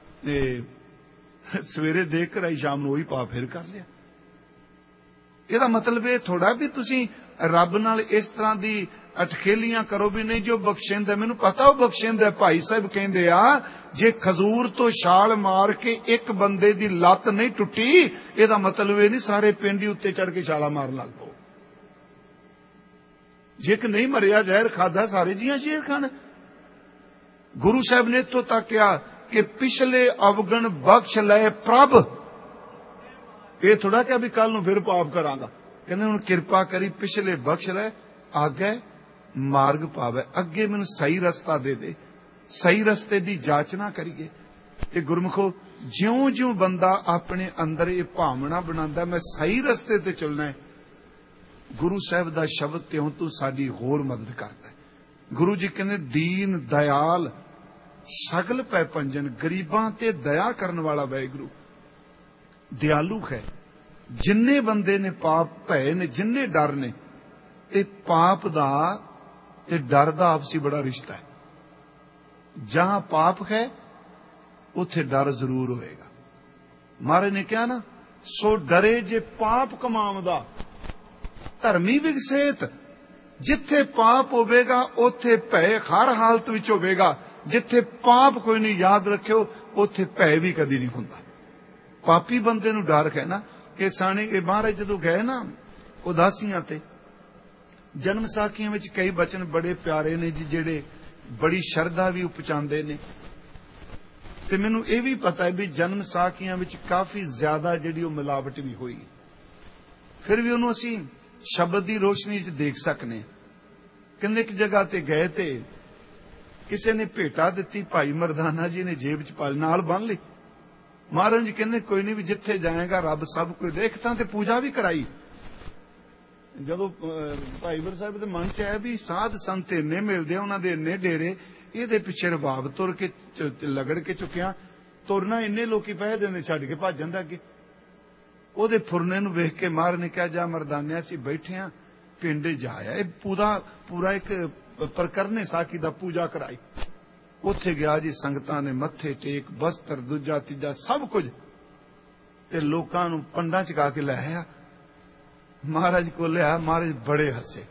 ਸਵੇਰੇ ਦੇਖ ਕਰ ਆਈ ਸ਼ਾਮ ਨੂੰ ਉਹੀ ਪਾਪ ਫਿਰ ਕਰ ਲਿਆ। ਇਹਦਾ ਮਤਲਬ ਇਹ ਥੋੜਾ ਵੀ ਤੁਸੀਂ ਰੱਬ ਨਾਲ ਇਸ ਤਰ੍ਹਾਂ ਦੀ ਅਟਖੇਲੀਆਂ ਕਰੋ ਵੀ ਨਹੀਂ ਜੋ ਬਖਸ਼ਿੰਦਾ, ਮੈਨੂੰ ਪਤਾ ਉਹ ਬਖਸ਼ਿੰਦਾ। ਭਾਈ ਸਾਹਿਬ ਕਹਿੰਦੇ ਆ, ਜੇ ਖਜੂਰ ਤੋਂ ਛਾਲ ਮਾਰ ਕੇ ਇੱਕ ਬੰਦੇ ਦੀ ਲੱਤ ਨਹੀਂ ਟੁੱਟੀ, ਇਹਦਾ ਮਤਲਬ ਇਹ ਨਹੀਂ ਸਾਰੇ ਪਿੰਡ ਹੀ ਉੱਤੇ ਚੜ ਕੇ ਛਾਲਾ ਮਾਰਨ ਲੱਗ ਪਓ। ਜੇ ਕਿ ਨਹੀਂ ਮਰਿਆ ਜ਼ਹਿਰ ਖਾਦਾ ਸਾਰੇ ਜੀਆਂ ਸ਼ੇਰ ਖਾਣ। ਗੁਰੂ ਸਾਹਿਬ ਨੇ ਇੱਥੋਂ ਤੱਕ ਕਿਹਾ ਕਿ ਪਿਛਲੇ ਅਵਗਣ ਬਖਸ਼ ਲਏ ਪ੍ਰਭ। ਇਹ ਥੋੜਾ ਕਿ ਵੀ ਕੱਲ ਨੂੰ ਫਿਰ ਪਾਪ ਕਰਾਂਗਾ। ਕਹਿੰਦੇ ਹੁਣ ਕਿਰਪਾ ਕਰੀ ਪਿਛਲੇ ਬਖਸ਼ ਲੈ, ਆਗੇ ਮਾਰਗ ਪਾਵੇ, ਅੱਗੇ ਮੈਨੂੰ ਸਹੀ ਰਸਤਾ ਦੇ ਦੇ, ਸਹੀ ਰਸਤੇ ਦੀ ਜਾਚਨਾ ਕਰੀਏ। ਇਹ ਗੁਰਮੁਖੋ ਜਿਉਂ ਜਿਉਂ ਬੰਦਾ ਆਪਣੇ ਅੰਦਰ ਇਹ ਭਾਵਨਾ ਬਣਾਉਂਦਾ ਮੈਂ ਸਹੀ ਰਸਤੇ ਤੇ ਚੱਲਣਾ ਹੈ, ਗੁਰੂ ਸਾਹਿਬ ਦਾ ਸ਼ਬਦ ਤਿਉਂ ਤੂੰ ਸਾਡੀ ਹੋਰ ਮਦਦ ਕਰਦਾ ਹੈ। ਗੁਰੂ ਜੀ ਕਹਿੰਦੇ ਦੀਨ ਦਇਆਲ ਸਗਲ ਪੈ ਪੰਜਨ, ਗਰੀਬਾਂ ਤੇ ਦਇਆ ਕਰਨ ਵਾਲਾ ਵਾਹਿਗੁਰੂ ਦਿਆਲੂ ਹੈ। ਜਿੰਨੇ ਬੰਦੇ ਨੇ ਪਾਪ ਭਏ ਨੇ, ਜਿੰਨੇ ਡਰ ਨੇ, ਤੇ ਪਾਪ ਦਾ ਤੇ ਡਰ ਦਾ ਆਪਸੀ ਬੜਾ ਰਿਸ਼ਤਾ ਹੈ। ਜਹਾਂ ਪਾਪ ਹੈ ਉੱਥੇ ਡਰ ਜ਼ਰੂਰ ਹੋਏਗਾ। ਮਹਾਰਾਜ ਨੇ ਕਿਹਾ ਨਾ, ਸੋ ਡਰੇ ਜੇ ਪਾਪ ਕਮਾਵਦਾ ਧਰਮੀ ਵਿਗਸੇਤ। ਜਿੱਥੇ ਪਾਪ ਹੋਵੇਗਾ ਉੱਥੇ ਭੈ ਹਰ ਹਾਲਤ ਵਿੱਚ ਹੋਵੇਗਾ। ਜਿੱਥੇ ਪਾਪ ਕੋਈ ਨਹੀਂ, ਯਾਦ ਰੱਖਿਓ, ਉੱਥੇ ਭੈ ਵੀ ਕਦੀ ਨਹੀਂ ਹੁੰਦਾ। ਪਾਪੀ ਬੰਦੇ ਨੂੰ ਡਰ ਹੈ ਨਾ। ਕਿ ਸਾਣੇ ਇਹ ਮਹਾਰਾਜ ਜਦੋਂ ਗਏ ਨਾ ਉਦਾਸੀਆਂ ਤੇ, ਜਨਮ ਸਾਖੀਆਂ ਵਿੱਚ ਕਈ ਬਚਨ ਬੜੇ ਪਿਆਰੇ ਨੇ ਜੀ, ਜਿਹੜੇ ਬੜੀ ਸ਼ਰਧਾ ਵੀ ਉਪਜਾਉਂਦੇ ਨੇ। ਤੇ ਮੈਨੂੰ ਇਹ ਵੀ ਪਤਾ ਹੈ ਵੀ ਜਨਮ ਸਾਖੀਆਂ ਵਿੱਚ ਕਾਫੀ ਜ਼ਿਆਦਾ ਜਿਹੜੀ ਉਹ ਮਿਲਾਵਟ ਵੀ ਹੋਈ, ਫਿਰ ਵੀ ਉਹਨੂੰ ਅਸੀਂ ਸ਼ਬਦ ਦੀ ਰੋਸ਼ਨੀ 'ਚ ਦੇਖ ਸਕਨੇ। ਕਹਿੰਦੇ ਇੱਕ ਜਗ੍ਹਾ ਤੇ ਗਏ ਤੇ ਕਿਸੇ ਨੇ ਭੇਟਾ ਦਿੱਤੀ, ਭਾਈ ਮਰਦਾਨਾ ਜੀ ਨੇ ਜੇਬ 'ਚ ਪਾਲ ਨਾਲ ਬੰਨ ਲਈ। ਮਹਾਰਾਜ ਜੀ ਕਹਿੰਦੇ ਕੋਈ ਨਹੀਂ, ਵੀ ਜਿੱਥੇ ਜਾਏਗਾ ਰੱਬ ਸਭ ਕੁਝ ਦੇਖਦਾ, ਤੇ ਪੂਜਾ ਵੀ ਕਰਾਈ। ਜਦੋਂ ਭਾਈ ਵਰ ਸਾਹਿਬ ਦੇ ਮਨ 'ਚ ਆਇਆ ਵੀ ਸਾਧ ਸੰਤ ਇੰਨੇ ਮਿਲਦੇ ਆ, ਉਹਨਾਂ ਦੇ ਇੰਨੇ ਡੇਰੇ, ਇਹਦੇ ਪਿੱਛੇ ਰਬਾਬ ਤੁਰ ਕੇ ਲਗੜ ਕੇ ਚੁੱਕਿਆ, ਤੁਰਨਾ ਇੰਨੇ ਲੋਕੀ ਪੈਸੇ ਦਿੰਦੇ, ਛੱਡ ਕੇ ਭੱਜ ਜਾਂਦਾ ਅੱਗੇ। ਉਹਦੇ ਫੁਰਨੇ ਨੂੰ ਵੇਖ ਕੇ ਮਹਾਰਾਜ ਨੇ ਕਿਹਾ, ਜਾ ਮਰਦਾਨਿਆ ਅਸੀਂ ਬੈਠੇ ਆ, ਪਿੰਡ ਜਾਇਆ। ਇਹ ਪੂਰਾ ਪੂਰਾ ਇੱਕ ਪ੍ਰਕਰਨੇ ਸਾਖੀ ਦਾ ਪੂਜਾ ਕਰਾਈ। ਉੱਥੇ ਗਿਆ ਜੀ, ਸੰਗਤਾਂ ਨੇ ਮੱਥੇ ਟੇਕ, ਬਸਤਰ ਦੂਜਾ ਤੀਜਾ ਸਭ ਕੁਝ, ਤੇ ਲੋਕਾਂ ਨੂੰ ਪੰਡਾਂ ਚਕਾ ਕੇ ਲੈ ਆਇਆ। ਮਹਾਰਾਜ ਕੋਲ ਲਿਆ, ਮਹਾਰਾਜ ਬੜੇ ਹੱਸੇ,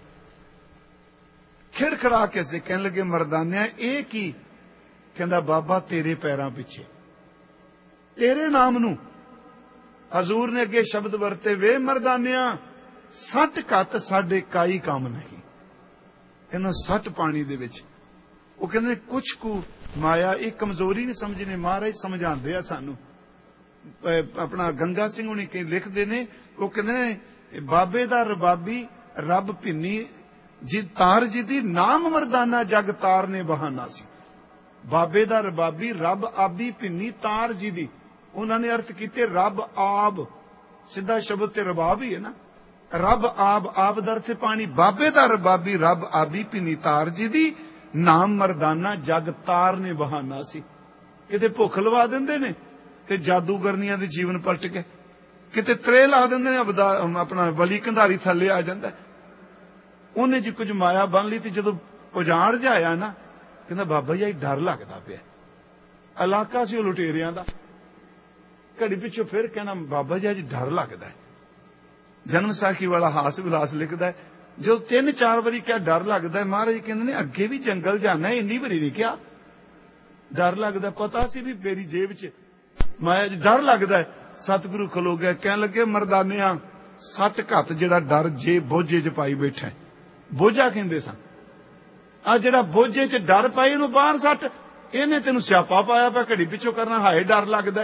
ਖਿੜਖੜਾ ਕੇ ਸੇ ਕਹਿਣ ਲੱਗੇ, ਮਰਦਾਨਿਆ ਇਹ ਕੀ? ਕਹਿੰਦਾ ਬਾਬਾ ਤੇਰੇ ਪੈਰਾਂ ਪਿੱਛੇ, ਤੇਰੇ ਨਾਮ ਨੂੰ। ਹਜ਼ੂਰ ਨੇ ਅੱਗੇ ਸ਼ਬਦ ਵਰਤੇ, ਵੇ ਮਰਦਾਨਿਆ ਸੱਟ ਘੱਤ ਸਾਡੇ ਕਾਈ ਕੰਮ ਨਹੀਂ। ਇਹਨਾਂ ਸੱਟ ਪਾਣੀ ਦੇ ਵਿੱਚ ਉਹ ਕਹਿੰਦੇ ਕੁਛ ਕੁ ਮਾਇਆ, ਇਹ ਕਮਜ਼ੋਰੀ ਨਹੀਂ ਸਮਝਣੇ। ਮਹਾਰਾਜ ਸਮਝਾਉਂਦੇ ਆ ਸਾਨੂੰ। ਆਪਣਾ ਗੰਗਾ ਸਿੰਘ ਹੁਣੀ ਲਿਖਦੇ ਨੇ, ਉਹ ਕਹਿੰਦੇ ਨੇ ਬਾਬੇ ਦਾ ਰਬਾਬੀ ਰੱਬ ਭਿੰਨੀ ਜੀ ਤਾਰ ਜੀ ਦੀ, ਨਾਮ ਮਰਦਾਨਾ ਜਗ ਤਾਰ ਨੇ ਬਹਾਨਾ ਸੀ। ਬਾਬੇ ਦਾ ਰਬਾਬੀ ਰੱਬ ਆਬੀ ਭਿੰਨੀ ਤਾਰ ਜੀ ਦੀ, ਉਹਨਾਂ ਨੇ ਅਰਥ ਕੀਤੇ ਰੱਬ ਆਬ, ਸਿੱਧਾ ਸ਼ਬਦ ਤੇ ਰਬਾਬ ਹੀ ਹੈ ਨਾ। ਰੱਬ ਆਬ, ਆਬ ਦਾ ਅਰਥ ਪਾਣੀ। ਬਾਬੇ ਦਾ ਰਬਾਬੀ ਰੱਬ ਆਬੀ ਭਿੰਨੀ ਤਾਰ ਜੀ ਦੀ, ਨਾਮ ਮਰਦਾਨਾ ਜਗ ਤਾਰ ਨੇ ਬਹਾਨਾ ਸੀ। ਕਿਤੇ ਭੁੱਖ ਲਵਾ ਦਿੰਦੇ ਨੇ ਤੇ ਜਾਦੂਗਰਨੀਆਂ ਦੇ ਜੀਵਨ ਪਲਟ ਗਏ, ਕਿਤੇ ਤਰੇ ਲਾ ਦਿੰਦੇ ਨੇ, ਆਪਣਾ ਬਲੀ ਕੰਧਾਰੀ ਥੱਲੇ ਆ ਜਾਂਦਾ। ਉਹਨੇ ਜੀ ਕੁਝ ਮਾਇਆ ਬੰਨ ਲਈ, ਤੇ ਜਦੋਂ ਉਜਾੜ ਜਾਇਆ ਨਾ, ਕਹਿੰਦਾ ਬਾਬਾ ਜੀ ਡਰ ਲੱਗਦਾ ਪਿਆ। ਇਲਾਕਾ ਸੀ ਉਹ ਲੁਟੇਰਿਆਂ ਦਾ। ਘੜੀ ਪਿੱਛੋਂ ਫਿਰ ਕਹਿਣਾ ਬਾਬਾ ਜੀ ਅੱਜ ਡਰ ਲੱਗਦਾ ਹੈ। ਜਨਮ ਸਾਖੀ ਵਾਲਾ ਹਾਸ ਵਿਲਾਸ ਲਿਖਦਾ ਹੈ, ਜੋ ਤਿੰਨ ਚਾਰ ਵਾਰੀ ਕਿਹਾ ਡਰ ਲੱਗਦਾ, ਮਹਾਰਾਜ ਕਹਿੰਦੇ ਨੇ ਅੱਗੇ ਵੀ ਜੰਗਲ ਜਾਣਾ, ਇੰਨੀ ਵਾਰੀ ਨਹੀਂ ਕਿਹਾ ਡਰ ਲੱਗਦਾ। ਪਤਾ ਸੀ ਵੀ ਮੇਰੀ ਜੇਬ 'ਚ ਮਾਇਆ ਜੀ ਡਰ ਲੱਗਦਾ। ਸਤਿਗੁਰੂ ਖਲੋ ਗਿਆ, ਕਹਿਣ ਲੱਗੇ ਮਰਦਾਨਿਆਂ ਸੱਟ ਘੱਤ ਜਿਹੜਾ ਡਰ ਜੇ ਬੋਝੇ 'ਚ ਪਾਈ ਬੈਠਾ, ਬੋਝਾ ਕਹਿੰਦੇ ਸਨ। ਆ ਜਿਹੜਾ ਬੋਝੇ 'ਚ ਡਰ ਪਾਈ ਉਹਨੂੰ ਬਾਹਰ ਸੱਟ, ਇਹਨੇ ਤੈਨੂੰ ਸਿਆਪਾ ਪਾਇਆ ਪਿਆ, ਘੜੀ ਪਿੱਛੋਂ ਕਰਨਾ, ਹਾਏ ਡਰ ਲੱਗਦਾ।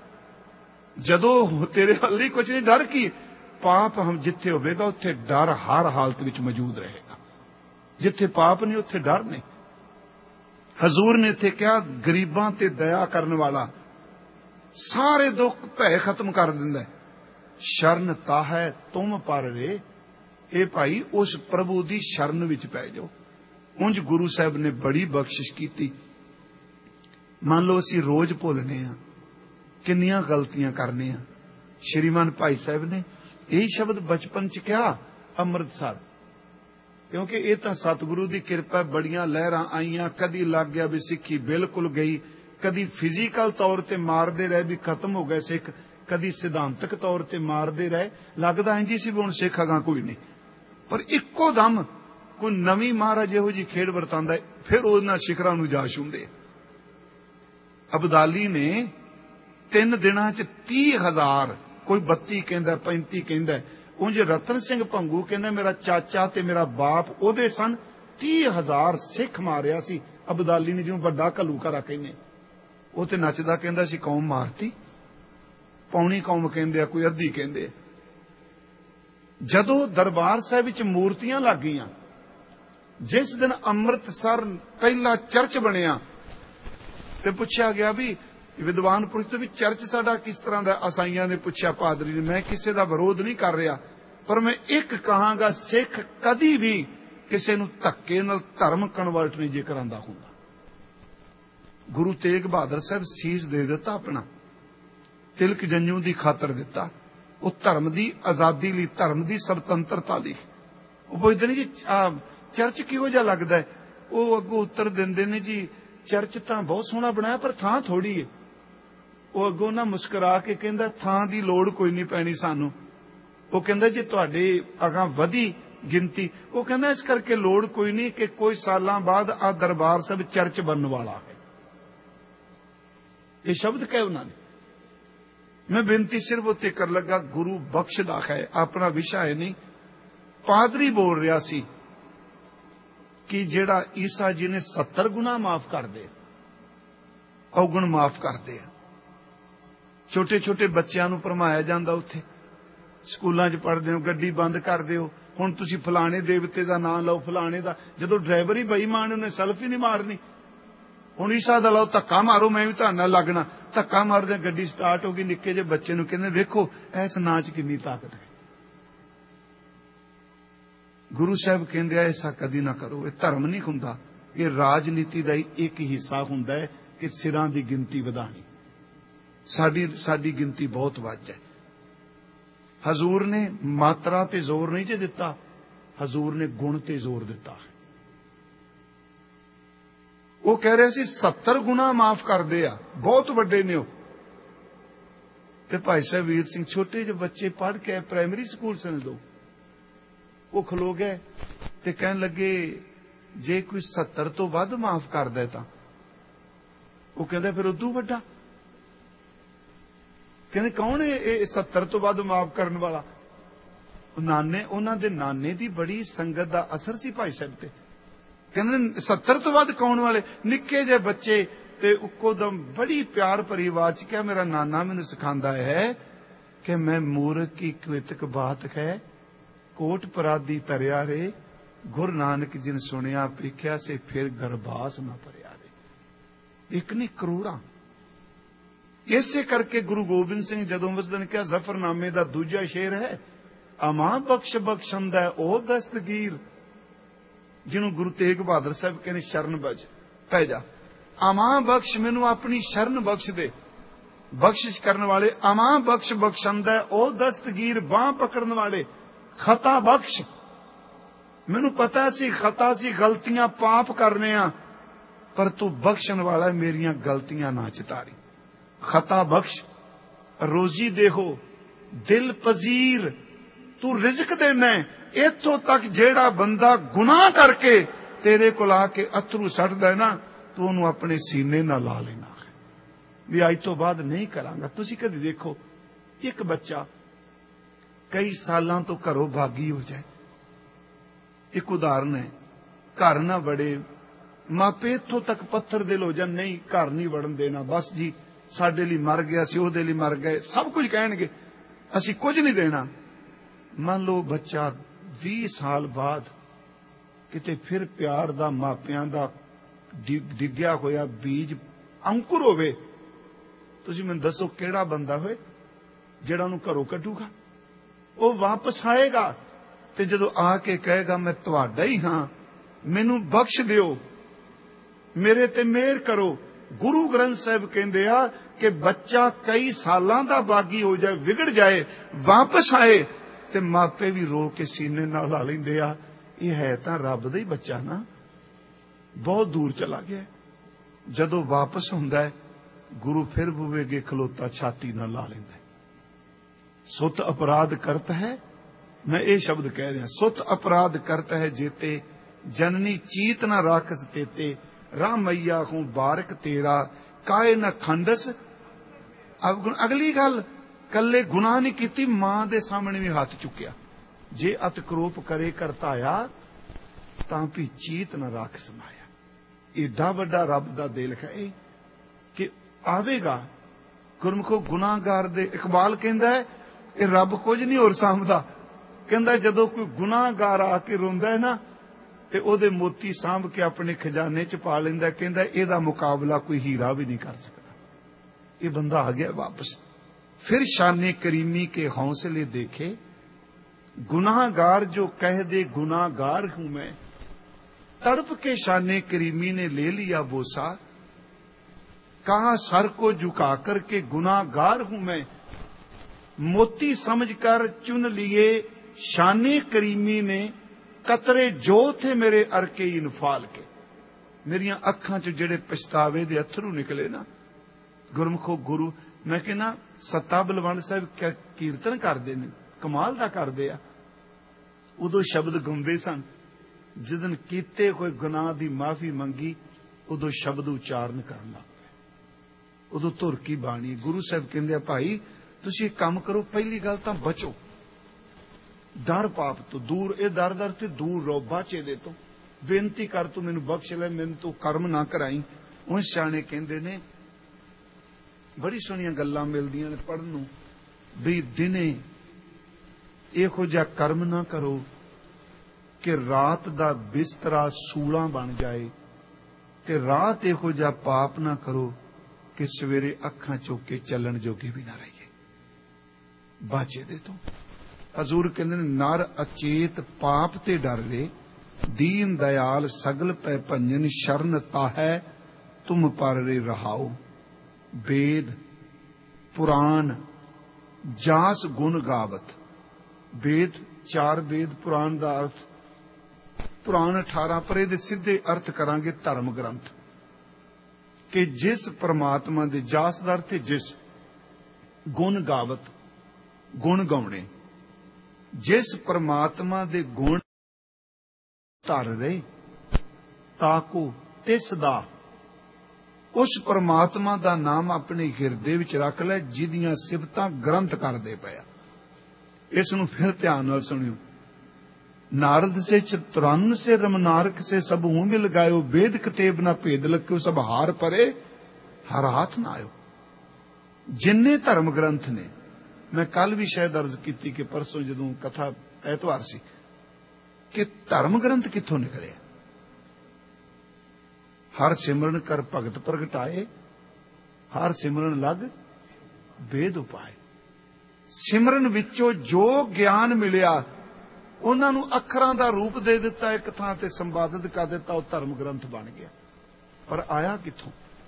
ਜਦੋਂ ਤੇਰੇ ਹੱਲ ਹੀ ਕੁਝ ਨਹੀਂ, ਡਰ ਕੀ? ਪਾਪ ਹਮ ਜਿੱਥੇ ਹੋਵੇਗਾ ਉੱਥੇ ਡਰ ਹਰ ਹਾਲਤ ਵਿੱਚ ਮੌਜੂਦ ਰਹੇਗਾ। ਜਿੱਥੇ ਪਾਪ ਨਹੀਂ ਉੱਥੇ ਡਰ ਨਹੀਂ। ਹਜ਼ੂਰ ਨੇ ਇੱਥੇ ਕਿਹਾ ਗਰੀਬਾਂ ਤੇ ਦਇਆ ਕਰਨ ਵਾਲਾ ਸਾਰੇ ਦੁੱਖ ਭੈ ਖਤਮ ਕਰ ਦਿੰਦਾ। ਸ਼ਰਨ ਤਾਹੈ ਤੁਮ ਪਰ ਰੇ, ਇਹ ਭਾਈ ਉਸ ਪ੍ਰਭੂ ਦੀ ਸ਼ਰਨ ਵਿੱਚ ਪੈ ਜਾਓ। ਉਂਝ ਗੁਰੂ ਸਾਹਿਬ ਨੇ ਬੜੀ ਬਖਸ਼ਿਸ਼ ਕੀਤੀ। ਮੰਨ ਲਓ ਅਸੀਂ ਰੋਜ਼ ਭੁੱਲਨੇ ਆ, ਕਿੰਨੀਆਂ ਗਲਤੀਆਂ ਕਰਨੇ ਆ। ਸ਼੍ਰੀਮਾਨ ਭਾਈ ਸਾਹਿਬ ਨੇ ਇਹ ਸ਼ਬਦ ਬਚਪਨ 'ਚ ਕਿਹਾ ਅੰਮ੍ਰਿਤਸਰ, ਕਿਉਂਕਿ ਇਹ ਤਾਂ ਸਤਿਗੁਰੂ ਦੀ ਕਿਰਪਾ, ਬੜੀਆਂ ਲਹਿਰਾਂ ਆਈਆਂ, ਕਦੀ ਲੱਗ ਗਿਆ ਵੀ ਸਿੱਖੀ ਬਿਲਕੁਲ ਗਈ, ਕਦੀ ਫਿਜ਼ੀਕਲ ਤੌਰ ਤੇ ਮਾਰਦੇ ਰਹੇ ਵੀ ਖਤਮ ਹੋ ਗਏ ਸਿੱਖ, ਕਦੀ ਸਿਧਾਂਤਕ ਤੌਰ ਤੇ ਮਾਰਦੇ ਰਹੇ, ਲੱਗਦਾ ਇੰਝ ਸੀ ਵੀ ਹੁਣ ਸਿੱਖ ਅਗਾਂ ਕੋਈ ਨਹੀਂ। ਪਰ ਇੱਕੋ ਦਮ ਕੋਈ ਨਵੀਂ ਮਹਾਰਾਜ ਇਹੋ ਜਿਹੀ ਖੇਡ ਵਰਤਾਂਦਾ, ਫਿਰ ਉਹਨਾਂ ਸਿਖਰਾਂ ਨੂੰ ਜਾ ਛੂੰਹਦੇ। ਅਬਦਾਲੀ ਨੇ ਤਿੰਨ ਦਿਨਾਂ 'ਚ ਤੀਹ ਹਜ਼ਾਰ, ਕੋਈ ਬੱਤੀ ਕਹਿੰਦਾ, ਪੈਂਤੀ ਕਹਿੰਦਾ, ਉਂਝ ਰਤਨ ਸਿੰਘ ਭੰਗੂ ਕਹਿੰਦਾ ਮੇਰਾ ਚਾਚਾ ਤੇ ਮੇਰਾ ਬਾਪ ਉਹਦੇ ਸਨ, ਤੀਹ ਹਜ਼ਾਰ ਸਿੱਖ ਮਾਰਿਆ ਸੀ ਅਬਦਾਲੀ ਨੇ, ਜਿਹਨੂੰ ਵੱਡਾ ਘੱਲੂਘਾਰਾ ਕਹਿੰਦੇ। ਉਹ ਤੇ ਨੱਚਦਾ ਕਹਿੰਦਾ ਸੀ ਕੌਮ ਮਾਰਤੀ, ਪੌਣੀ ਕੌਮ ਕਹਿੰਦੇ ਆ, ਕੋਈ ਅੱਧੀ ਕਹਿੰਦੇ ਆ। ਜਦੋਂ ਦਰਬਾਰ ਸਾਹਿਬ ਵਿੱਚ ਮੂਰਤੀਆਂ ਲੱਗ ਗਈਆਂ, ਜਿਸ ਦਿਨ ਅੰਮ੍ਰਿਤਸਰ ਪਹਿਲਾ ਚਰਚ ਬਣਿਆ, ਤੇ ਪੁੱਛਿਆ ਗਿਆ ਵੀ ਵਿਦਵਾਨ ਪੁਰਸ਼ ਤੋਂ ਵੀ ਚਰਚ ਸਾਡਾ ਕਿਸ ਤਰ੍ਹਾਂ ਦਾ? ਅਸਾਈਆਂ ਨੇ ਪੁੱਛਿਆ ਪਾਦਰੀ ਨੇ। ਮੈਂ ਕਿਸੇ ਦਾ ਵਿਰੋਧ ਨਹੀਂ ਕਰ ਰਿਹਾ, ਪਰ ਮੈਂ ਇੱਕ ਕਹਾਂਗਾ, ਸਿੱਖ ਕਦੀ ਵੀ ਕਿਸੇ ਨੂੰ ਧੱਕੇ ਨਾਲ ਧਰਮ ਕਨਵਰਟ ਨਹੀਂ ਜੇ ਕਰਾਂਦਾ ਹੁੰਦਾ। ਗੁਰੂ ਤੇਗ ਬਹਾਦਰ ਸਾਹਿਬ ਸੀਸ ਦੇ ਦਿੱਤਾ ਆਪਣਾ, ਤਿਲਕ ਜੰਜੂ ਦੀ ਖਾਤਰ ਦਿੱਤਾ, ਉਹ ਧਰਮ ਦੀ ਆਜ਼ਾਦੀ ਲਈ, ਧਰਮ ਦੀ ਸੁਤੰਤਰਤਾ ਲਈ। ਉਹ ਪੁੱਛਦੇ ਨੇ ਜੀ ਚਰਚ ਕਿਹੋ ਜਿਹਾ ਲੱਗਦਾ ਹੈ? ਉਹ ਅੱਗੋਂ ਉੱਤਰ ਦਿੰਦੇ ਨੇ ਜੀ ਚਰਚ ਤਾਂ ਬਹੁਤ ਸੋਹਣਾ ਬਣਾਇਆ, ਪਰ ਥਾਂ ਥੋੜੀ ਹੈ। ਉਹ ਅੱਗੋਂ ਨਾ ਮੁਸਕਰਾ ਕੇ ਕਹਿੰਦਾ ਥਾਂ ਦੀ ਲੋੜ ਕੋਈ ਨਹੀਂ ਪੈਣੀ ਸਾਨੂੰ। ਉਹ ਕਹਿੰਦਾ ਜੇ ਤੁਹਾਡੇ ਅਗਾਂ ਵਧੀ ਗਿਣਤੀ, ਉਹ ਕਹਿੰਦਾ ਇਸ ਕਰਕੇ ਲੋੜ ਕੋਈ ਨਹੀਂ ਕਿ ਕੋਈ ਸਾਲਾਂ ਬਾਅਦ ਆ ਦਰਬਾਰ ਸਾਹਿਬ ਚਰਚ ਬਣਨ ਵਾਲਾ ਹੈ। ਇਹ ਸ਼ਬਦ ਕਹੇ ਉਹਨਾਂ ਨੇ। ਮੈਂ ਬੇਨਤੀ ਸਿਰਫ ਉੱਤੇ ਕਰ ਲੱਗਾ, ਗੁਰੂ ਬਖਸ਼ਦਾ ਹੈ, ਆਪਣਾ ਵਿਸ਼ਾ ਹੈ ਨਹੀਂ। ਪਾਦਰੀ ਬੋਲ ਰਿਹਾ ਸੀ ਕਿ ਜਿਹੜਾ ਈਸਾ ਜੀ ਨੇ ਸੱਤਰ ਗੁਨਾਹ ਮਾਫ ਕਰਦੇ, ਔਗਣ ਮਾਫ ਕਰਦੇ ਆ। ਛੋਟੇ ਛੋਟੇ ਬੱਚਿਆਂ ਨੂੰ ਭਰਮਾਇਆ ਜਾਂਦਾ, ਉੱਥੇ ਸਕੂਲਾਂ 'ਚ ਪੜ੍ਹਦੇ ਹੋ, ਗੱਡੀ ਬੰਦ ਕਰ ਦਿਓ, ਹੁਣ ਤੁਸੀਂ ਫਲਾਣੇ ਦੇਵਤੇ ਦਾ ਨਾਂ ਲਓ, ਫਲਾਣੇ ਦਾ। ਜਦੋਂ ਡਰਾਈਵਰ ਹੀ ਬੇਈਮਾਨ, ਉਹਨੇ ਸੈਲਫੀ ਨਹੀਂ ਮਾਰਨੀ। ਹੁਣ ਈਸਾ ਦਾ ਲਓ, ਧੱਕਾ ਮਾਰੋ, ਮੈਂ ਵੀ ਤੁਹਾਡੇ ਨਾਲ ਲੱਗਣਾ। ਧੱਕਾ ਮਾਰਦੇ ਗੱਡੀ ਸਟਾਰਟ ਹੋ ਗਈ, ਨਿੱਕੇ ਜਿਹੇ ਬੱਚੇ ਨੂੰ ਕਹਿੰਦੇ ਵੇਖੋ ਇਸ ਨਾਂ 'ਚ ਕਿੰਨੀ ਤਾਕਤ ਹੈ। ਗੁਰੂ ਸਾਹਿਬ ਕਹਿੰਦੇ ਆ ਐਸਾ ਕਦੀ ਨਾ ਕਰੋ, ਇਹ ਧਰਮ ਨਹੀਂ ਹੁੰਦਾ, ਇਹ ਰਾਜਨੀਤੀ ਦਾ ਹੀ ਇੱਕ ਹਿੱਸਾ ਹੁੰਦਾ ਹੈ ਕਿ ਸਿਰਾਂ ਦੀ ਗਿਣਤੀ ਵਧਾਣੀ। ਸਾਡੀ ਸਾਡੀ ਗਿਣਤੀ ਬਹੁਤ ਵੱਧ ਹੈ। ਹਜ਼ੂਰ ਨੇ ਮਾਤਰਾ ਤੇ ਜ਼ੋਰ ਨਹੀਂ ਜੇ ਦਿੱਤਾ, ਹਜ਼ੂਰ ਨੇ ਗੁਣ ਤੇ ਜ਼ੋਰ ਦਿੱਤਾ। ਉਹ ਕਹਿ ਰਹੇ ਸੀ ਸੱਤਰ ਗੁਣਾ ਮਾਫ ਕਰਦੇ ਆ, ਬਹੁਤ ਵੱਡੇ ਨੇ ਉਹ। ਤੇ ਭਾਈ ਸਾਹਿਬ ਵੀਰ ਸਿੰਘ, ਛੋਟੇ ਜਿਹੇ ਬੱਚੇ ਪੜ੍ਹ ਕੇ ਪ੍ਰਾਇਮਰੀ ਸਕੂਲ ਸਨ ਦੋ, ਉਹ ਖਲੋ ਗਏ ਤੇ ਕਹਿਣ ਲੱਗੇ ਜੇ ਕੋਈ ਸੱਤਰ ਤੋਂ ਵੱਧ ਮਾਫ ਕਰਦਾ ਤਾਂ? ਉਹ ਕਹਿੰਦਾ ਫਿਰ ਉਦੋਂ ਵੱਡਾ। ਕਹਿੰਦੇ ਕੌਣ ਹੈ ਇਹ ਸੱਤਰ ਤੋਂ ਵੱਧ ਮਾਫ ਕਰਨ ਵਾਲਾ? ਨਾਨੇ, ਉਹਨਾਂ ਦੇ ਨਾਨੇ ਦੀ ਬੜੀ ਸੰਗਤ ਦਾ ਅਸਰ ਸੀ ਭਾਈ ਸਾਹਿਬ ਤੇ। ਕਹਿੰਦੇ ਸੱਤਰ ਤੋਂ ਵੱਧ ਕੌਣ ਵਾਲੇ? ਨਿੱਕੇ ਜਿਹੇ ਬੱਚੇ। ਤੇ ਇੱਕੋਦਮ ਬੜੀ ਪਿਆਰ ਭਰੀ ਆਵਾਜ਼ ਚ ਕਿਹਾ ਮੇਰਾ ਨਾਨਾ ਮੈਨੂੰ ਸਿਖਾਉਂਦਾ ਹੈ ਕਿ ਮੈਂ ਮੂਰਖ ਕੀ ਕਵਿਤਕ ਬਾਤ ਹੈ, ਕੋਟ ਪਰਾਦੀ ਤਰਿਆ ਰੇ, ਗੁਰੂ ਨਾਨਕ ਜਿਨ ਸੁਣਿਆ ਵੇਖਿਆ ਸੇ ਫਿਰ ਗਰਬਾਸ ਨਾ ਭਰਿਆ ਰੇ। ਇੱਕ ਨਹੀਂ ਕਰੋੜਾਂ। ਇਸੇ ਕਰਕੇ ਗੁਰੂ ਗੋਬਿੰਦ ਸਿੰਘ ਜਦੋਂ ਉਸ ਦਿਨ ਕਿਹਾ, ਜ਼ਫਰਨਾਮੇ ਦਾ ਦੂਜਾ ਸ਼ੇਰ ਹੈ, ਅਮਾਂ ਬਖਸ਼ ਬਖਸ਼ੰਦਾ ਉਹ ਦਸਤਗੀਰ, ਜਿਹਨੂੰ ਗੁਰੂ ਤੇਗ ਬਹਾਦਰ ਸਾਹਿਬ ਕਹਿੰਦੇ ਸ਼ਰਨ ਬਚ ਪੈ ਜਾ। ਅਮਾਂ ਬਖਸ਼, ਮੈਨੂੰ ਆਪਣੀ ਸ਼ਰਨ ਬਖਸ਼ ਦੇ। ਬਖਸ਼ਿਸ਼ ਕਰਨ ਵਾਲੇ। ਅਮਾਂ ਬਖਸ਼ ਬਖਸ਼ੰਦਾ ਉਹ ਦਸਤਗੀਰ, ਬਾਂਹ ਪਕੜਨ ਵਾਲੇ। ਖਤਾ ਬਖਸ਼, ਮੈਨੂੰ ਪਤਾ ਸੀ ਖਤਾ ਸੀ, ਗਲਤੀਆਂ ਪਾਪ ਕਰਨੇ ਆ, ਪਰ ਤੂੰ ਬਖਸ਼ਣ ਵਾਲਾ, ਮੇਰੀਆਂ ਗਲਤੀਆਂ ਨਾ ਚਿਤਾਰੀ। ਖਤਾ ਬਖਸ਼, ਰੋਜ਼ੀ ਦੇਹੋ ਦਿਲ ਪਜ਼ੀਰ, ਤੂੰ ਰਿਜ਼ਕ ਦੇਣਾ। ਇੱਥੋਂ ਤੱਕ ਜਿਹੜਾ ਬੰਦਾ ਗੁਨਾਹ ਕਰਕੇ ਤੇਰੇ ਕੋਲ ਆ ਕੇ ਅਥਰੂ ਸੱਟਦਾ ਨਾ, ਤੂੰ ਉਹਨੂੰ ਆਪਣੇ ਸੀਨੇ ਨਾਲ ਲਾ ਲੈਣਾ ਵੀ ਅੱਜ ਤੋਂ ਬਾਅਦ ਨਹੀਂ ਕਰਾਂਗਾ। ਤੁਸੀਂ ਕਦੇ ਦੇਖੋ ਇੱਕ ਬੱਚਾ ਕਈ ਸਾਲਾਂ ਤੋਂ ਘਰੋਂ ਭਾਗੀ ਹੋ ਜਾਏ। ਇੱਕ ਉਦਾਹਰਨ ਹੈ, ਘਰ ਨਾ ਵੜੇ, ਮਾਪੇ ਇੱਥੋਂ ਤੱਕ ਪੱਥਰ ਦਿਲ ਹੋ ਜਾਣ, ਨਹੀਂ ਘਰ ਨਹੀਂ ਵੜਨ ਦੇਣਾ, ਬਸ ਜੀ ਸਾਡੇ ਲਈ ਮਰ ਗਿਆ ਸੀ, ਉਹਦੇ ਲਈ ਮਰ ਗਏ, ਸਭ ਕੁਝ ਕਹਿਣਗੇ, ਅਸੀਂ ਕੁਝ ਨਹੀਂ ਦੇਣਾ। ਮੰਨ ਲਓ ਬੱਚਾ ਵੀਹ ਸਾਲ ਬਾਅਦ ਕਿਤੇ ਫਿਰ ਪਿਆਰ ਦਾ, ਮਾਪਿਆਂ ਦਾ ਡਿੱਗਿਆ ਹੋਇਆ ਬੀਜ ਅੰਕੁਰ ਹੋਵੇ। ਤੁਸੀਂ ਮੈਨੂੰ ਦੱਸੋ ਕਿਹੜਾ ਬੰਦਾ ਹੋਏ ਜਿਹੜਾ ਉਹਨੂੰ ਘਰੋਂ ਕੱਢੂਗਾ? ਉਹ ਵਾਪਸ ਆਏਗਾ ਤੇ ਜਦੋਂ ਆ ਕੇ ਕਹੇਗਾ ਮੈਂ ਤੁਹਾਡਾ ਹੀ ਹਾਂ, ਮੈਨੂੰ ਬਖਸ਼ ਦਿਓ, ਮੇਰੇ ਤੇ ਮਿਹਰ ਕਰੋ। ਗੁਰੂ ਗ੍ਰੰਥ ਸਾਹਿਬ ਕਹਿੰਦੇ ਆ ਕਿ ਬੱਚਾ ਕਈ ਸਾਲਾਂ ਦਾ ਬਾਗੀ ਹੋ ਜਾਏ, ਵਿਗੜ ਜਾਏ, ਵਾਪਸ ਆਏ ਤੇ ਮਾਪੇ ਵੀ ਰੋ ਕੇ ਸੀਨੇ ਨਾਲ ਲਾ ਲੈਂਦੇ ਆ, ਇਹ ਹੈ ਤਾਂ ਰੱਬ ਦਾ ਹੀ ਬੱਚਾ ਨਾ, ਬਹੁਤ ਦੂਰ ਚਲਾ ਗਿਆ। ਜਦੋਂ ਵਾਪਸ ਹੁੰਦਾ ਗੁਰੂ ਫਿਰ ਬੂਹੇ ਅੱਗੇ ਖਲੋਤਾ ਛਾਤੀ ਨਾਲ ਲਾ ਲੈਂਦਾ। ਸੁਤ ਅਪਰਾਧ ਕਰਤ ਹੈ, ਮੈਂ ਇਹ ਸ਼ਬਦ ਕਹਿ ਰਿਹਾ, ਸੁਤ ਅਪਰਾਧ ਕਰਤ ਹੈ ਜੇਤੇ, ਜਨਨੀ ਚੀਤ ਨਾ ਰਾਖਸ ਤੇਤੇ, ਰਾਮ ਮਈਆ ਹੂੰ ਬਾਰਕ ਤੇਰਾ, ਕਾਏ ਨਾ ਖੰਡਸ। ਅਗਲੀ ਗੱਲ, ਕੱਲੇ ਗੁਨਾਹ ਨਹੀਂ ਕੀਤੀ, ਮਾਂ ਦੇ ਸਾਹਮਣੇ ਵੀ ਹੱਥ ਚੁੱਕਿਆ। जे अत क्रोप करे करताया तां भी चीत न राख समाया। एडा वड्डा रब दा दिल है कि आवेगा गुरमुखो गुनाहगार दे। इकबाल कहंदा है कि रब कुछ नहीं होर सामदा, कहंदा जदों कोई गुनाहगार आके रोंदा है ना ते ओदे मोती सांभ के अपने खजाने च पा लैंदा, कहंदा इहदा मुकाबला कोई हीरा भी नहीं कर सकता। ये बंदा आ गया वापस। फिर शाने करीमी के हौसले देखे, गुनाहगार जो कह दे गुनाहगार हूं मैं, तड़प के शाने करीमी ने ले लिया बोसा, कहा सर को झुका कर के गुनाहगार हूं मैं, मोती समझकर चुन लिए शाने करीमी ने, कतरे जो थे मेरे अरके इनफाल के। मेरिया अखां च जेड़े पछतावे दे अथरू निकले ना, गुरमुखो गुरु मैं कहना सत्ता बलवंड साहब क्या कीर्तन करते ने, कमाल दा करदे आ। उदों शब्द गाउंदे सन, जिस दिन कीते कोई गुनाह दी माफी मंगी उदों शब्द उच्चारण करन लग पे। उदों धुर की बाणी। गुरु साहब कहंदे भाई तुसीं एक काम करो, पहली गल तां बचो डर पाप तो दूर, ये डर डर ते दूर रहो, बच इहदे तो, बेनती कर तू मैनू बख्श ले, मैनू तू कर्म ना कराई। उह सियाणे कहंदे ने बड़ी सोहणियां गल्लां मिलदियां ने पढ़न नूं भी दिने इहो जिहा कर्म ना करो कि रात दा बिस्तरा सूला बन जाए, ते रात इहो जिहा पाप ना करो कि सवेरे अखां चुक के चलन जोगे भी ना रहिए। बाचे दे तो हजूर कहंदे ने नर अचेत पाप ते डर रे, दीन दयाल सगल पै भंजन, शरण ताहै तुम पर रे रहाओ। वेद पुराण जास गुण गावत। वेद चार वेद, पुराण दा अर्थ पुराण अठारह, पर इहदे सीधे अर्थ करांगे धर्म ग्रंथ। कि जिस परमात्मा दे, जास दा अर्थ जिस, गुण गावत गुण गाउणे, जिस परमात्मा दे गुण धर रहे ताको तिस दा, उस परमात्मा दा नाम अपने हिरदे विच रख लै जिहदियां सिफतां ग्रंथ करदे पिया। इस नूं फिर ध्यान नाल सुनियो। नारद से चतुरान से रमनारक से सब हूं मिल गायो, वेद कतेब ना भेद लख्यो, सब हार परे हर हाथ ना आयो। जिन्ने धर्म ग्रंथ ने, मैं कल भी शायद अर्ज की कि परसों जदों कथा ऐतवार सी कि धर्म ग्रंथ कित्थों निकले। हर सिमरन कर भगत प्रगटाए, हर सिमरन लग वेद उपाए। सिमरन विचों जो ज्ञान मिलिया उन्हां नूं अखरां दा रूप दे दिता, एक थां ते संपादित कर दिता, वो धर्म ग्रंथ बन गया। पर आया कित्थों?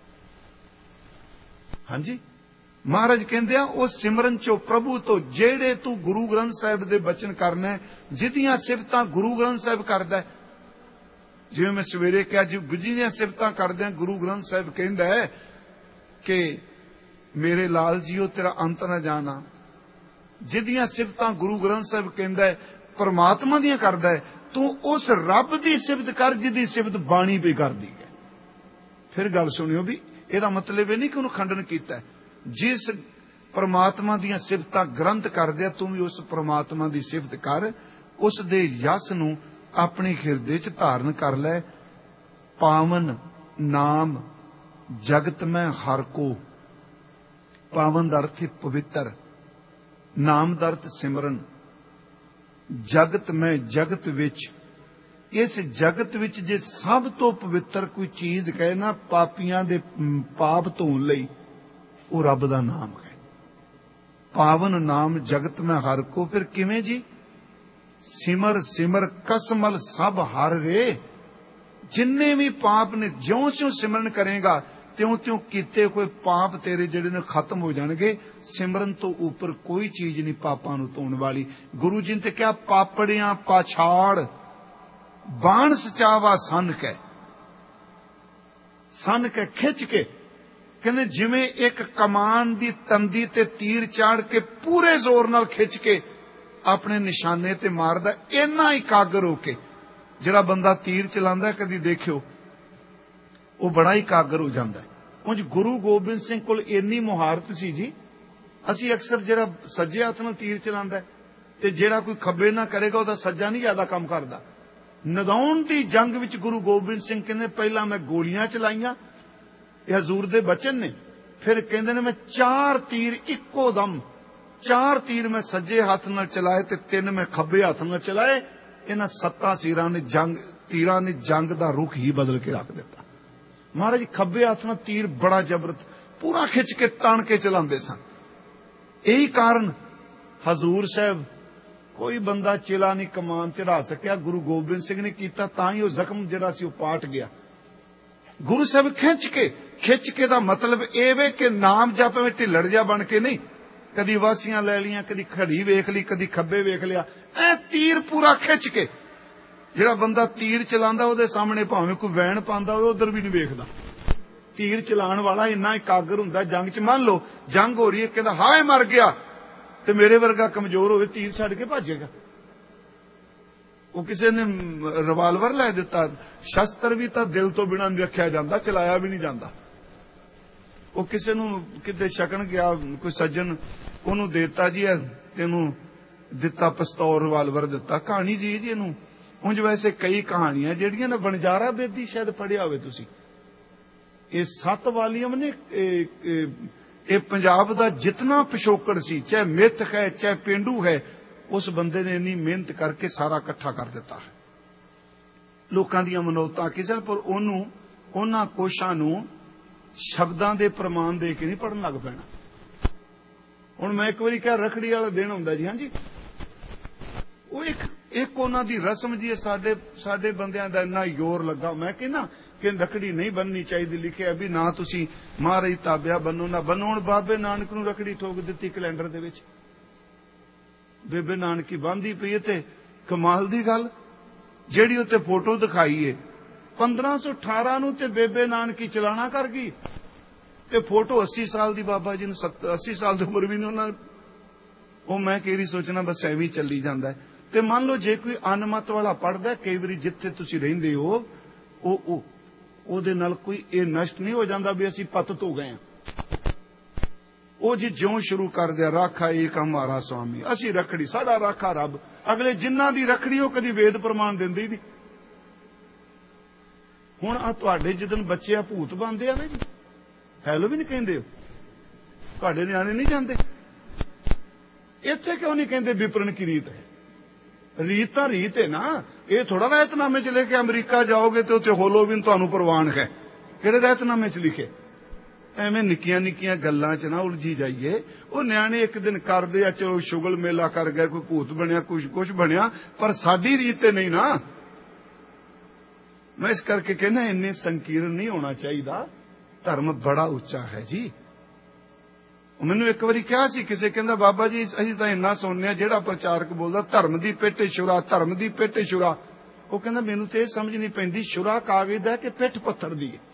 हां जी, महाराज कहंदे आ वो सिमरन चो प्रभु तो, जेड़े तू गुरु ग्रंथ साहिब दे बचन करना, जिहदियां सिफतां गुरु ग्रंथ साहिब करदा है। जिवें मैं सवेरे कहा जी जिहदियां सिफतां करदे गुरु ग्रंथ साहिब कहंदा है कि मेरे लाल जीओ तेरा अंत ना जाना। जिहदियां सिफतां गुरु ग्रंथ साहिब कहंदा है परमात्मा दियां करदा है, तू उस रब दी सिफत कर जिहदी सिफत बाणी भी करदी है। फिर गल सुनियो भी इहदा मतलब ये नहीं कि उन्होंने खंडन कीता है। जिस परमात्मा दियां सिफतां ग्रंथ करदे, तू भी उस परमात्मा दी सिफत कर, उस दे यस नूं अपने हिरदे च धारण कर लै। पावन नाम जगत में हर को, पावन दा अर्थ पवित्र, नाम दा अर्थ सिमरन। जगत में जगत विच, इस जगत विच जे सब तो पवित्र कोई चीज कहे ना पापियां दे पाप धोण लई, वो रब दा नाम है। पावन नाम जगत में हर को। फिर किवें जी? सिमर सिमर कसमल सब हर रे। जिन्ने भी पाप ने ज्यों ज्यों सिमरन करेगा त्यों त्यों कीते कोई पाप तेरे जिहड़े ने खत्म हो जाणगे। सिमरन तो ऊपर कोई चीज नहीं पापां नूं धोण वाली। गुरु जी ने ते क्या पापड़ियां पाछाड़ बाण सचावा सन कै, सन कै खिंच के, कहंदे जिवें एक कमान दी तंदी ते तीर चाड़ के पूरे जोर नाल खिंच के अपने निशाने ते मारदा, इन्ना एकागर होके जिहड़ा बंदा तीर चलांदा कदी देखियो वो बड़ा एकागर हो जांदा है। उंज गुरु गोबिंद सिंह कोल इन्नी मुहारत सी जी। असी अक्सर जिहड़ा सज्जे हत्थ नाल तीर चलांदा ਤੇ ਜਿਹੜਾ ਕੋਈ ਖੱਬੇ ਨਾ ਕਰੇਗਾ ਉਹਦਾ ਸੱਜਾ ਨਹੀਂ ਜ਼ਿਆਦਾ ਕੰਮ ਕਰਦਾ। ਨਗਾਉਣ ਦੀ ਜੰਗ ਵਿੱਚ ਗੁਰੂ ਗੋਬਿੰਦ ਸਿੰਘ ਕਹਿੰਦੇ ਪਹਿਲਾਂ ਮੈਂ ਗੋਲੀਆਂ ਚਲਾਈਆਂ, ਇਹ ਹਜ਼ੂਰ ਦੇ ਬਚਨ ਨੇ। ਫਿਰ ਕਹਿੰਦੇ ਨੇ ਮੈਂ ਚਾਰ ਤੀਰ ਇੱਕੋ ਦਮ, ਚਾਰ ਤੀਰ ਮੈਂ ਸੱਜੇ ਹੱਥ ਨਾਲ ਚਲਾਏ ਤੇ ਤਿੰਨ ਮੈਂ ਖੱਬੇ ਹੱਥ ਨਾਲ ਚਲਾਏ। ਇਹਨਾਂ ਸੱਤਾਂ ਸੀਰਾਂ ਨੇ ਜੰਗ ਤੀਰਾਂ ਨੇ ਜੰਗ ਦਾ ਰੁਖ ਹੀ ਬਦਲ ਕੇ ਰੱਖ ਦਿੱਤਾ। ਮਹਾਰਾਜ ਖੱਬੇ ਹੱਥ ਨਾਲ ਤੀਰ ਬੜਾ ਜ਼ਬਰਦਸਤ ਪੂਰਾ ਖਿੱਚ ਕੇ ਤਾਣ ਕੇ ਚਲਾਉਂਦੇ ਸਨ। ਇਹੀ ਕਾਰਨ ਹਜ਼ੂਰ ਸਾਹਿਬ ਕੋਈ ਬੰਦਾ ਚਿਲਾ ਨਹੀਂ ਕਮਾਨ ਚੜਾ ਸਕਿਆ, ਗੁਰੂ ਗੋਬਿੰਦ ਸਿੰਘ ਨੇ ਕੀਤਾ, ਤਾਂ ਹੀ ਉਹ ਜ਼ਖਮ ਜਿਹੜਾ ਸੀ ਉਹ ਪਾਟ ਗਿਆ। ਗੁਰੂ ਸਾਹਿਬ ਖਿੱਚ ਕੇ ਖਿੱਚ ਕੇ ਦਾ ਮਤਲਬ ਇਹ ਵੇ ਕਿ ਨਾਮ ਜਪ ਵਿੱਚ ਢਿੱਲੜ ਜਿਹਾ ਬਣ ਕੇ ਨਹੀਂ, ਕਦੀ ਵਾਸੀਆਂ ਲੈ ਲੀਆਂ, ਕਦੀ ਖੜੀ ਵੇਖ ਲਈ, ਕਦੀ ਖੱਬੇ ਵੇਖ ਲਿਆ, ਐ ਤੀਰ ਪੂਰਾ ਖਿੱਚ ਕੇ। ਜਿਹੜਾ ਬੰਦਾ ਤੀਰ ਚਲਾਉਂਦਾ ਉਹਦੇ ਸਾਹਮਣੇ ਭਾਵੇਂ ਕੋਈ ਵੈਣ ਪਾਉਂਦਾ ਹੋਵੇ ਉਧਰ ਵੀ ਨਹੀਂ ਵੇਖਦਾ। ਤੀਰ ਚਲਾਉਣ ਵਾਲਾ ਇੰਨਾ ਇਕਾਗਰ ਹੁੰਦਾ ਜੰਗ 'ਚ। ਮੰਨ ਲਓ ਜੰਗ ਹੋ ਰਹੀ ਹੈ, ਕਹਿੰਦਾ ਹਾਏ ਮਰ ਗਿਆ, ਤੇ ਮੇਰੇ ਵਰਗਾ ਕਮਜ਼ੋਰ ਹੋਵੇ ਤੀਰ ਛੱਡ ਕੇ ਭੱਜੇਗਾ। ਉਹ ਕਿਸੇ ਨੇ ਰਿਵਾਲਵਰ ਲੈ ਦਿੱਤਾ, ਸ਼ਸਤਰ ਵੀ ਤਾਂ ਦਿਲ ਤੋਂ ਬਿਨਾਂ ਨਹੀਂ ਰੱਖਿਆ ਜਾਂਦਾ, ਚਲਾਇਆ ਵੀ ਨਹੀਂ ਜਾਂਦਾ। ਉਹ ਕਿਸੇ ਨੂੰ ਕਿਤੇ ਛਕਣ ਗਿਆ, ਕੋਈ ਸੱਜਣ, ਉਹਨੂੰ ਦੇਤਾ ਜੀ ਤੈਨੂੰ ਦਿੱਤਾ ਪਿਸਤੌਲ ਰਿਵਾਲਵਰ ਦਿੱਤਾ। ਕਹਾਣੀ ਜੀ ਜੀ ਇਹਨੂੰ ਉਂਝ ਵੈਸੇ ਕਈ ਕਹਾਣੀਆਂ ਜਿਹੜੀਆਂ ਨੇ ਵਣਜਾਰਾ ਬੇਦੀ ਸ਼ਾਇਦ ਪੜ੍ਹਿਆ ਹੋਵੇ ਤੁਸੀਂ। ਇਹ ਸੱਤ ਵਾਲੀਅਮ ਨੇ। ਇਹ ਪੰਜਾਬ ਦਾ ਜਿਤਨਾ ਪਿਛੋਕੜ ਸੀ, ਚਾਹੇ ਮਿੱਥ ਹੈ ਚਾਹੇ ਪੇਂਡੂ ਹੈ, ਉਸ ਬੰਦੇ ਨੇ ਇੰਨੀ ਮਿਹਨਤ ਕਰਕੇ ਸਾਰਾ ਇਕੱਠਾ ਕਰ ਦਿੱਤਾ ਹੈ। ਲੋਕਾਂ ਦੀਆਂ ਮਨੌਤਾਂ ਕਿਸੇ ਪਰ ਉਹਨੂੰ ਉਹਨਾਂ ਕੋਸ਼ਾਂ ਨੂੰ ਸ਼ਬਦਾਂ ਦੇ ਪ੍ਰਮਾਣ ਦੇ ਕੇ ਨਹੀਂ ਪੜਨ ਲੱਗ ਪੈਣਾ। ਹੁਣ ਮੈਂ ਇੱਕ ਵਾਰੀ ਕਿਹਾ ਰੱਖੜੀ ਵਾਲਾ ਦਿਨ ਹੁੰਦਾ ਜੀ, ਹਾਂਜੀ, ਉਹ ਇੱਕ ਇੱਕ ਉਹਨਾਂ ਦੀ ਰਸਮ ਜੀ। ਸਾਡੇ ਸਾਡੇ ਬੰਦਿਆਂ ਦਾ ਇੰਨਾ ਜ਼ੋਰ ਲੱਗਾ, ਮੈਂ ਕਹਿੰਦਾ ਕਿ ਰੱਖੜੀ ਨਹੀਂ ਬੰਨਣੀ ਚਾਹੀਦੀ। ਲਿਖਿਆ ਵੀ ਨਾ ਤੁਸੀਂ ਮਹਾਰਾਜ ਤਾਬਿਆ ਬੰਨੋ ਨਾ ਬੰਨੋ। ਹੁਣ ਬਾਬੇ ਨਾਨਕ ਨੂੰ ਰੱਖੜੀ ਠੋਕ ਦਿੱਤੀ ਕੈਲੰਡਰ ਦੇ ਵਿੱਚ, ਬੇਬੇ ਨਾਨਕੀ ਬੰਨ੍ਹਦੀ ਪਈ ਹੈ। ਤੇ ਕਮਾਲ ਦੀ ਗੱਲ ਜਿਹੜੀ ਉੱਤੇ ਫੋਟੋ ਦਿਖਾਈ ਏ ਪੰਦਰਾਂ ਸੌ ਅਠਾਰਾਂ ਨੂੰ, ਤੇ ਬੇਬੇ ਨਾਨਕੀ ਚਲਾਣਾ ਕਰ ਗਈ, ਤੇ ਫੋਟੋ ਅੱਸੀ ਸਾਲ ਦੀ ਬਾਬਾ ਜੀ ਨੂੰ, ਅੱਸੀ ਸਾਲ ਦੀ ਉਮਰ ਵੀ ਨਹੀਂ ਉਹਨਾਂ। ਉਹ ਮੈਂ ਕਿਹੜੀ ਸੋਚਣਾ, ਬਸ ਐਵੇਂ ਚੱਲੀ ਜਾਂਦਾ ਹੈ। ਤੇ ਮੰਨ ਲਓ ਜੇ ਕੋਈ ਅਨਮਤ ਵਾਲਾ ਪੜਦਾ, ਕਈ ਵਾਰੀ ਜਿੱਥੇ ਤੁਸੀਂ ਰਹਿੰਦੇ ਹੋ ਉਹ ਉਹ ਉਹਦੇ ਨਾਲ ਕੋਈ ਇਹ ਨਸ਼ਟ ਨਹੀਂ ਹੋ ਜਾਂਦਾ ਵੀ ਅਸੀਂ ਪਤਤ ਹੋ ਗਏ ਹਾਂ। ਉਹ ਜੀ ਜਿਉਂ ਸ਼ੁਰੂ ਕਰਦੇ ਆ, ਰਾਖਾ ਏਕ ਹਮਾਰਾ ਸੁਆਮੀ, ਅਸੀਂ ਰੱਖੜੀ, ਸਾਡਾ ਰਾਖਾ ਰੱਬ। ਅਗਲੇ ਜਿਨ੍ਹਾਂ ਦੀ ਰੱਖੜੀ ਉਹ ਕਦੀ ਵੇਦ ਪ੍ਰਮਾਣ ਦਿੰਦੇ ਹੀ ਨਹੀਂ। ਹੁਣ ਆ ਤੁਹਾਡੇ ਜਿੱਦਨ ਬੱਚੇ ਆ ਭੂਤ ਬਣਦੇ ਆ ਨਾ ਜੀ, ਹੈਲੋ ਵੀ ਨਹੀਂ ਕਹਿੰਦੇ ਹੋ, ਤੁਹਾਡੇ ਨਿਆਣੇ ਨਹੀਂ ਜਾਂਦੇ। ਇੱਥੇ ਕਿਉਂ ਨਹੀਂ ਕਹਿੰਦੇ ਵਿਪਰਨ ਕੀ ਰੀਤ ਹੈ? ਰੀਤ ਤਾਂ ਰੀਤ ਹੈ ਨਾ। ਇਹ ਥੋੜਾ ਰਹਿਤਨਾਮੇ ਚ ਲੈ ਕੇ ਅਮਰੀਕਾ ਜਾਓਗੇ ਤੇ ਉੱਥੇ ਹੋਲੋਵੀਨ ਤੁਹਾਨੂੰ ਪ੍ਰਵਾਨ ਹੈ। ਕਿਹੜੇ ਰਹਿਤਨਾਮੇ ਚ ਲਿਖੇ? ਐਵੇਂ ਨਿੱਕੀਆਂ ਨਿੱਕੀਆਂ ਗੱਲਾਂ ਚ ਨਾ ਉਲਝੀ ਜਾਈਏ। ਉਹ ਨਿਆਣੇ ਇੱਕ ਦਿਨ ਕਰਦੇ ਆ, ਚਲੋ ਸ਼ੁਗਲ ਮੇਲਾ ਕਰ ਗਏ, ਕੋਈ ਭੂਤ ਬਣਿਆ, ਕੁਛ ਕੁਛ ਬਣਿਆ, ਪਰ ਸਾਡੀ ਰੀਤ ਤੇ ਨਹੀਂ ਨਾ। ਮੈਂ ਇਸ ਕਰਕੇ ਕਹਿੰਦਾ ਇੰਨੇ ਸੰਕੀਰਨ ਨਹੀਂ ਹੋਣਾ ਚਾਹੀਦਾ। ਧਰਮ ਬੜਾ ਉੱਚਾ ਹੈ ਜੀ। ਮੈਨੂੰ ਇੱਕ ਵਾਰੀ ਕਿਹਾ ਸੀ ਕਿਸੇ, ਕਹਿੰਦਾ ਬਾਬਾ ਜੀ ਅਸੀਂ ਤਾਂ ਇੰਨਾ ਸੁਣਨੇ ਆ, ਜਿਹੜਾ ਪ੍ਰਚਾਰਕ ਬੋਲਦਾ ਧਰਮ ਦੀ ਪਿੱਠ ਛੁਰਾ, ਧਰਮ ਦੀ ਪਿੱਠ ਛੁਰਾ। ਉਹ ਕਹਿੰਦਾ ਮੈਨੂੰ ਤੇ ਇਹ ਸਮਝ ਨਹੀਂ ਪੈਂਦੀ, ਛੁਰਾ ਕਾਗਜ਼ ਦਾ ਕਿ ਪਿੱਠ ਪੱਥਰ ਦੀ ਹੈ?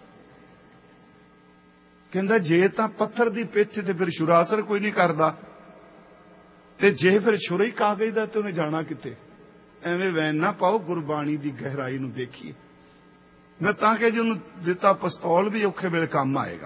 ਕਹਿੰਦਾ ਜੇ ਤਾਂ ਪੱਥਰ ਦੀ ਪਿੱਠ ਤੇ ਫਿਰ ਛੁਰਾ ਅਸਰ ਕੋਈ ਨਹੀਂ ਕਰਦਾ, ਤੇ ਜੇ ਫਿਰ ਛੁਰਾ ਹੀ ਕਾਗਜ਼ ਦਾ ਤੇ ਉਹਨੇ ਜਾਣਾ ਕਿੱਥੇ? ਐਵੇਂ ਵੈਨ ਨਾ ਪਾਓ, ਗੁਰਬਾਣੀ ਦੀ ਗਹਿਰਾਈ ਨੂੰ ਦੇਖੀਏ। ਮੈਂ ਤਾਂ ਕਿ ਜੇ ਉਹਨੂੰ ਦਿੱਤਾ ਪਿਸਤੌਲ ਵੀ ਔਖੇ ਵੇਲੇ ਕੰਮ ਆਏਗਾ।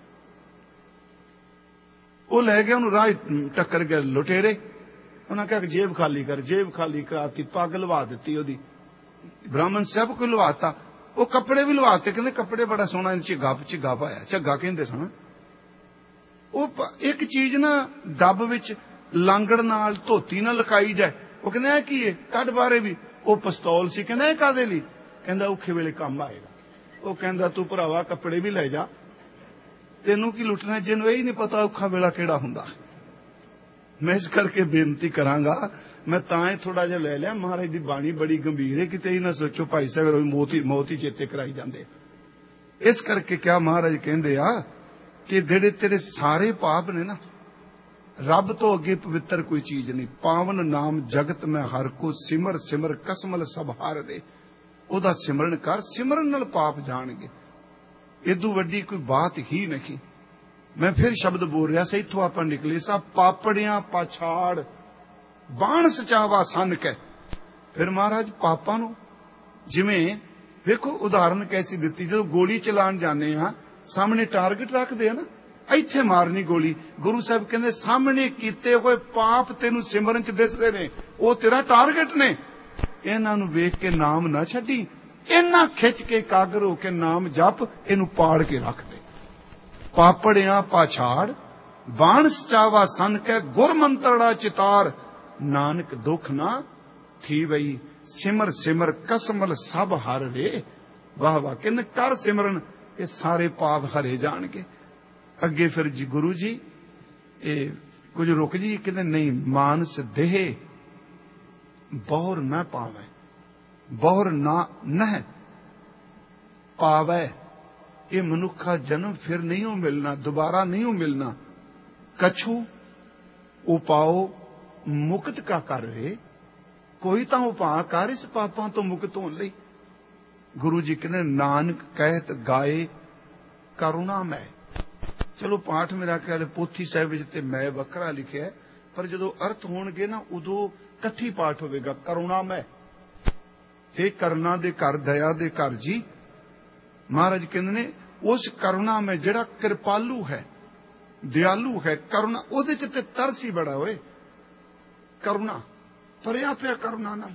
ਉਹ ਲੈ ਗਿਆ, ਉਹਨੂੰ ਰਾਹ ਟੱਕਰ ਗਿਆ ਲੁਟੇਰੇ। ਉਹਨਾਂ ਕਿਹਾ ਜੇਬ ਖਾਲੀ ਕਰ, ਜੇਬ ਖਾਲੀ ਕਰਾਤੀ, ਪੱਗ ਲਵਾ ਦਿੱਤੀ ਉਹਦੀ, ਬ੍ਰਾਹਮਣ ਸਾਹਿਬ ਕੋਈ ਲਵਾਤਾ। ਉਹ ਕੱਪੜੇ ਵੀ ਲਵਾਤੇ, ਕਹਿੰਦੇ ਕੱਪੜੇ ਬੜਾ ਸੋਹਣਾ ਝੱਗਾ ਝੱਗਾ ਪਾਇਆ, ਝੱਗਾ ਕਹਿੰਦੇ ਸਨ। ਉਹ ਇੱਕ ਚੀਜ਼ ਨਾ ਡੱਬ ਵਿੱਚ ਲਾਂਗੜ ਨਾਲ ਧੋਤੀ ਨਾਲ ਲਕਾਈ ਜਾਏ। ਉਹ ਕਹਿੰਦੇ ਇਹ ਕੀ ਹੈ? ਕੱਢ ਬਾਰੇ ਵੀ। ਉਹ ਪਿਸਤੌਲ ਸੀ। ਕਹਿੰਦਾ ਇਹ ਕਾਹਦੇ ਲਈ? ਕਹਿੰਦਾ ਔਖੇ ਵੇਲੇ ਕੰਮ ਆਏਗਾ। ਉਹ ਕਹਿੰਦਾ ਤੂੰ ਭਰਾਵਾ ਕੱਪੜੇ ਵੀ ਲੈ ਜਾ, ਤੈਨੂੰ ਕੀ ਲੁੱਟਣਾ, ਜਿਹਨੂੰ ਇਹ ਨਹੀਂ ਪਤਾ ਔਖਾ ਵੇਲਾ ਕਿਹੜਾ ਹੁੰਦਾ। ਮੈਂ ਇਸ ਕਰਕੇ ਬੇਨਤੀ ਕਰਾਂਗਾ, ਮੈਂ ਤਾਂ ਹੀ ਥੋੜਾ ਜਿਹਾ ਲੈ ਲਿਆ। ਮਹਾਰਾਜ ਦੀ ਬਾਣੀ ਬੜੀ ਗੰਭੀਰ ਹੈ, ਕਿਤੇ ਹੀ ਨਾ ਸੋਚੋ ਭਾਈ ਸਾਹਿਬ ਮੌਤ ਹੀ ਮੌਤ ਹੀ ਚੇਤੇ ਕਰਾਈ ਜਾਂਦੇ। ਇਸ ਕਰਕੇ ਕਿਆ ਮਹਾਰਾਜ ਕਹਿੰਦੇ ਆ ਕਿ ਜਿਹੜੇ ਤੇਰੇ ਸਾਰੇ ਪਾਪ ਨੇ ਨਾ, ਰੱਬ ਤੋਂ ਅੱਗੇ ਪਵਿੱਤਰ ਕੋਈ ਚੀਜ਼ ਨਹੀਂ। ਪਾਵਨ ਨਾਮ ਜਗਤ ਮੈਂ ਹਰ ਕੋ ਸਿਮਰ ਸਿਮਰ ਕਸਮਲ ਸਭ ਹਾਰ ਦੇ। ਉਹਦਾ ਸਿਮਰਨ ਕਰ, ਸਿਮਰਨ ਨਾਲ ਪਾਪ ਜਾਣਗੇ। ਇਦੋਂ ਵੱਡੀ ਕੋਈ ਬਾਤ ਹੀ ਨਹੀਂ। ਮੈਂ ਫਿਰ ਸ਼ਬਦ ਬੋਲ ਰਿਹਾ ਸੀ, ਇੱਥੋਂ ਆਪਾਂ ਨਿਕਲੇ ਸਾ ਪਾਪੜਿਆਂ ਪਾਛਾੜ ਬਾਣ ਸਚਾਵਾ ਸੰਨ ਕੈ। ਫਿਰ ਮਹਾਰਾਜ ਪਾਪਾਂ ਨੂੰ, ਜਿਵੇਂ ਵੇਖੋ ਉਦਾਹਰਨ ਕੈਸੀ ਦਿੱਤੀ, ਜਦੋਂ ਗੋਲੀ ਚਲਾਉਣ ਜਾਂਦੇ ਆ ਸਾਹਮਣੇ ਟਾਰਗੇਟ ਰੱਖਦੇ ਆ ਨਾ, ਇੱਥੇ ਮਾਰਨੀ ਗੋਲੀ। ਗੁਰੂ ਸਾਹਿਬ ਕਹਿੰਦੇ ਸਾਹਮਣੇ ਕੀਤੇ ਹੋਏ ਪਾਪ ਤੈਨੂੰ ਸਿਮਰਨ ਚ ਦਿਸਦੇ ਨੇ, ਉਹ ਤੇਰਾ ਟਾਰਗੇਟ ਨੇ। ਇਹਨਾਂ ਨੂੰ ਵੇਖ ਕੇ ਨਾਮ ਨਾ ਛੱਡੀ, ਇਹਨਾਂ ਖਿੱਚ ਕੇ ਕਾਗਰ ਹੋ ਕੇ ਨਾਮ ਜਪ, ਇਹਨੂੰ ਪਾੜ ਕੇ ਰੱਖ ਦੇ। ਪਾਪੜਿਆਂ ਪਾਛਾੜ ਬਾਣ ਸਚਾਵਾ ਸੰਨ ਕੈ ਗੁਰ ਮੰਤਰੜਾ ਚਿਤਾਰ, ਨਾਨਕ ਦੁੱਖ ਨਾ ਥੀ ਵਈ ਸਿਮਰ ਸਿਮਰ ਕਸਮਲ ਸਭ ਹਰ ਰੇ। ਵਾਹ ਵਾਹ, ਕਹਿੰਦੇ ਕਰ ਸਿਮਰਨ, ਇਹ ਸਾਰੇ ਪਾਪ ਹਰੇ ਜਾਣਗੇ। ਅੱਗੇ ਫਿਰ ਜੀ ਗੁਰੂ ਜੀ ਇਹ ਕੁਝ ਰੁਕ ਜੀ, ਕਹਿੰਦੇ ਨਹੀਂ, ਮਾਨਸ ਦੇਹ ਬਹੁਰ ਨਾ ਪਾਵੈ, ਬਹੁਰ ਨਾ ਨਹਿ ਪਾਵੈ। ਇਹ ਮਨੁੱਖਾ ਜਨਮ ਫਿਰ ਨਹੀਂ ਹੋ ਮਿਲਣਾ, ਦੁਬਾਰਾ ਨਹੀਂ ਹੋ ਮਿਲਣਾ। ਕਛੂ ਉਪਾਓ ਮੁਕਤ ਕਾ ਕਰ ਰੇ, ਕੋਈ ਤਾਂ ਉਪਾਅ ਕਰ ਇਸ ਪਾਪਾਂ ਤੋਂ ਮੁਕਤ ਹੋਣ ਲਈ। ਗੁਰੂ ਜੀ ਕਹਿੰਦੇ ਨਾਨਕ ਕਹਿਤ ਗਾਏ ਕਰੁਣਾ ਮੈਂ। ਚਲੋ ਪਾਠ ਮੇਰਾ ਖਿਆਲ ਪੋਥੀ ਸਾਹਿਬ ਵਿੱਚ ਤੇ ਮੈਂ ਵੱਖਰਾ ਲਿਖਿਆ, ਪਰ ਜਦੋਂ ਅਰਥ ਹੋਣਗੇ ਨਾ ਉਦੋਂ ਇਕੱਠੀ ਪਾਠ ਹੋਵੇਗਾ। ਕਰੁਣਾ ਮੈਂ, ਇਹ ਕਰਨਾ ਦੇ ਘਰ, ਦਇਆ ਦੇ ਘਰ ਜੀ। ਮਹਾਰਾਜ ਕਹਿੰਦੇ ਨੇ ਉਸ ਕਰੁਣਾ ਮੈਂ ਜਿਹੜਾ ਕਿਰਪਾਲੂ ਹੈ, ਦਿਆਲੂ ਹੈ, ਕਰੁਣਾ ਉਹਦੇ ਚ ਤੇ ਤਰਸ ਹੀ ਬੜਾ ਹੋਏ। ਕਰੁਣਾ ਭਰਿਆ ਪਿਆ ਕਰੁਣਾ ਨਾਲ।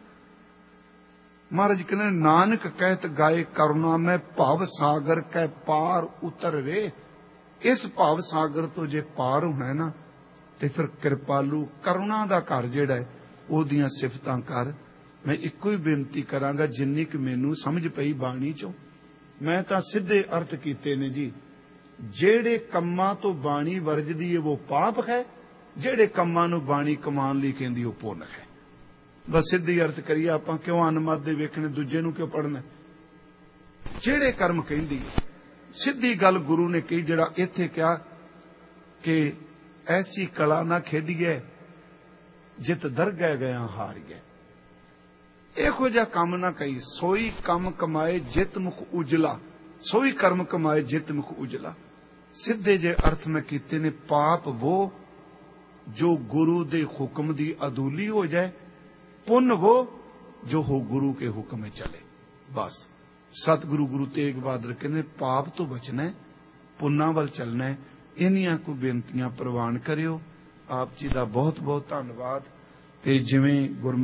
ਮਹਾਰਾਜ ਕਹਿੰਦੇ ਨਾਨਕ ਕਹਿਤ ਗਾਏ ਕਰੁਣਾ ਮੈਂ, ਭਵ ਸਾਗਰ ਕੈ ਪਾਰ ਉਤਰ ਰੇ। ਇਸ ਭਵ ਸਾਗਰ ਤੋਂ ਜੇ ਪਾਰ ਹੋਣਾ ਨਾ ਤੇ ਫਿਰ ਕਿਰਪਾਲੂ ਕਰੁਣਾ ਦਾ ਘਰ ਜਿਹੜਾ ਹੈ ਉਹਦੀਆਂ ਸਿਫਤਾਂ ਕਰ। ਮੈਂ ਇੱਕੋ ਹੀ ਬੇਨਤੀ ਕਰਾਂਗਾ, ਜਿੰਨੀ ਕਿ ਮੈਨੂੰ ਸਮਝ ਪਈ ਬਾਣੀ ਚੋਂ, ਮੈਂ ਤਾਂ ਸਿੱਧੇ ਅਰਥ ਕੀਤੇ ਨੇ ਜੀ। ਜਿਹੜੇ ਕੰਮਾਂ ਤੋਂ ਬਾਣੀ ਵਰਜਦੀ ਹੈ ਉਹ ਪਾਪ ਹੈ, ਜਿਹੜੇ ਕੰਮਾਂ ਨੂੰ ਬਾਣੀ ਕਮਾਉਣ ਲਈ ਕਹਿੰਦੀ ਉਹ ਪੁੰਨ ਹੈ। ਬਸ ਸਿੱਧੀ ਅਰਥ ਕਰੀਏ ਆਪਾਂ, ਕਿਉਂ ਅਨਮਤ ਦੇ ਵੇਖਣੇ, ਦੂਜੇ ਨੂੰ ਕਿਉਂ ਪੜ੍ਹਨਾ। ਜਿਹੜੇ ਕਰਮ ਕਹਿੰਦੀ ਸਿੱਧੀ ਗੱਲ ਗੁਰੂ ਨੇ ਕਹੀ, ਜਿਹੜਾ ਇੱਥੇ ਕਿਹਾ ਕਿ ਐਸੀ ਕਲਾ ਨਾ ਖੇਡੀਏ ਜਿਤ ਦਰਗਹਿ ਗਿਆ ਹਾਰੀਏ। ਇਹੋ ਜਿਹਾ ਕੰਮ ਨਾ ਕਹੀ, ਸੋਈ ਕੰਮ ਕਮਾਏ ਜਿਤ ਮੁਖ ਉਜਲਾ, ਸੋਈ ਕਰਮ ਕਮਾਏ ਜਿਤ ਮੁਖ ਉਜਲਾ। ਸਿੱਧੇ ਜੇ ਅਰਥ ਮੈਂ ਕੀਤੇ ਨੇ, ਪਾਪ ਉਹ ਜੋ ਗੁਰੂ ਦੇ ਹੁਕਮ ਦੀ ਅਦੂਲੀ ਹੋ ਜਾਏ, ਪੁੰਨ ਉਹ ਜੋ ਹੋ ਗੁਰੂ ਕੇ ਹੁਕਮ में चले। बस सतगुरु गुरु तेग बहादुर कहने पाप तो बचना है, पुन्ना वल चलना है। इन्नियां को बेनतियां प्रवान करियो। आप जी का बहुत बहुत धन्यवाद। ते जिवें गुरमुख